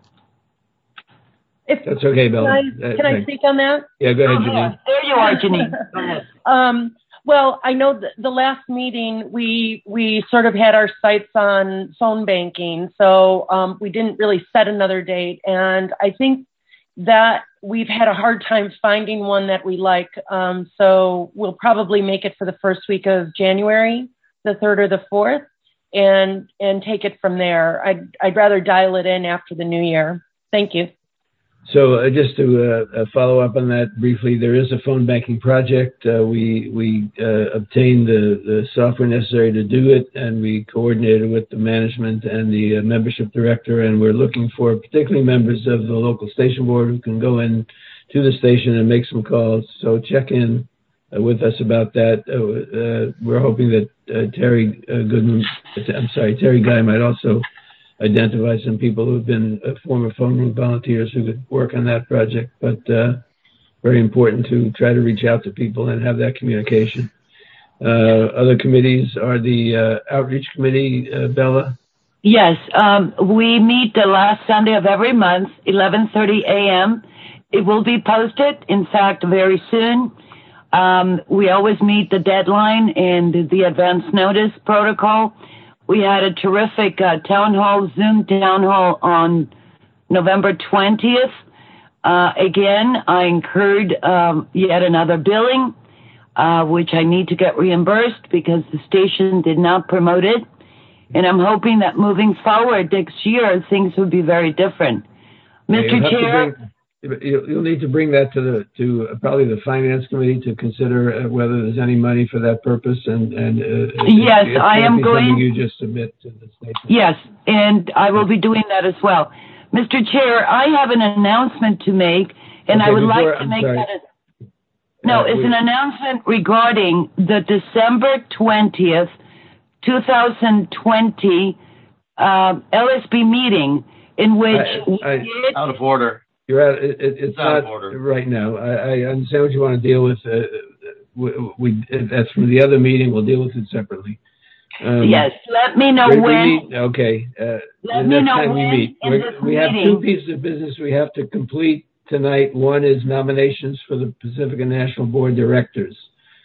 if, That's okay, Bill. Can, I, can I speak on that? Yeah, go ahead, oh, Janine. There you are, Janine. Go ahead. Um, well, I know that the last meeting we we sort of had our sights on phone banking, so um, we didn't really set another date, and I think that we've had a hard time finding one that we like. Um, so we'll probably make it for the first week of January, the third or the fourth, and and take it from there. I'd, I'd rather dial it in after the new year. Thank you. So uh, just to uh, follow up on that briefly, there is a phone banking project. Uh, we we uh, obtained the, the software necessary to do it, and we coordinated with the management and the uh, membership director, and we're looking for particularly members of the local station board who can go in to the station and make some calls. So check in uh, with us about that. Uh, uh, we're hoping that uh, Terry uh, Goodman, I'm sorry, Terry Guy might also identify some people who have been uh, former phone room volunteers who could work on that project, but uh, very important to try to reach out to people and have that communication. Uh, other committees are the uh, Outreach Committee, uh, Bella? Yes, um, we meet the last Sunday of every month, eleven thirty a.m. It will be posted, in fact, very soon. Um, we always meet the deadline and the advance notice protocol. We had a terrific uh, town hall, Zoom town hall on November twentieth. Uh, again, I incurred um, yet another billing, uh, which I need to get reimbursed because the station did not promote it. And I'm hoping that moving forward next year, things will be very different. Mister Yeah, Chair. You'll need to bring that to the to uh, probably the finance committee to consider uh, whether there's any money for that purpose. And and uh, yes, it, I am going. You just submit to the state. Yes, and I will be doing that as well, Mister Chair. I have an announcement to make, and okay, I would before, like to I'm make sorry. that. A, no, uh, it's we, an announcement regarding the December twentieth, two thousand twenty uh, L S B meeting in which I, we I, did, out of order. You're at it, it, it's, it's not right now. I, I understand what you want to deal with. Uh, we, we that's from the other meeting. We'll deal with it separately. Um, yes, let me know we, when. We meet, okay. Uh, let me know when. We, meet. In this we have meeting. two pieces of business we have to complete tonight. One is nominations for the Pacifica National Board directors.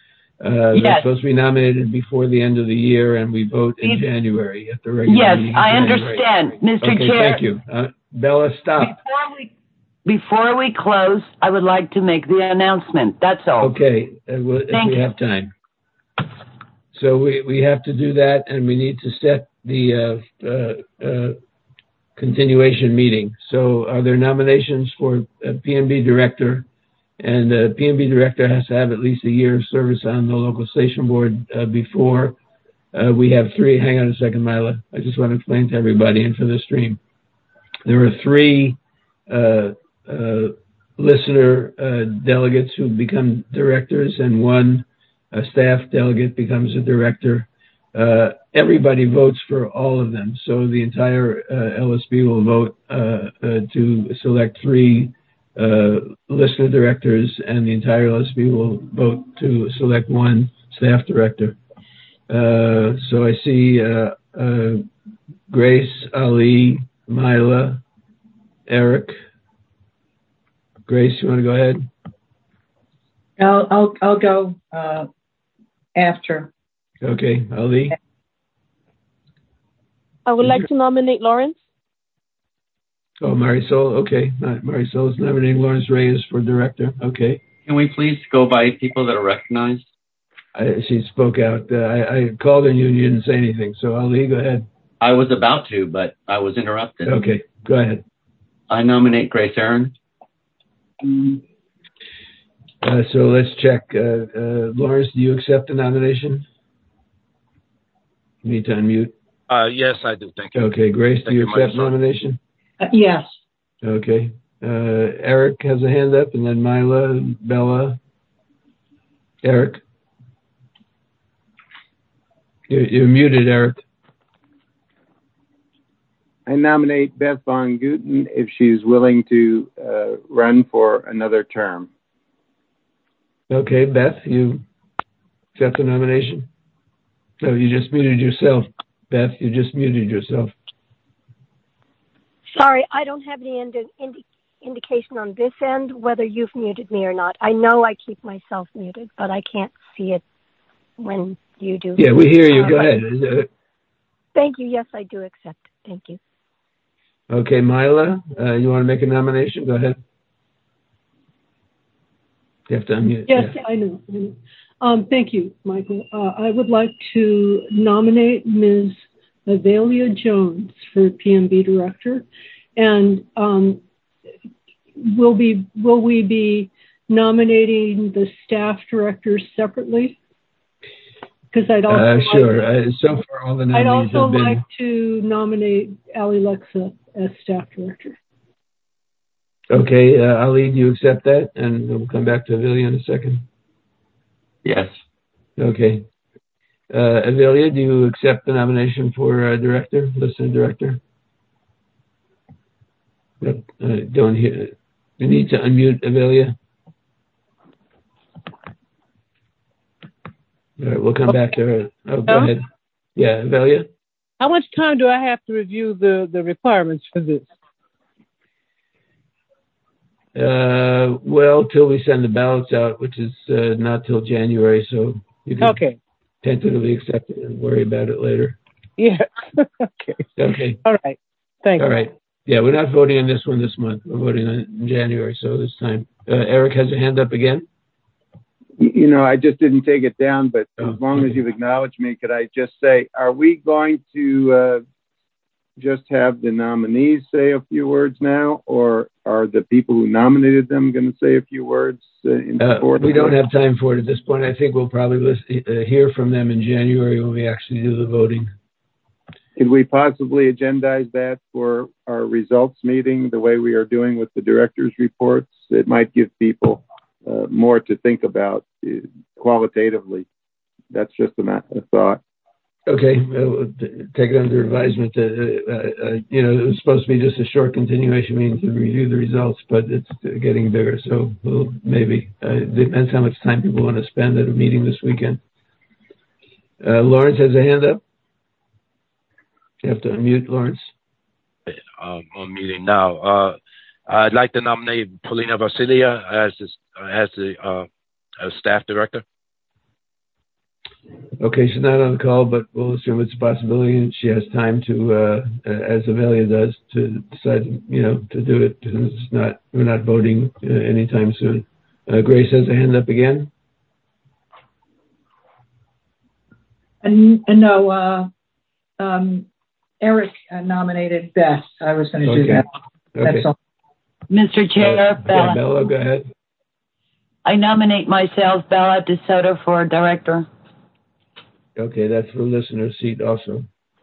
Uh, yes. They're supposed to be nominated before the end of the year, and we vote in it, January at the regular yes, meeting. Yes, I understand, Mister Okay, Chair. Thank you. Uh, Bella, stop. Before we Before we close, I would like to make the announcement. That's all. Okay, uh, well, if Thank we you. have time. So we, we have to do that, and we need to set the uh, uh, uh, continuation meeting. So are there nominations for a P N B director? And the P N B director has to have at least a year of service on the local station board uh, before uh, we have three. Hang on a second, Mila. I just want to explain to everybody and for the stream. There are three uh, uh, listener uh, delegates who become directors, and one uh, staff delegate becomes a director. Uh, everybody votes for all of them, so the entire uh, L S B will vote uh, uh, to select three uh, listener directors and the entire L S B will vote to select one staff director. Uh, so I see uh, uh, Grace, Ali, Mila, Eric. Grace, you want to go ahead? I'll I'll I'll go uh, after. Okay, Ali. I would like to nominate Lawrence. Oh, Marisol. Okay, Marisol is nominating Lawrence Reyes for director. Okay. Can we please go by people that are recognized? I, she spoke out. Uh, I, I called on you and you didn't say anything. So Ali, go ahead. I was about to, but I was interrupted. Okay, go ahead. I nominate Grace Aaron. Uh, so let's check. Uh, uh, Lawrence, do you accept the nomination? You need to unmute. Uh, yes, I do. Thank you. Okay, Grace, Thank do you you, accept Marisol. nomination? Uh, yes. Okay. Uh, Eric has a hand up, and then Mila, Bella. Eric? You're, you're muted, Eric. I nominate Beth Von Guten if she's willing to uh, run for another term. Okay, Beth, you accept the nomination? No, you just muted yourself. Beth, you just muted yourself. Sorry, I don't have any indi- indi- indication on this end whether you've muted me or not. I know I keep myself muted, but I can't see it when you do. Yeah, we hear you. Uh, Go ahead. Is it- Thank you. Yes, I do accept it. Thank you. Okay, Mila, uh, you want to make a nomination? Go ahead. You have to unmute. Yes, Yeah. I know. I know. Um, thank you, Michael. Uh, I would like to nominate Miz Avelia Jones for P M B director. And um, will be will we be nominating the staff directors separately? Because I'd also Uh, like, sure. Uh, so far, all the I'd nominees also have been. like to nominate Ali Lexa as staff director. Okay, uh, Ali, do you accept that? And we'll come back to Avelia in a second. Yes. Okay. Uh, Avelia, do you accept the nomination for uh, director, listener director? Yep. Uh, don't hear. You need to unmute Avelia. All right, we'll come back to her. Oh, go Hello? ahead. Yeah, Avelia? How much time do I have to review the, the requirements for this? Uh, well, till we send the ballots out, which is uh, not till January, so you can Okay. tentatively accept it and worry about it later. Yeah. Okay. Okay. All right. Thank All you. right. Yeah, we're not voting on this one this month. We're voting on it in January, so this time. Uh, Eric has a hand up again. You know, I just didn't take it down, but Oh, as long okay. as you've acknowledged me, could I just say, are we going to uh, just have the nominees say a few words now, or are the people who nominated them going to say a few words uh, in Uh, support? we of don't it? have time for it at this point. I think we'll probably list, uh, hear from them in January when we actually do the voting. Could we possibly agendize that for our results meeting the way we are doing with the director's reports? It might give people uh, more to think about uh, qualitatively. That's just a, ma- a thought. Okay, uh, we'll t- take it under advisement. Uh, uh, uh, you know, it was supposed to be just a short continuation meeting to review the results, but it's getting bigger, so we'll maybe. Uh, depends how much time people want to spend at a meeting this weekend. Uh, Lawrence has a hand up. You have to unmute, Lawrence. Um, on meeting now. Uh, I'd like to nominate Paulina Vasilia as the, as the uh, as staff director. Okay, she's not on the call, but we'll assume it's a possibility, and she has time to, uh, as Avelia does, to decide, you know, to do it. It's not, we're not voting uh, anytime soon. Uh, Grace has a hand up again. And, and no, uh, um, Eric uh, nominated Beth. I was going to do Okay. that. Okay. That's all. Mister Chair, Uh, Bella. yeah, Bella, go ahead. I nominate myself, Bella DeSoto, for director. Okay, that's for listener seat also.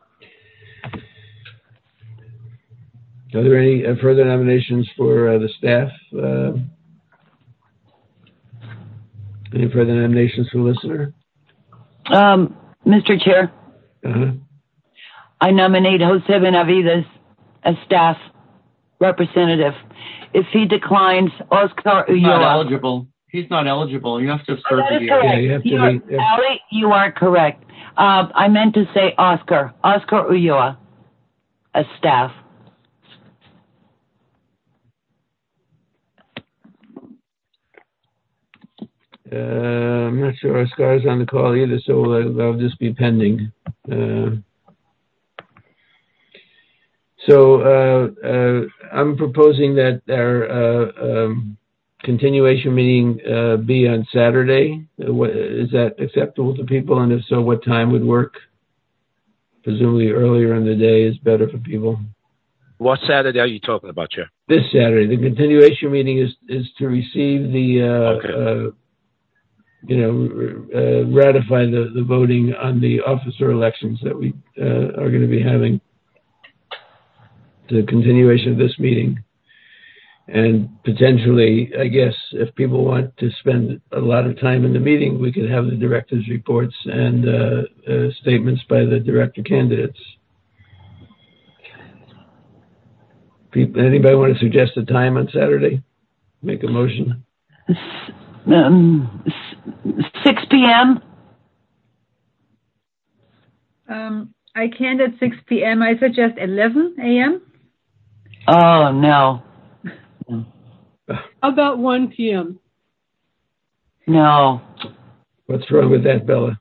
Are there any uh, further nominations for uh, the staff? Uh, any further nominations for listener? Um, Mister Chair, Uh-huh. I nominate Jose Benavides as staff representative. If he declines, Oscar He's Ulloa. not eligible. He's not eligible. You have to serve That the is year. correct. Yeah, you have to You are, be- yeah. Allie, you are correct. Uh, I meant to say Oscar. Oscar Ulloa, as staff. Uh, I'm not sure Oscar's on the call either, so I'll, I'll just be pending. Uh, so uh, uh, I'm proposing that our uh, um, continuation meeting uh, be on Saturday. Uh, what, is that acceptable to people? And if so, what time would work? Presumably earlier in the day is better for people. What Saturday are you talking about, Chair? This Saturday. The continuation meeting is, is to receive the, uh, Okay. uh, you know, uh, ratify the, the voting on the officer elections that we uh, are going to be having. The continuation of this meeting. And potentially, I guess, if people want to spend a lot of time in the meeting, we could have the director's reports and uh, uh, statements by the director candidates. People, anybody want to suggest a time on Saturday? Make a motion. Um, six p.m. Um, I can't at six p.m. I suggest eleven a.m. Oh, no. How about one p.m.? No. What's wrong with that, Bella?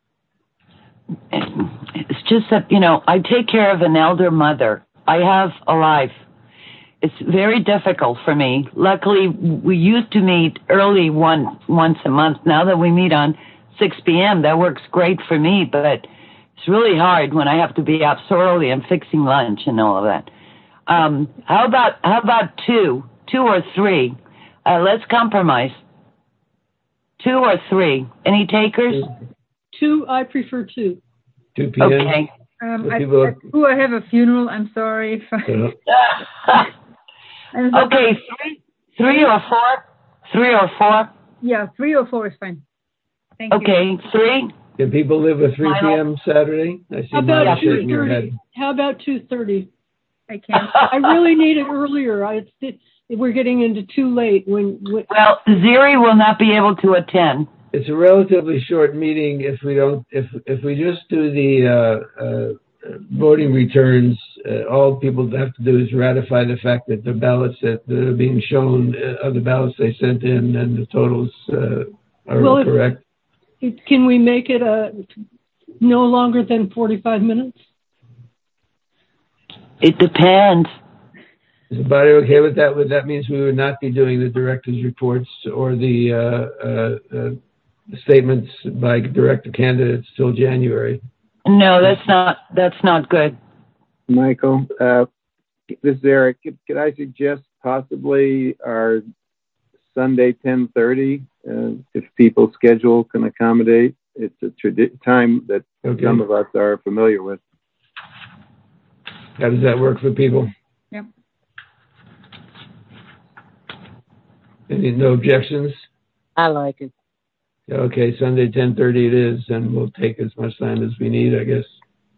It's just that, you know, I take care of an elder mother. I have a life. It's very difficult for me. Luckily, we used to meet early one, once a month. Now that we meet on six p.m., that works great for me, but it's really hard when I have to be up so early and fixing lunch and all of that. Um, how about, how about two, two or three? Uh, let's compromise. Two or three. Any takers? Two, I prefer two. two p.m. Okay. Um, Well, I, people- I, ooh, I have a funeral. I'm sorry. If I, Uh, I'm so Okay, sorry. three, three or four? Three or four? Yeah, three or four is fine. Thank you. Okay, three? Can people live with three p.m. Saturday? I see How about Maya two shaking her head. thirty? How about two thirty? I can't. I really need it earlier. I, it's, it's, we're getting into too late. When, when Well, Ziri will not be able to attend. It's a relatively short meeting if we don't, if if we just do the uh, uh, voting returns, uh, all people have to do is ratify the fact that the ballots that are being shown uh, are the ballots they sent in and the totals uh, are Well, if- correct. it, can we make it a no longer than forty-five minutes? It depends. Is the body okay with that? Would that means we would not be doing the director's reports or the uh, uh, uh, statements by director candidates till January? No, that's not, that's not good. Michael, uh, this is Eric. Could, could I suggest possibly our Sunday ten thirty, uh, if people's schedule can accommodate? It's a tradi- time that Okay. some of us are familiar with. How does that work for people? Yep. Any, no objections? I like it. Okay, Sunday ten thirty it is, and we'll take as much time as we need, I guess.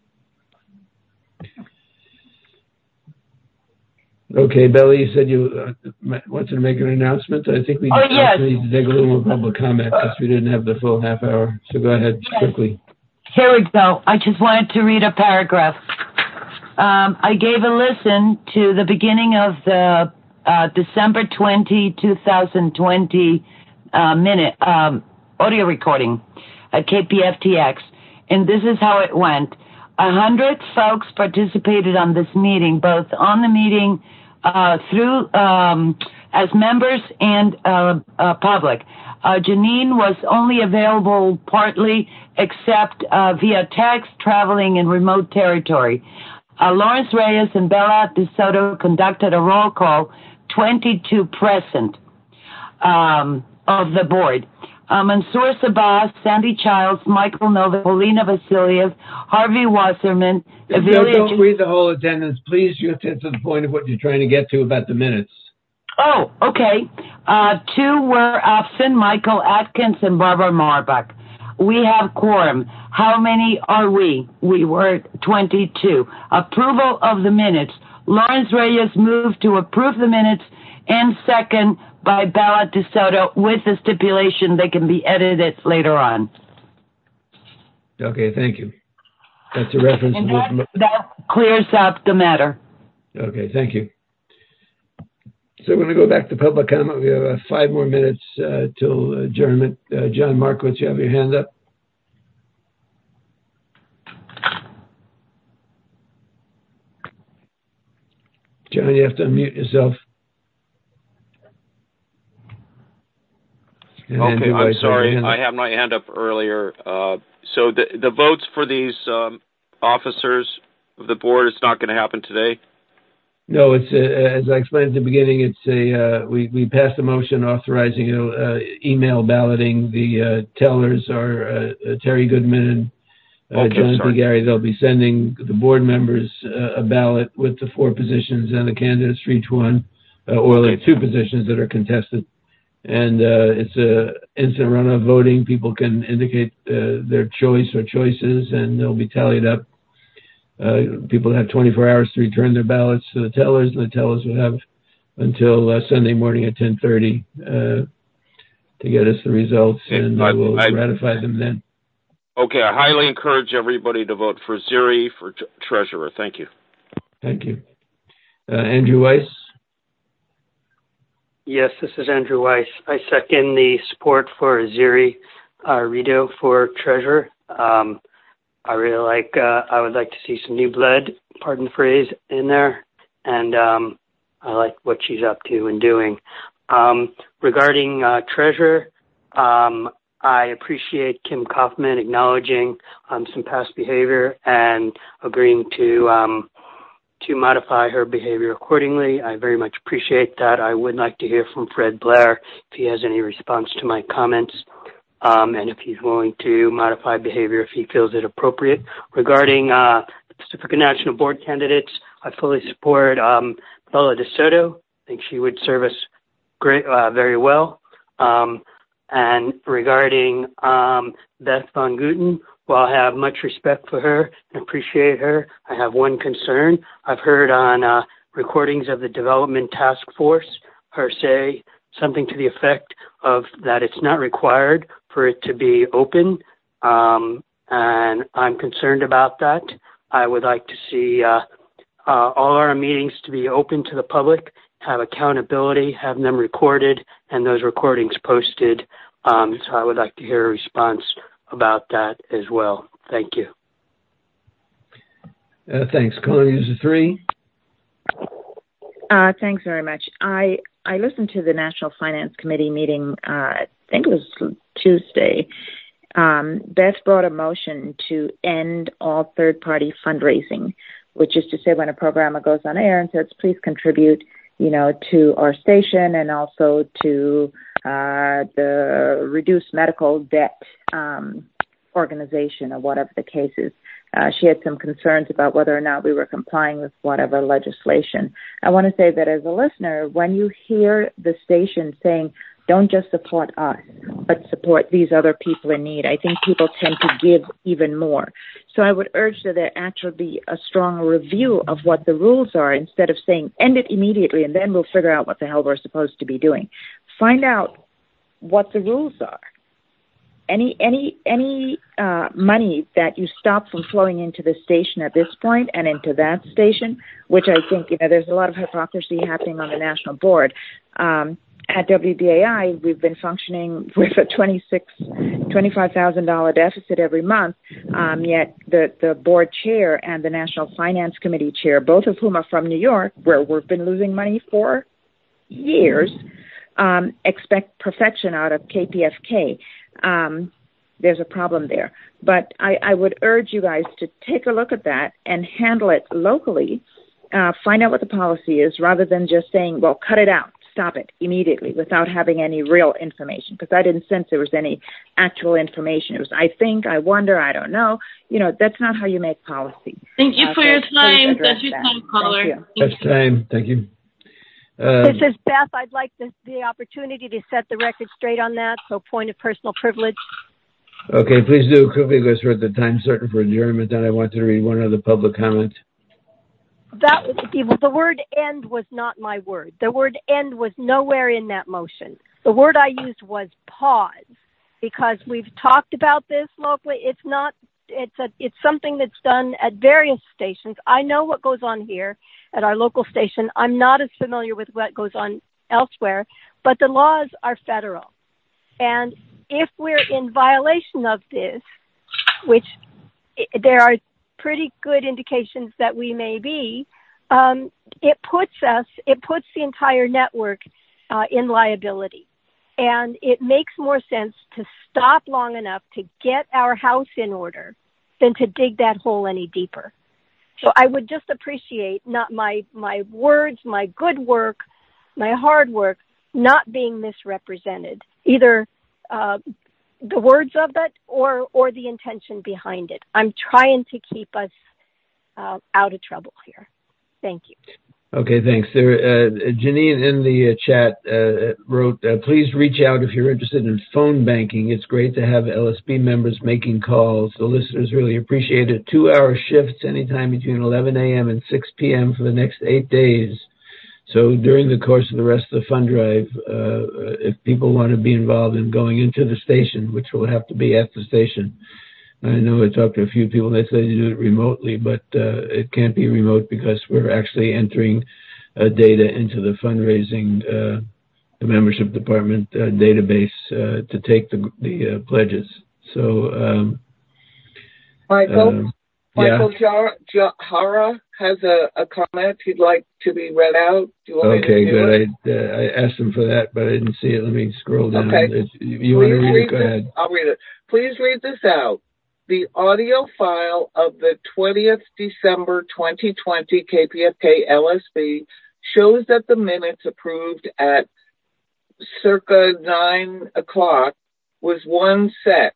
Okay, Bella, you said you uh, wanted to make an announcement. I think we Oh, yes. need to take a little more public comment because we didn't have the full half hour. So go ahead quickly. Here we go. I just wanted to read a paragraph. Um, I gave a listen to the beginning of the uh, December twentieth, twenty twenty uh, minute um, audio recording at K P F T X, and this is how it went. A hundred folks participated on this meeting, both on the meeting uh, through um, as members and uh, uh, public. Uh, Janine was only available partly, except uh, via text, traveling in remote territory. Uh, Lawrence Reyes and Bella DeSoto conducted a roll call, twenty-two present um, of the board. Uh, Mansour Sabah, Sandy Childs, Michael Nova, Paulina Vasiliev, Harvey Wasserman, No, Avilia. don't read the whole attendance, please. You have to get to the point of what you're trying to get to about the minutes. Oh, okay. Uh, two were absent, Michael Atkins and Barbara Marbach. We have quorum. How many are we? We were twenty-two. Approval of the minutes. Lawrence Reyes moved to approve the minutes and second by Bella DeSoto with the stipulation they can be edited later on. Okay, thank you. That's a reference And to that, the... that clears up the matter. Okay, thank you. So we're going to go back to public comment. We have uh, five more minutes uh, till adjournment. Uh, John Markowitz, you have your hand up? John, you have to unmute yourself. And okay, Andrew I'm Weiss, sorry. I had my hand up earlier. Uh, so the the votes for these um, officers of the board, it's not going to happen today? No, it's uh, as I explained at the beginning. It's a uh, we we passed a motion authorizing uh, email balloting. The uh, tellers are uh, uh, Terry Goodman and uh, okay, Jonathan sorry. Gary. They'll be sending the board members uh, a ballot with the four positions and the candidates for each one, uh, or okay. the two positions that are contested. And uh, it's a instant runoff voting. People can indicate uh, their choice or choices, and they'll be tallied up. Uh, people have twenty-four hours to return their ballots to the tellers, and the tellers will have until uh, Sunday morning at ten thirty uh, to get us the results, and I, we'll I, ratify them then. Okay, I highly encourage everybody to vote for Ziri for t- treasurer. Thank you. Thank you. Uh, Andrew Weiss? Yes, this is Andrew Weiss. I second the support for Ziri uh, Rito for treasurer. Um, I really like, uh, I would like to see some new blood, pardon the phrase, in there. And um, I like what she's up to and doing. Um, regarding uh, treasurer, um, I appreciate Kim Kaufman acknowledging um, some past behavior and agreeing to um, to modify her behavior accordingly. I very much appreciate that. I would like to hear from Fred Blair if he has any response to my comments. Um, and if he's willing to modify behavior if he feels it appropriate. Regarding uh, Pacifica National Board candidates, I fully support um, Bella DeSoto. I think she would serve us great, uh, very well. Um, and regarding um, Beth Von Guten, while I have much respect for her and appreciate her, I have one concern. I've heard on uh, recordings of the Development Task Force her say something to the effect of that it's not required for it to be open, um, and I'm concerned about that. I would like to see uh, uh, all our meetings to be open to the public, have accountability, have them recorded, and those recordings posted. Um, so I would like to hear a response about that as well. Thank you. Uh, thanks. Caller user three. Uh, thanks very much. I I listened to the National Finance Committee meeting, uh, I think it was Tuesday. Um, Beth brought a motion to end all third-party fundraising, which is to say when a programmer goes on air and says, please contribute, you know, to our station and also to uh, the reduced medical debt um, organization or whatever the case is. Uh, she had some concerns about whether or not we were complying with whatever legislation. I want to say that as a listener, when you hear the station saying, don't just support us, but support these other people in need, I think people tend to give even more. So I would urge that there actually be a strong review of what the rules are instead of saying, end it immediately and then we'll figure out what the hell we're supposed to be doing. Find out what the rules are. Any any any uh, money that you stop from flowing into the station at this point and into that station, which I think, you know, there's a lot of hypocrisy happening on the national board. Um, at W B A I, we've been functioning with a twenty-six, twenty-five thousand dollars deficit every month, um, yet the, the board chair and the National Finance Committee chair, both of whom are from New York, where we've been losing money for years, um, expect perfection out of K P F K. Um, there's a problem there. But I, I would urge you guys to take a look at that and handle it locally, uh, find out what the policy is rather than just saying, well, cut it out, stop it immediately without having any real information, because I didn't sense there was any actual information. It was, I think, I wonder, I don't know. You know, that's not how you make policy. Thank you uh, for so your time. That's your that. time, caller. Thank you. That's time. Thank you. Uh, this is Beth. I'd like the, the opportunity to set the record straight on that, so point of personal privilege. Okay, please do quickly because we're at the time certain for adjournment. Then I wanted to read one other public comment. that the, the word end was not my word. The word end was nowhere in that motion. The word I used was pause, because we've talked about this locally. It's not, it's a, it's something that's done at various stations. I know what goes on here at our local station. I'm not as familiar with what goes on elsewhere, but the laws are federal. And if we're in violation of this, which there are pretty good indications that we may be, um, it puts us, it puts the entire network uh, in liability. And it makes more sense to stop long enough to get our house in order than to dig that hole any deeper. So I would just appreciate not my, my words, my good work, my hard work, not being misrepresented, either uh, the words of it or, or the intention behind it. I'm trying to keep us uh, out of trouble here. Thank you. Okay, thanks. There, uh, Janine in the uh, chat uh, wrote, uh, please reach out if you're interested in phone banking. It's great to have L S B members making calls. The listeners really appreciate it. Two-hour shifts anytime between eleven a.m. and six p.m. for the next eight days. So during the course of the rest of the fund drive, uh, if people want to be involved in going into the station, which will have to be at the station, I know I talked to a few people that say they do it remotely, but uh, it can't be remote because we're actually entering uh, data into the fundraising, uh, the membership department uh, database uh, to take the, the uh, pledges. So, um, Michael, uh, Michael yeah. Jara has a, a comment he'd like to be read out. Do you want Okay, me to do good. it? I, uh, I asked him for that, but I didn't see it. Let me scroll down. Okay. If you want to read, read it? Go this, ahead. I'll read it. Please read this out. The audio file of the twentieth December twenty twenty K P F K L S B shows that the minutes approved at circa nine o'clock was one set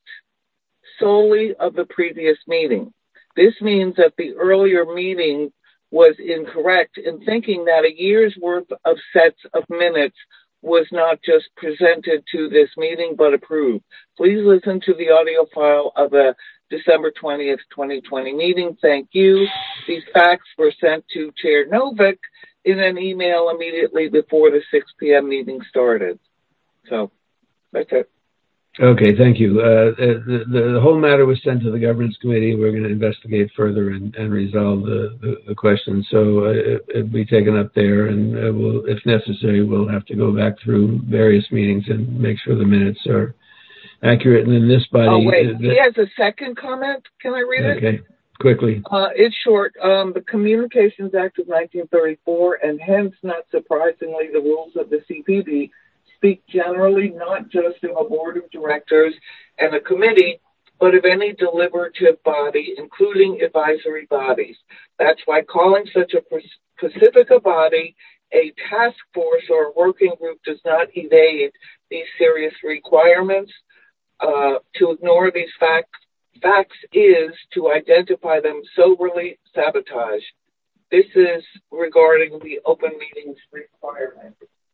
solely of the previous meeting. This means that the earlier meeting was incorrect in thinking that a year's worth of sets of minutes was not just presented to this meeting, but approved. Please listen to the audio file of the December twentieth, twenty twenty meeting. Thank you. These facts were sent to Chair Novick in an email immediately before the six p.m. meeting started. So that's it. Okay, thank you. Uh, the, the, the whole matter was sent to the governance committee. We're going to investigate further and, and resolve the, the, the question. So uh, it, it'll be taken up there, and uh, we'll, if necessary, we'll have to go back through various meetings and make sure the minutes are accurate. And then this body... Oh, wait. Uh, he has a second comment. Can I read okay. it? Okay, quickly. Uh, it's short. Um, the Communications Act of nineteen thirty-four, and hence, not surprisingly, the rules of the C P B, speak generally not just of a board of directors and a committee, but of any deliberative body, including advisory bodies. That's why calling such a specific a body a task force or a working group does not evade these serious requirements. Uh, to ignore these facts, facts is to identify them soberly sabotage. This is regarding the open meetings requirement.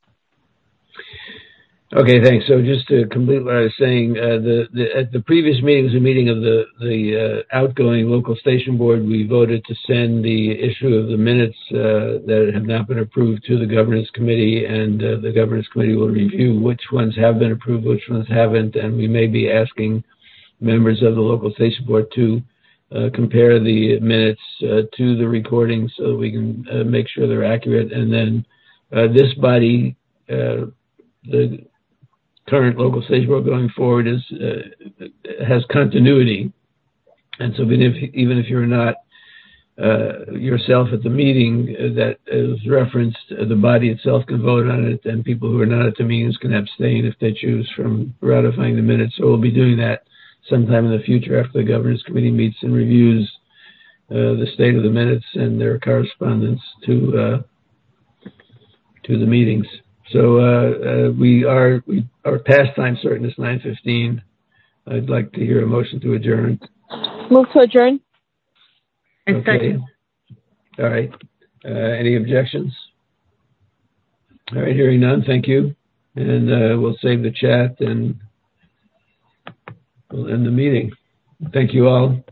Okay, thanks. So just to complete what I was saying, uh, the, the at the previous meeting was a meeting of the the uh, outgoing local station board. We voted to send the issue of the minutes uh, that have not been approved to the governance committee, and uh, the governance committee will review which ones have been approved, which ones haven't, and we may be asking members of the local station board to uh, compare the minutes uh, to the recording so that we can uh, make sure they're accurate. And then uh, this body, uh, the current local station board going forward, is uh, has continuity, and so even if even if you're not uh, yourself at the meeting uh, that is referenced, uh, the body itself can vote on it, and people who are not at the meetings can abstain if they choose from ratifying the minutes. So we'll be doing that sometime in the future after the governance committee meets and reviews uh, the state of the minutes and their correspondence to uh, to the meetings. So uh, uh, we are we are past time certain. It's nine fifteen. I'd like to hear a motion to adjourn. Move to adjourn. Okay. All right. Uh, any objections? All right. Hearing none. Thank you. And uh, we'll save the chat and we'll end the meeting. Thank you all.